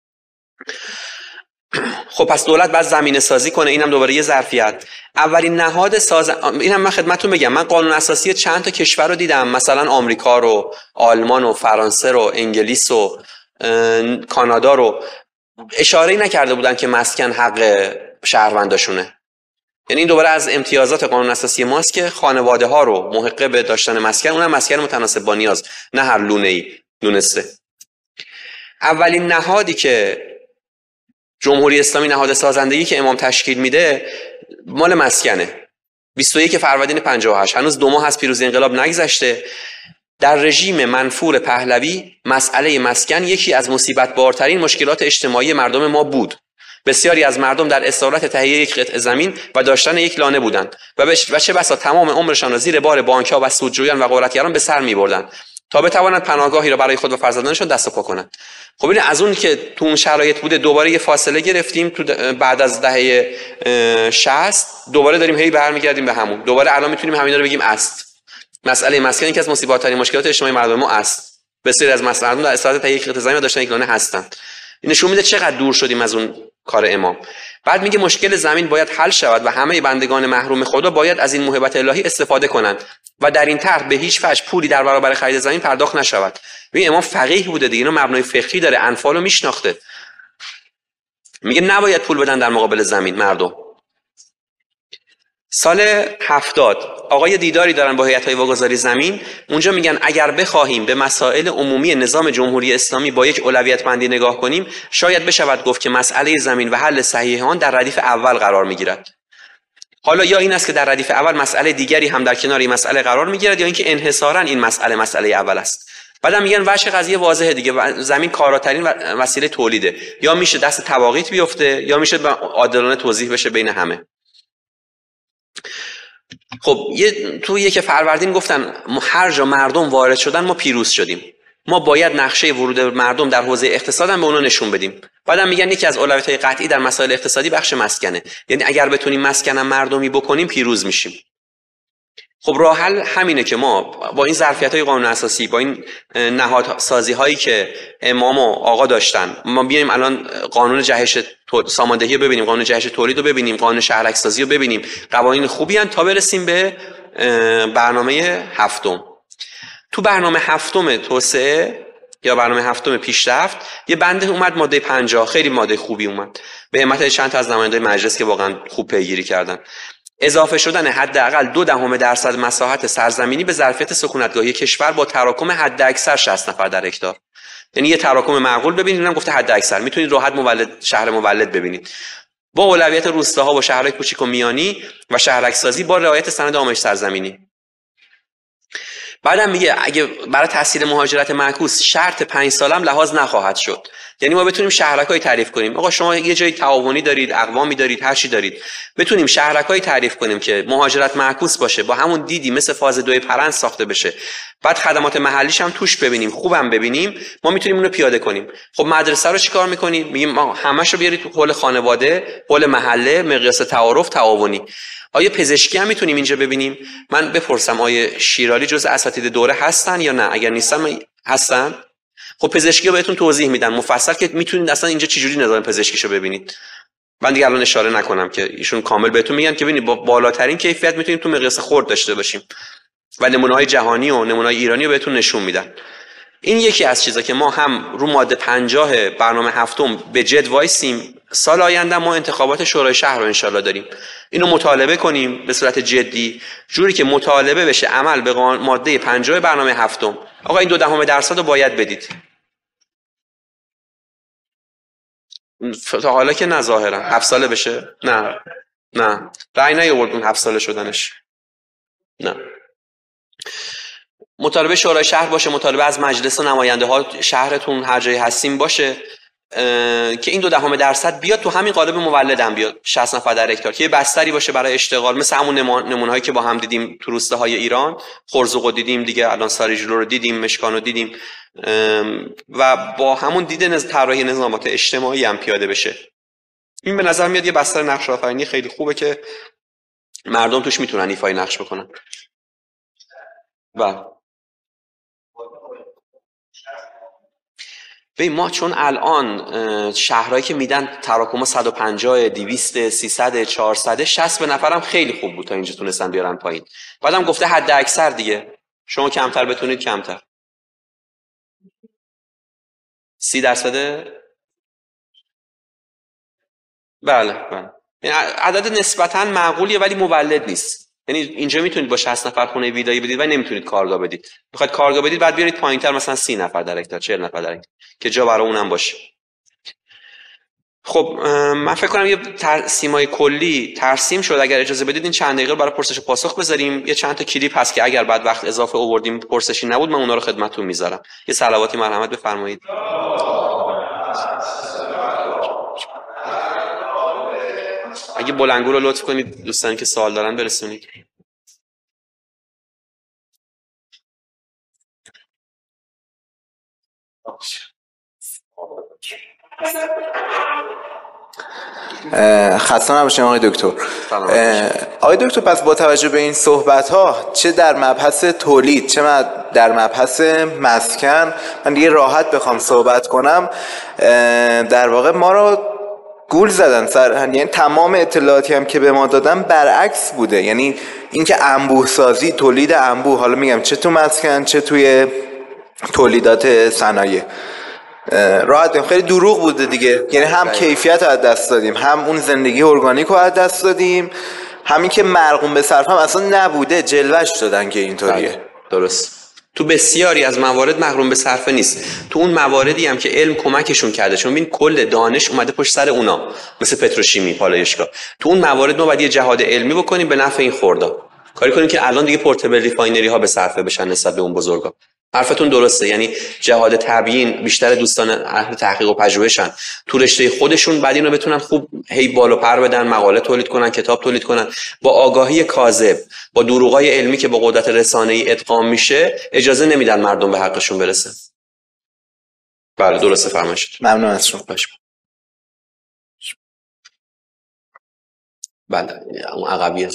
خب پس دولت باید زمینه سازی کنه، اینم دوباره یه ظرفیت. اولین نهاد اینم من خدمتتون بگم، من قانون اساسی چند تا کشور رو دیدم، مثلا آمریکا رو، آلمان و فرانسه رو، انگلیس و کانادا رو، اشاره‌ای نکرده بودن که مسکن حق شهرونداشونه. یعنی این دوباره از امتیازات قانون اساسی ماست که خانواده ها رو محق به داشتن مسکن، اونم مسکن متناسب با نیاز، نه هر لونه‌ای دونسته. اولین نهادی که جمهوری اسلامی نهاد سازندگی که امام تشکیل میده مال مسکنه. 21 فروردین 58، هنوز 2 ماه از پیروزی انقلاب نگذشته. در رژیم منفور پهلوی مسئله مسکن یکی از مصیبت بارترین مشکلات اجتماعی مردم ما بود. بسیاری از مردم در اسارت تهیه یک قطعه زمین و داشتن یک لانه بودند و چه بسا تمام عمرشان را زیر بار بانک‌ها و سودجویان و غارتگران به سر می‌بردند تا بتوانند پناهگاهی را برای خود و فرزندانشان دست و پا کنند. خب این از اون که تو اون شرایط بوده دوباره یه فاصله گرفتیم تو بعد از دهه 60 دوباره داریم هی برمیگردیم به همون. دوباره الان میتونیم همینا رو بگیم است. مسئله مسکن که از مصیبت‌ترین مشکلات اجتماعی مردم ما است. بسیاری از مردم در اسارت تهیه یک قطعه زمین داشتن یک لانه هستند. این نشون میده چقدر دور شدیم از اون کار امام. بعد میگه مشکل زمین باید حل شود و همه بندگان محروم خدا باید از این موهبت الهی استفاده کنند و در این طرح به هیچ وجه پولی در برابر خرید زمین پرداخت نشود. ببین امام فقیه بوده دیگه، اینا مبنای فقهی داره، انفال رو میشناخته. میگه نباید پول بدن در مقابل زمین مردم. سال 70 آقای دیداری دارن با هیئت‌های واگذاری زمین، اونجا میگن اگر بخواهیم به مسائل عمومی نظام جمهوری اسلامی با یک اولویت بندی نگاه کنیم شاید بشود گفت که مسئله زمین و حل صحیح آن در ردیف اول قرار میگیرد. حالا یا این است که در ردیف اول مسئله دیگری هم در کنار این مسئله قرار میگیرد یا اینکه انحصاراً این مسئله اول است. بعدم میگن وجه قضیه واضحه دیگه، زمین کاراترین وسیله تولیده، یا میشه دست تواقیت بیفته یا میشه عادلانه توزیع بشه بین همه. خب تو یک فروردین گفتن هر جا مردم وارد شدن ما پیروز شدیم، ما باید نقشه ورود مردم در حوزه اقتصاد هم به اونا نشون بدیم. بعدم میگن یکی از اولویت‌های قطعی در مسائل اقتصادی بخش مسکنه، یعنی اگر بتونیم مسکن مردمی بکنیم پیروز میشیم. خب راه حل همینه که ما با این ظرفیت‌های قانون اساسی، با این نهادسازی‌هایی که امام و آقا داشتن، ما بیایم الان قانون جهش ساماندهی رو ببینیم، قانون جهش تولید رو ببینیم، قانون شهرک‌سازی رو ببینیم، قوانین خوبی ان تا برسیم به برنامه هفتم. تو برنامه هفتم توسعه یا برنامه هفتم پیشرفت یه بنده اومد ماده 50، خیلی ماده خوبی اومد به همت چند تا از نمایندگان مجلس که واقعا خوب پیگیری کردن. اضافه شدن حداقل 0.2% مساحت سرزمینی به ظرفیت سکونتگاهی کشور با تراکم حداکثر 60 نفر در هکتار. یعنی یه تراکم معقول ببینید، اونم گفته حداکثر، میتونید راحت شهر مولد ببینید. با اولویت روستاها و شهرهای کوچیک و میانی و شهرک‌سازی با رعایت سند آمایش سرزمینی. بعدم میگه اگه برای تسهیل مهاجرت معکوس شرط 5 سالم لحاظ نخواهد شد. یعنی ما بتونیم شهرک‌های تعریف کنیم، آقا شما یه جای تعاونی دارید، اقوامی دارید، هر چی دارید، بتونیم شهرک‌های تعریف کنیم که مهاجرت معکوس باشه، با همون دیدی مثل فاز 2 پرنس ساخته بشه، بعد خدمات محلیش هم توش ببینیم، خوبم ببینیم، ما میتونیم اونو پیاده کنیم. خب مدرسه رو چیکار می‌کنیم؟ میگیم ما همه‌شو بیارید تو حول خانواده، حول محله، مقیاس تعارف، تعاونی. آیا پزشکی هم میتونیم اینجا ببینیم؟ من بپرسم آیا شیرالی جز اساتید دوره هستن یا نه؟ اگر نیستن هستن؟ خب پزشکی رو بهتون توضیح میدن مفصل که میتونید اصلا اینجا چجوری نظام پزشکیشو ببینید. من دیگه الان اشاره نکنم که ایشون کامل بهتون میگن که ببینید با بالاترین کیفیت میتونیم تو مقیاس خرد داشته باشیم و نمونه‌های جهانی و نمونه‌های ایرانی رو بهتون نشون میدن. این یکی از چیزا که ما هم رو ماده 50 برنامه هفتم به جد وایسیم. سال آینده ما انتخابات شورای شهر رو انشالله داریم، اینو مطالبه کنیم به صورت جدی، جوری که مطالبه بشه عمل به ماده 50 برنامه هفتم. آقا این 0.2% رو باید بدید. تا حالا که نه، ظاهرا 7 ساله بشه، نه رأی نیاورد اون 7 ساله شدنش، نه. مطالبه شورای شهر باشه، مطالبه از مجلس و نماینده ها شهرتون هر جایی هستیم باشه که این 0.2% بیاد تو همین قالب مولدم بیاد، 60 نفر در هکتار، که یه بستری باشه برای اشتغال، مثل همون نمونه‌هایی که با هم دیدیم تو روستاهای ایران، خرزوق دیدیم دیگه، الان ساریجلو رو دیدیم، مشکان رو دیدیم، و با همون دید طراحی نظامات اجتماعی هم پیاده بشه. این به نظر میاد یه بستر نقش آفرینی خیلی خوبه که مردم توش میتونن ایفای نقش بکنن. و ما چون الان شهرهایی که میدن تراکم 150 200 300 400 60 به نفرم خیلی خوب بود تا اینجا تونستن بیارن پایین. بعدم گفته حد اکثر دیگه، شما کمتر بتونید کمتر. 30%. بله. یعنی عدد نسبتاً معقولیه ولی مولد نیست. یعنی اینجا میتونید با 60 نفر خونه ویلایی بدید و نمیتونید کارگاه بدید. میخواید کارگاه بدید بعد بیارید پایینتر، مثلا 30 نفر در هکتار، 40 نفر در هکتار، که جا برای اونم باشه. خب من فکر کنم یه ترسیمای کلی ترسیم شد. اگر اجازه بدید این چند دقیقه برای پرسش و پاسخ بذاریم. یه چند تا کلیپ هست که اگر بعد وقت اضافه آوردیم پرسشی نبود، من اونا رو خدمتتون میذارم. یه صلواتی مرحمت بفرمایید. اگه بلندگو رو لطف کنید دوستانی که سوال دارن برسونید. خسته نباشید آقای دکتر. آقای دکتر، پس با توجه به این صحبت ها، چه در مبحث تولید چه در مبحث مسکن، من دیگه راحت بخوام صحبت کنم، در واقع ما رو گول زدن یعنی تمام اطلاعاتی هم که به ما دادن برعکس بوده. یعنی اینکه انبوه سازی، تولید انبوه، حالا میگم چه تو مسکن چه توی تولیدات صنایع، راحت خیلی دروغ بوده دیگه. یعنی هم کیفیت رو از دست دادیم، هم اون زندگی ارگانیک رو از دست دادیم، همین که مرقوم به صرف هم اصلا نبوده، جلوش دادن که اینطوریه. درست. تو بسیاری از موارد محروم به صرفه نیست، تو اون مواردی هم که علم کمکشون کرده، چون ببین کل دانش اومده پشت سر اونا، مثل پتروشیمی، پالایشگاه، تو اون موارد ما باید یه جهاد علمی بکنیم به نفع این خوردا، کاری کنیم که الان دیگه پورتبل ریفاینری ها به صرفه بشن نسبت به اون بزرگا. حرفتون درسته، یعنی جهاد تبیین بیشتر دوستان اهل تحقیق و پژوهشن، تو رشته خودشون بعد اینو بتونن خوب هی بال و پر بدن، مقاله تولید کنن، کتاب تولید کنن، با آگاهی کاذب، با دروغای علمی که با قدرت رسانه‌ای ادغام میشه اجازه نمیدن مردم به حقشون برسه. بله درسته فرمایشتون. ممنون از شما. بله اون عقبیه.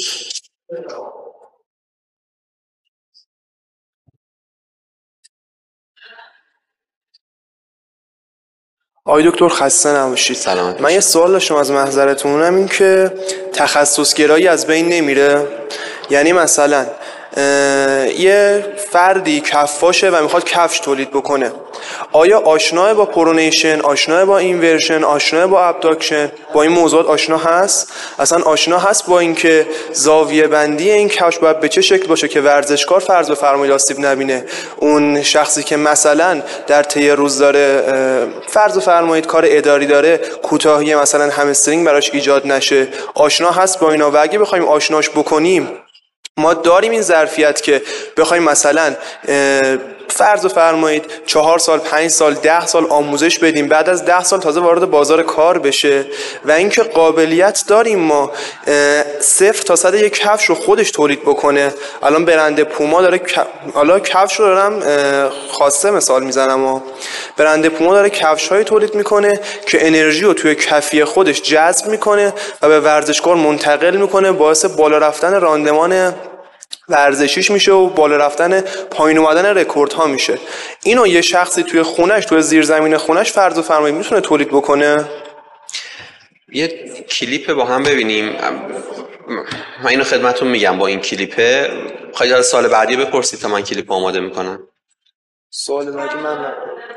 آقای دکتر خسته نباشید. سلامت. من یه سوال داشتم از محضرتونم، این که تخصص گرایی از بین نمیره؟ یعنی مثلا یه فردی کفاشه و میخواد کفش تولید بکنه، آیا آشناه با پرونیشن، آشناه با اینورژن، آشناه با ابداکشن، با این موضوعات آشنا هست؟ اصلا آشنا هست با این که زاویه بندی این کفش باید به چه شکل باشه که ورزشکار فرض بفرمایید آسیب نبینه؟ اون شخصی که مثلا در طی روز داره فرض بفرمایید کار اداری داره، کوتاهی مثلا همسترینگ براش ایجاد نشه، آشنا هست با اینا؟ و اگه بخوایم آشناش بکنیم، ما داریم این ظرفیت که بخوایم مثلا فرض فرمایید 4 سال 5 سال 10 سال آموزش بدیم، بعد از 10 سال تازه وارد بازار کار بشه؟ و اینکه قابلیت داریم ما 0 تا 100 یک کفش رو خودش تولید بکنه؟ الان برند پوما داره حالا کفش رو دارم خاصه مثال میزنم و برند پوما داره کفش های تولید میکنه که انرژی رو توی کفی خودش جذب میکنه و به ورزشکار منتقل میکنه، باعث بالا رفتن راندمان ورزشیش میشه و بالا رفتن پایین اومدن رکوردها میشه. اینو یه شخصی توی خونش، توی زیرزمین خونش فرض فرمایید میتونه تولید بکنه؟ یه کلیپ با هم ببینیم. من اینو خدمتتون میگم با این کلیپه خواهید سال بعدی بپرسید تا من کلیپ آماده میکنم. سوال بعدی من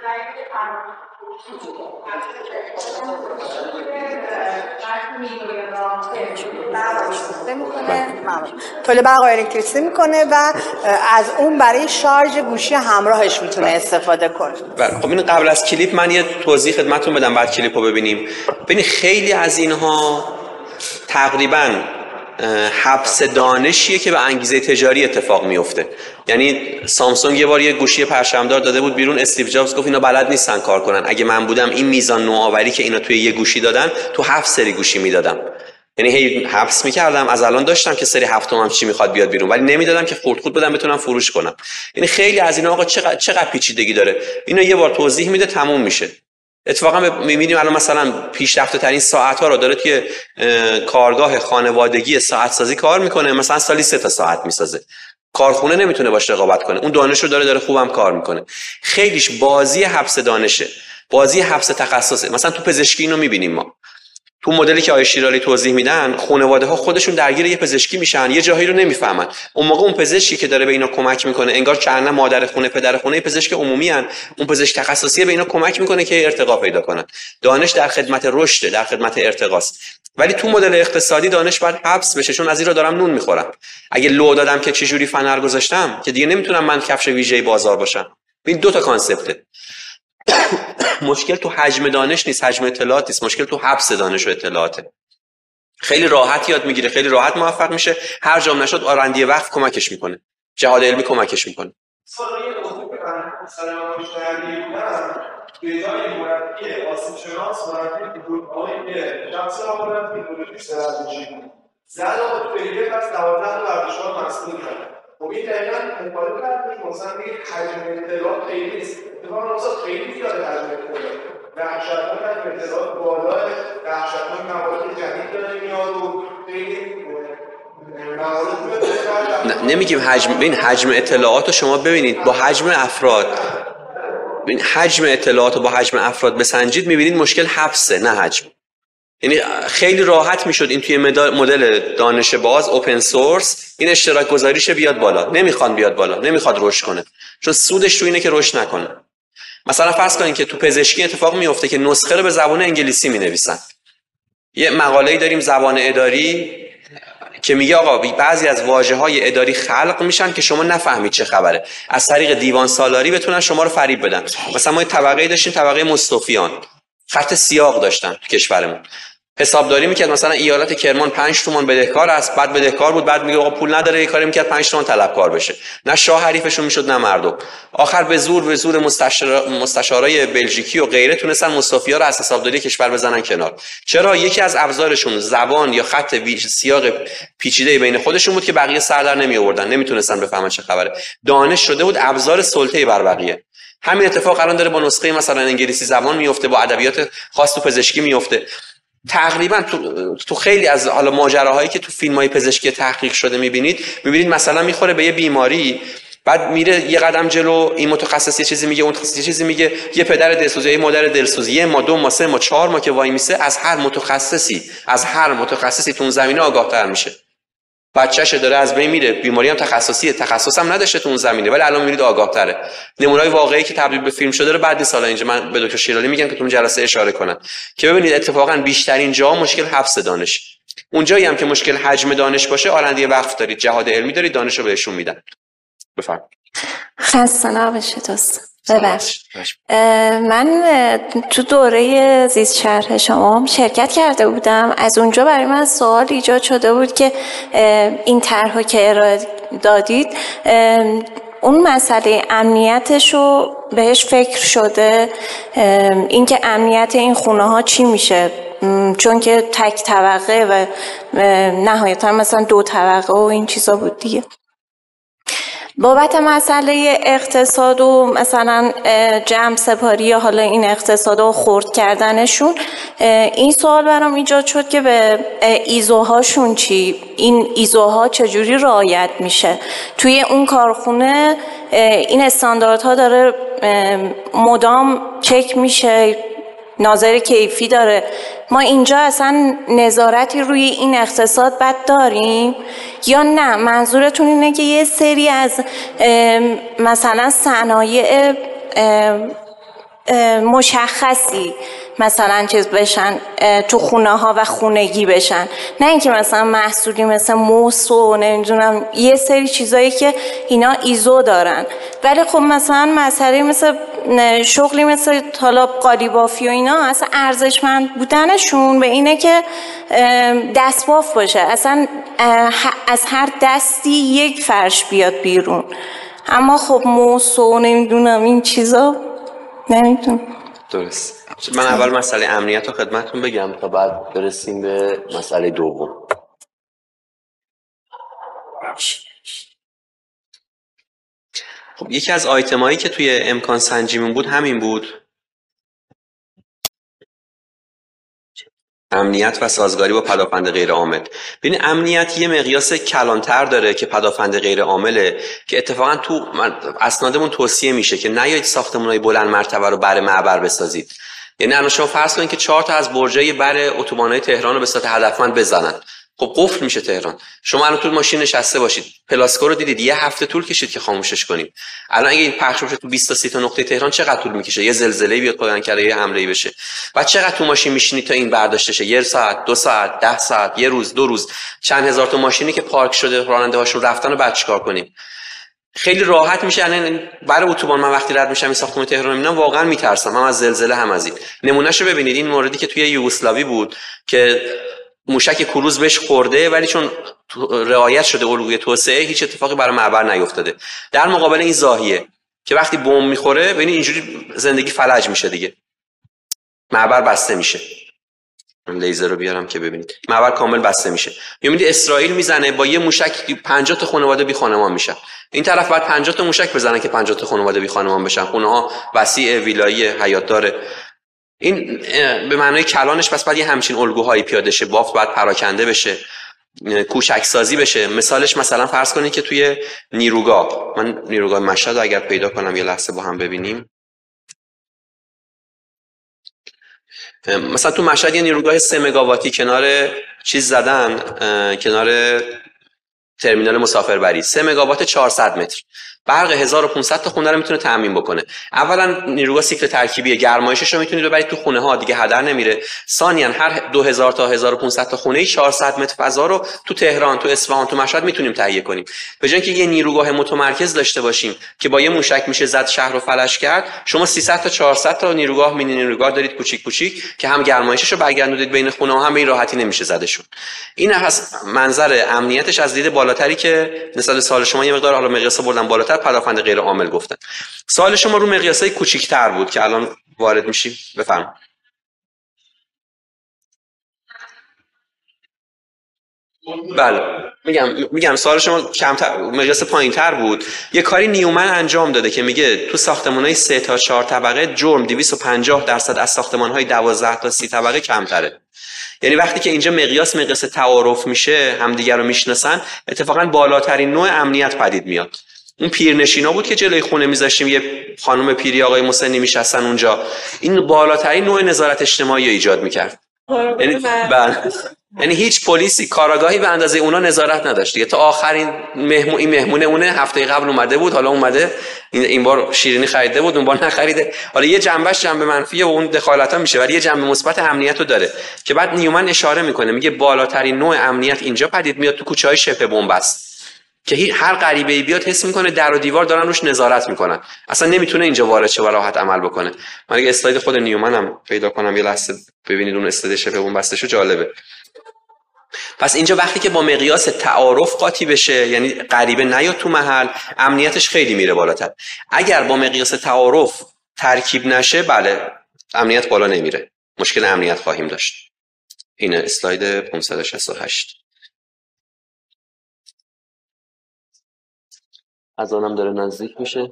تولید برق الکتریسیته میکنه و از اون برای شارژ گوشی همراهش میتونه استفاده کنه. بله خب این قبل از کلیپ من یه توضیح خدمتتون بدم، بعد کلیپو ببینیم. ببینید خیلی از اینها تقریباً حبس دانشیه که به انگیزه تجاری اتفاق میفته. یعنی سامسونگ یه بار یه گوشی پرچمدار داده بود بیرون، استیو جابز گفت اینا بلد نیستن کار کنن، اگه من بودم این میزان نوآوری که اینا توی یه گوشی دادن تو 7 سری گوشی میدادم. یعنی هی حبس میکردم، از الان داشتم که سری هفتم هم چی میخواد بیاد بیرون، ولی نمیدادم که خورد بدم بتونم فروش کنم. یعنی خیلی از اینا آقا چقدر پیچیدگی داره. اینو یه بار توضیح میده تموم میشه. اتفاقا می‌بینیم الان مثلا پیشرفته ترین ساعت ها رو داره توی کارگاه خانوادگی ساعت سازی کار میکنه، مثلا سالی 3 تا ساعت میسازه، کارخونه نمیتونه باش رقابت کنه، اون دانش رو داره خوبم کار میکنه. خیلیش بازی حبس دانشه، بازی حبس تخصصه. مثلا تو پزشکی اینو میبینیم ما تو مدلی که آقای شیرالی توضیح میدن، خانواده ها خودشون درگیر یه پزشکی میشن، یه جایی رو نمیفهمن، اون موقع اون پزشکی که داره به اینا کمک میکنه انگار که نه مادر خونه پدر خونه پزشک عمومی ان، اون پزشک تخصصی به اینا کمک میکنه که ارتقا پیدا کنن. دانش در خدمت رشد، در خدمت ارتقاست. ولی تو مدل اقتصادی دانش باید حبس بشه، چون از این رو دارم نون میخورم. اگه لو دادم که چه جوری فنر گذاشتم که دیگه نمیتونم من کفش ویژه بازار باشم. این دو تا کانسپته. مشکل تو حجم دانش نیست، حجم اطلاعات نیست، مشکل تو حبس دانش و اطلاعاته. خیلی راحت یاد میگیره، خیلی راحت موفق میشه، هر جام نشد آرندی وقت کمکش میکنه، جهاد علمی کمکش میکنه. خب این دقیقا مقابل کردش مثلا میگه حجم اطلاعات خیلی نیست، اتفاقا مثلا خیلی زیاده حجم اطلاعات، وحشتناک حجم اطلاعات بالاه، وحشتناک موارد جدید داره میاد و خیلی موارد نمیگیم حجم، ببین حجم اطلاعات رو شما ببینید با حجم افراد، ببین حجم اطلاعات رو با حجم افراد بسنجید میبینید مشکل حبسه نه حجم. یعنی خیلی راحت میشد این توی مدل دانش باز اوپن سورس این اشتراک گذاریشه بیاد بالا، نمیخوان بیاد بالا، نمیخواد رشد کنه، چون سودش تو اینه که رشد نکنه. مثلا فرض کنین که تو پزشکی اتفاق میفته که نسخه رو به زبان انگلیسی مینویسن. یه مقاله‌ای داریم زبان اداری که میگه آقا بعضی از واژه‌های اداری خلق میشن که شما نفهمید چه خبره، از طریق دیوان سالاری بتونن شما رو فریب بدن. مثلا ما یه طبقه داشتیم، طبقه مستوفیان، خط سیاق داشتن تو کشورمون. حسابداری میکرد مثلا ایالت کرمان 5 تومان بدهکار است، بعد بدهکار بود، بعد میگه آقا پول نداره، یه کاری میکرد 5 تومان طلبکار بشه. نه شاه حریفشون میشد نه مردم. آخر به زور مستشارای بلژیکی و غیره تونستن مصطفی‌ها رو از حسابداری کشور بزنن کنار. چرا؟ یکی از ابزارشون زبان یا خط سیاق پیچیده بین خودشون بود که بقیه سر در نمی آوردن، نمیتونستن بفهمن چه خبره. دانش شده بود ابزار سلطه بر بقیه. همین اتفاق الان داره با نسخه مثلا انگلیسی زبان میفته، با ادبیات خاص تو پزشکی میفته. تقریبا تو خیلی از حالا ماجراهایی که تو فیلم‌های پزشکی تحقیق شده میبینید مثلا میخوره به یه بیماری، بعد میره یه قدم جلو، این متخصص یه چیزی میگه، اون متخصص یه چیزی میگه، یه پدر دلسوز، یه مادر دلسوز، یه ما 2 ما 3 ما 4 ما که وای میسه از هر متخصصی تو اون زمینه آگاه‌تر میشه. بچه‌ش داره از بین میره، بیماری هم تخصصیه، تخصص هم نداشته تو اون زمینه، ولی الان میبینید آگاه‌تره. نمونه‌های واقعی که تبدیل به فیلم شده رو بعد از سالا اینجا من به دکتر شیرالی میگم که تو اون جلسه اشاره کنن که ببینید اتفاقا بیشترین جا مشکل حفظ دانش. اونجایی هم که مشکل حجم دانش باشه، آرندی وقف دارید، جهاد علمی دارید، دانش رو بهشون میدن. بفرمایید. خسته نباشید دوست. من تو دوره زیست شرح شما شرکت کرده بودم. از اونجا برای من سوال ایجاد شده بود که این طرحو که ارائه دادید اون مسئله امنیتش رو بهش فکر شده؟ اینکه امنیت این خونه ها چی میشه؟ چون که تک طبقه و نهایتا مثلا 2 طبقه و این چیزا بود دیگه. بابت مسئله اقتصاد و مثلا جمع سپاری یا حالا این اقتصاد و خرد کردنشون، این سوال برام ایجاد شد که به ایزوهاشون چی؟ این ایزوها چجوری رعایت میشه؟ توی اون کارخونه این استانداردها داره مدام چک میشه، ناظر کیفی داره. ما اینجا اصلا نظارتی روی این اقتصاد بد داریم یا نه؟ منظورتون اینه که یه سری از مثلا صنایع مشخصی مثلا چیز بشن تو خونه ها و خونگی بشن، نه اینکه مثلا محصولی مثل موس و نمیدونم یه سری چیزایی که اینا ایزو دارن. ولی خب مثلا مسئله مثل شغلی مثل حالا قالیبافی و اینا اصلا ارزشمند بودنشون به اینه که دستباف باشه، اصلا از هر دستی یک فرش بیاد بیرون. اما خب موس و نمیدونم این چیزا نمیدونم. درست. من اول مسئله امنیت رو خدمتتون بگم تا بعد برسیم به مسئله دوم. خب یکی از آیتمایی که توی امکان سنجیمون بود همین بود، امنیت و سازگاری با پدافند غیر عامل. ببین امنیت یه مقیاس کلانتر داره که پدافند غیر عامله، که اتفاقا تو اسنادمون توصیه میشه که نیایید ساختمان‌های بلند مرتبه رو بر معبر بسازید. یعنی الان شما فرض کنید که 4 تا از برجای بر اتوبان‌های تهران رو به صورت هدفمند بزنن، خب قفل میشه تهران. شما الان تو ماشین نشسته باشید، پلاسکو رو دیدید، یه هفته طول کشید که خاموشش کنیم. الان اگه این پخش بشه تو 20 تا 30 تا نقطه تهران چقدر طول میکشه؟ یه زلزله بیاد خدای نکرده یه حمله‌ای بشه، بعد چقدر تو ماشین میشینید تا این برداشته شه؟ 1 ساعت، 2 ساعت، 10 ساعت، یه روز، 2 روز، چند هزار تا ماشینی که پارک شده راننده هاشون رفتن و بعد چیکار کنیم؟ خیلی راحت میشه. یعنی برای اتوبان من وقتی رد میشم این ساختمان تهران میبینم واقعا میترسم، هم از زلزله هم از این. نمونهشو ببینید، این موردی که توی یوگسلاوی بود که موشک کروز بهش خورده ولی چون رعایت شده الگوی توسعه هیچ اتفاقی برای معبر نیفتاده. در مقابل این زاهیه که وقتی بمب میخوره ببینید اینجوری زندگی فلج میشه دیگه، معبر بسته میشه. من لیزر رو بیارم که ببینید معبر کامل بسته میشه. میبینید اسرائیل میزنه با یه موشک 50 تا خانواده بی خانمان میشن، این طرف بعد 50 تا موشک بزنن که 50 تا خانواده بی خانمان بشن، خونه ها وسیع، ویلایی، حیات داره. این به معنای کلانش پس بعد یه همچین الگوهایی پیاده شه، بافت بعد پراکنده بشه، کوچک سازی بشه. مثالش مثلا فرض کنید که توی نیروگاه، من نیروگاه مشهد اگر پیدا کنم یه لحظه با هم ببینیم. مثلا تو مشهد یه نیروگاه 3 مگاواتی کنار چیز زدن، کنار ترمینال مسافربری، 3 مگاوات 400 متر. برق 1500 تا خونه رو میتونه تامین بکنه. اولا نیروگاه سیکل ترکیبی، گرمایشش رو میتونید ببرید تو خونه ها، دیگه هدر نمیره. ثانیاً هر 2000 تا 1500 تا خونه 400 متر فضا رو تو تهران، تو اصفهان، تو مشهد میتونیم تهیه کنیم. به جای اینکه یه نیروگاه متمرکز داشته باشیم که با یه موشک میشه زد شهر رو فلش کرد، شما 300 تا 400 تا نیروگاه، مینی نیروگاه دارید کوچیک کوچیک که هم گرمایشش رو برگردونید بین خونه ها، هم به این راحتی نمیشه زدشون. این هست منظر امنیتش از دید بالاتری که نسبت سال شما یه مقدار حالا مقیاس بردن بالاتر، پدافند غیر عامل گفتن. سوال شما رو مقیاسای کوچیک‌تر بود که الان وارد میشیم. بفرمایید. بله میگم سوال شما کمتر، مقیاس پایین‌تر بود. یه کاری نیومن انجام داده که میگه تو ساختمان‌های 3 تا 4 طبقه جرم 250% از ساختمان‌های 12 تا 30 طبقه کمتره. یعنی وقتی که اینجا مقیاس تعارف میشه، همدیگر رو میشناسن، اتفاقا بالاترین نوع امنیت پدید میاد. اون پیرنشینا بود که جلوی خونه میذاشتیم، یه خانم پیری آقای مسنی میشستن اونجا، این بالاترین نوع نظارت اجتماعی رو ایجاد میکرد. یعنی هیچ پلیسی کاراگاهی به اندازه اونا نظارت نداشت دیگه. تا آخرین مهمونه اونه هفته قبل اومده بود، حالا اومده این بار شیرینی خریده بود، اون بار نخریده. حالا یه جنبش جنبه منفیه و اون دخالت‌ها میشه، ولی یه جنبه مثبت امنیت رو داره که بعد نیومن اشاره میکنه، میگه بالاترین نوع امنیت اینجا پدید میاد تو کوچه‌های شبه بن‌بست که هر غریبه‌ای بیاد حس میکنه در و دیوار دارن روش نظارت میکنن، اصلا نمیتونه اینجا وارد شه و راحت عمل بکنه. من اگه اسلاید خود نیومنم پیدا کنم یه لحظه ببینید اون اسلاید شبه بن‌بستشو، جالبه. پس اینجا وقتی که با مقیاس تعارف قاطی بشه، یعنی غریبه نیاد تو محل، امنیتش خیلی میره بالاتر. اگر با مقیاس تعارف ترکیب نشه، بله امنیت بالا نمیره، مشکل امنیت خواهیم داشت. این اسلاید 568. از آنم داره نزدیک میشه.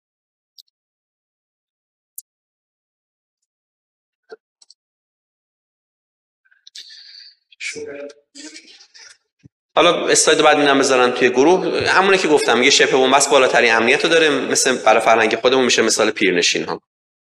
حالا اسلاید بعد اینم بذارن توی گروه. همونه که گفتم، میگه شبه بن‌بست بالاترین امنیت رو داره، مثل برای فرهنگ خودمون میشه مثال پیرنشین ها.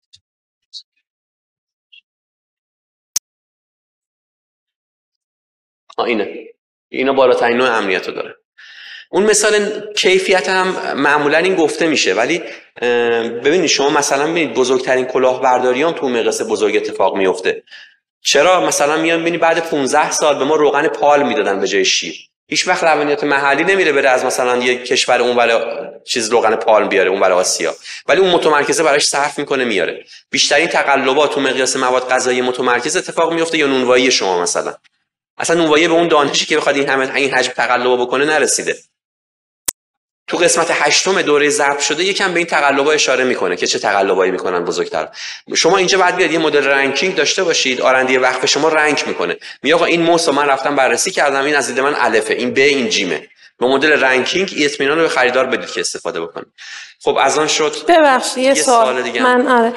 اینا بالاترین نوع امنیت رو داره. اون مثال کیفیت هم معمولا این گفته میشه، ولی ببینید شما مثلا ببینید بزرگترین کلاهبرداریام تو مقیاس بزرگ اتفاق میفته. چرا مثلا میان ببینید بعد 15 سال به ما روغن پال میدادن به جای شیر. هیچ وقت لبنیات محلی نمیره بره از مثلا یک کشور اونور چیز روغن پالم بیاره اونور آسیا، ولی اون متمرکزه براش صرف میکنه میاره. بیشترین تقلبات تو مقیاس مواد غذایی متمرکز اتفاق میفته، یا نونوایی شما مثلا اصلا نونوایی به اون دانشی که بخواد این حجم تقلب بکنه نرسیده. تو قسمت 8 دوره ضرب شده یکم به این تقلب‌ها اشاره میکنه که چه تقلبایی میکنن بزرگتر. شما اینجا بعد بیاد یه مدل رنکینگ داشته باشید، آرندی وقف شما رنک میکنه، میگه آقا این موس من رفتم بررسی کردم، این از دید من الفه، این ب، این جیمه. با مدل رنکینگ اطمینان رو به خریدار بدید که استفاده بکنه. خب از آن شد. ببخشید یه سوال دیگه من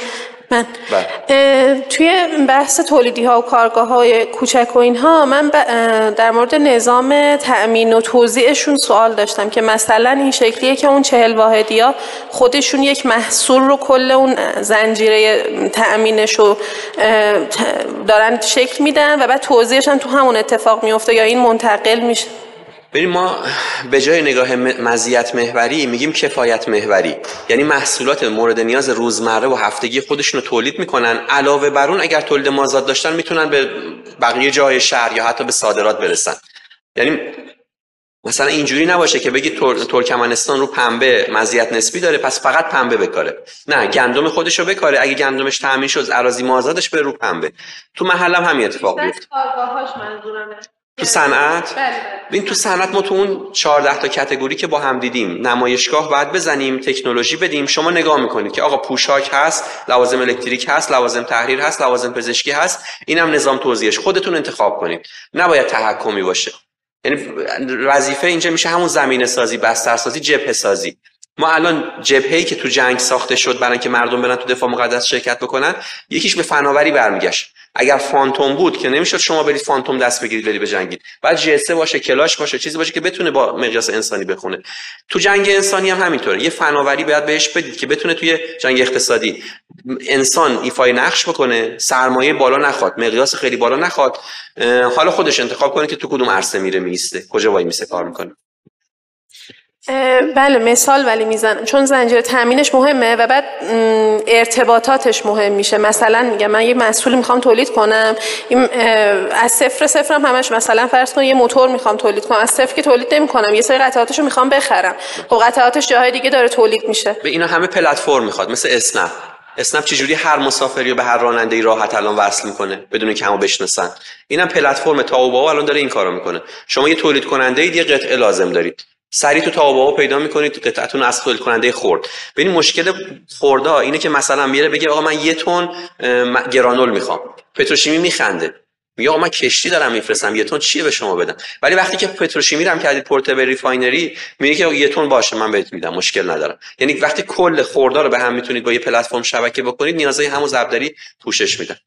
توی بحث تولیدی ها و کارگاه های کوچک و اینها، من در مورد نظام تأمین و توزیعشون سوال داشتم که مثلا این شکلیه که اون 40 واحدی ها خودشون یک محصول رو کل اون زنجیره تأمینش رو دارن شکل میدن و بعد توزیعش هم تو همون اتفاق میفته، یا این منتقل میشه؟ ببین ما به جای نگاه مزیت محوری میگیم کفایت محوری، یعنی محصولات مورد نیاز روزمره و هفتگی خودشون رو تولید میکنن، علاوه بر اون اگر تولید مازاد داشتن میتونن به بقیه جای شهر یا حتی به صادرات برسن. یعنی مثلا اینجوری نباشه که بگی ترکمنستان رو پنبه مزیت نسبی داره پس فقط پنبه بکاره، نه، گندم خودش رو بکاره، اگه گندمش تامین شد اراضی مازادش بره رو پنبه. تو محلم همین اتفاق میفته. کارگاهاش منظورمه تو صنعت، ببین تو صنعت ما تو اون 14 تا کاتگوری که با هم دیدیم نمایشگاه باید بزنیم، تکنولوژی بدیم. شما نگاه میکنید که آقا پوشاک هست، لوازم الکتریک هست، لوازم تحریر هست، لوازم پزشکی هست، اینم نظام توزیعش خودتون انتخاب کنید، نباید تحکمی باشه. یعنی وظیفه اینجا میشه همون زمینه سازی، بستر سازی، جبهه سازی. ما الان جبهه‌ای که تو جنگ ساخته شد برای اینکه مردم برن تو دفاع مقدس شرکت بکنن، یکیش به فناوری برمیگشت. اگر فانتوم بود که نمیشد شما برید فانتوم دست بگیرید برید بجنگید، بعد جسه باشه، کلاش باشه، چیزی باشه که بتونه با مقیاس انسانی بخونه. تو جنگ انسانی هم همینطوره، یه فناوری باید بهش بدید که بتونه توی جنگ اقتصادی انسان ایفای نقش بکنه، سرمایه بالا نخواد، مقیاس خیلی بالا نخواد، حالا خودش انتخاب کنه که تو کدوم عرصه میره میسته، کجا وای میسته کار میکنه. بله مثال ولی میزنم چون زنجیره تامینش مهمه و بعد ارتباطاتش مهم میشه. مثلا میگم من یه محصولی میخوام تولید کنم، از صفر هم همش مثلا فرض کن یه موتور میخوام تولید کنم، از صفر که تولید نمیکنم، یه سری قطعاتشو میخوام بخرم، خب قطعاتش جاهای دیگه داره تولید میشه. به اینا همه پلتفرم میخواد، مثل اسنپ چجوری هر مسافری رو به هر راننده‌ای راحت الان وصل میکنه بدون اینکه همو بشناسن. اینم پلتفرم تاوباو الان داره این کارو میکنه. شما یه تولید کننده اید، یه قطعه لازم دارید، سریع تو تاوباو پیدا میکنید قطعتون از تولید کننده خرد. ببین مشکل خردها اینه که مثلا میره بگه آقا من 1 تن گرانول میخوام، پتروشیمی میخنده میگه آقا من کشتی دارم میفرستم 1 تن چیه به شما بدم. ولی وقتی که پتروشیمی رو هم کردید پورتبل ریفاینری میگه که 1 تن باشه من بهت میدم مشکل ندارم. یعنی وقتی کل خردها رو به هم میتونید با یه پلتفرم شبکه بکنید نیازهای همو ضربدری پوشش میدن.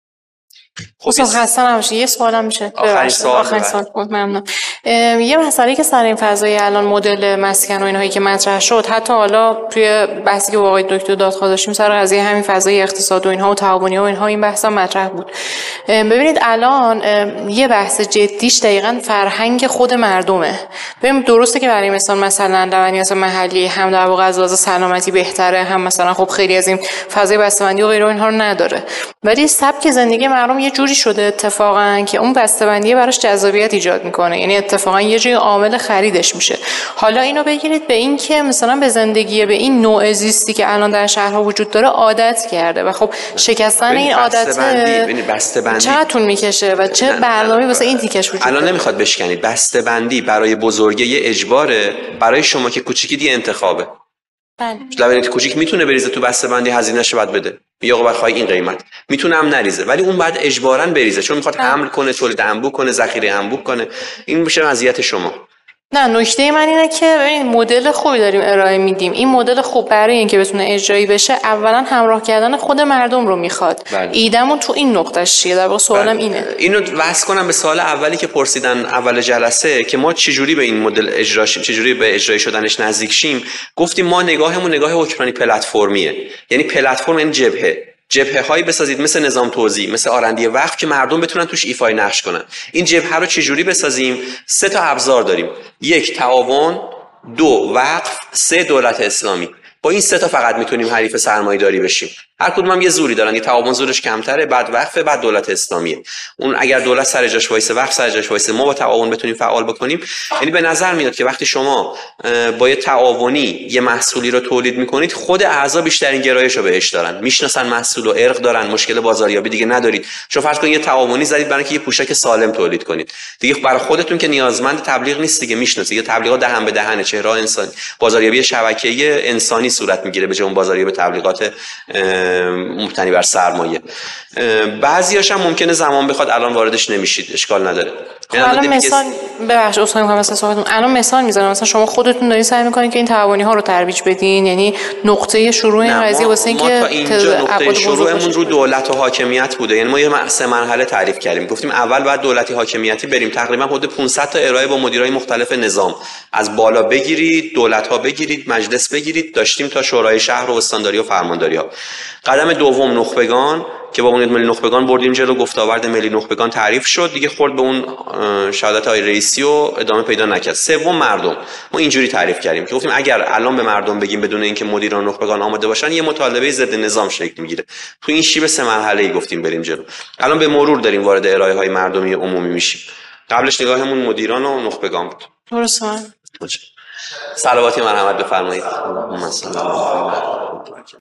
خب خسته نباشید. یه سوالم میشه آخرین سوال ممنون. یه مسئله که سر این فضای الان مدل مسکن و اینهایی که مطرح شد، حتی حالا توی بحثی که با آقای دکتر دادخواه داشتیم سر قضیه همین فضای اقتصاد و اینها و تعاونی و اینها، این بحثا مطرح بود. ببینید الان یه بحث جدیش دقیقاً فرهنگ خود مردمه. ببین درسته که برای مثلا لبنیات محلی هم در واقع از لحاظ سلامتی بهتره، هم مثلا خب خیلی از این فضای بسته‌بندی و غیره اینها رو نداره، ولی سبک زندگی مردم یه جوری شده اتفاقا که اون بسته‌بندی براش جذابیت ایجاد میکنه. یعنی اتفاقا یه جای عامل خریدش میشه. حالا اینو بگیرید به این که مثلا به زندگی به این نوع زیستی که الان در شهرها وجود داره عادت کرده و خب شکستن این عادت چقدر طول میکشه و چه برنامه‌ای واسه این تیکش وجود داره. الان نمیخواد بشکنید. بسته‌بندی برای بزرگه یه اجباره، برای شما که کوچیکی دی انتخابه. لبنیات کوچیک میتونه بریزه تو بسته‌بندی، هزینه‌شو بعد بده. یا آقا بخوای این قیمت میتونه هم نریزه، ولی اون بعد اجباراً بریزه چون میخواد حمل کنه، تولید انبوه کنه، ذخیره انبوه کنه. این میشه وضعیت شما. نه نکته من اینه که ببین مدل خوبی داریم ارائه میدیم. این مدل خوب برای اینکه بتونه اجرایی بشه اولا همراه کردن خود مردم رو میخواد. ایدمون تو این نقطه‌اش چیه؟ در واقع سوالم اینه. اینو وصل کنم به سوال اولی که پرسیدن اول جلسه که ما چجوری به این مدل اجرا شیم، چجوری به اجرایی شدنش نزدیک شیم. گفتیم ما نگاهمون نگاه حکمرانی پلتفرمیه. یعنی پلتفرم این جبهه هایی بسازید مثل نظام توزیع، مثل آرندی وقف که مردم بتونن توش ایفای نقش کنن. این جبهه رو چجوری بسازیم؟ 3 تا ابزار داریم. 1 تعاون، 2 وقف، 3 دولت اسلامی. با این 3 تا فقط میتونیم حریف سرمایه‌داری بشیم. هر کدوم هم یه زوری دارن. یه تعاون زورش کمتره، بعد وقفه، بعد دولت اسلامیه. اون اگر دولت سر جاش وایسه، وقف سر جاش وایسه، ما با تعاون بتونیم فعال بکنیم. یعنی به نظر میاد که وقتی شما با یه تعاونی یه محصولی رو تولید میکنید، خود اعضا بیشترین گرایش رو بهش دارن، میشناسن محصول و ارق دارن، مشکل بازاریابی دیگه ندارید. شما فرض کنید یه تعاونی زدید برای اینکه یه پوشک سالم تولید کنید. دیگه برای خودتون که نیازمند تبلیغ نیست دیگه، میشناسید. یه تبلیغات دهن به دهن، چهره انسانی، بازاریابی شبکه‌ای انسانی صورت میگیره به جای اون بازاریابی تبلیغات مبتنی بر سرمایه. بعضیاش هم ممکنه زمان بخواد، الان واردش نمیشید، اشکال نداره. الان مثال ببخشید اصلا میگم مثلا صحبتون الان مثال میزنم، مثلا شما خودتون دارین سعی میکنین که این تعاونی ها رو ترویج بدین، یعنی نقطه شروع این قضیه واسه اینکه ما تا اینجا نقطه شروعمون رو دولت و حاکمیت بوده. یعنی ما یه 3 مرحله تعریف کردیم. گفتیم اول بعد دولتی حاکمیتی بریم، تقریبا حدود 500 تا ارائه با مدیرای مختلف نظام، از بالا بگیرید، دولت ها بگیرید، مجلس بگیرید، داشتیم تا شورای شهر و استانداری و فرمانداری ها. قدم دوم نخبگان که با بنیاد ملی نخبگان بردیم جلو، گفتاورد ملی نخبگان تعریف شد دیگه، خورد به اون شهادت های رئیسی و ادامه پیدا نکرد. سوم مردم. ما اینجوری تعریف کردیم که گفتیم اگر الان به مردم بگیم بدون اینکه مدیران نخبگان آماده باشن، یه مطالبه ضد نظام شکل میگیره. تو این شیب 3 مرحله‌ای گفتیم بریم جلو. الان به مرور داریم وارد ارائه های مردمی عمومی میشیم. قبلش نگاهمون مدیران و نخبگان بود. درسته. صلواتی مرحمت بفرمایید.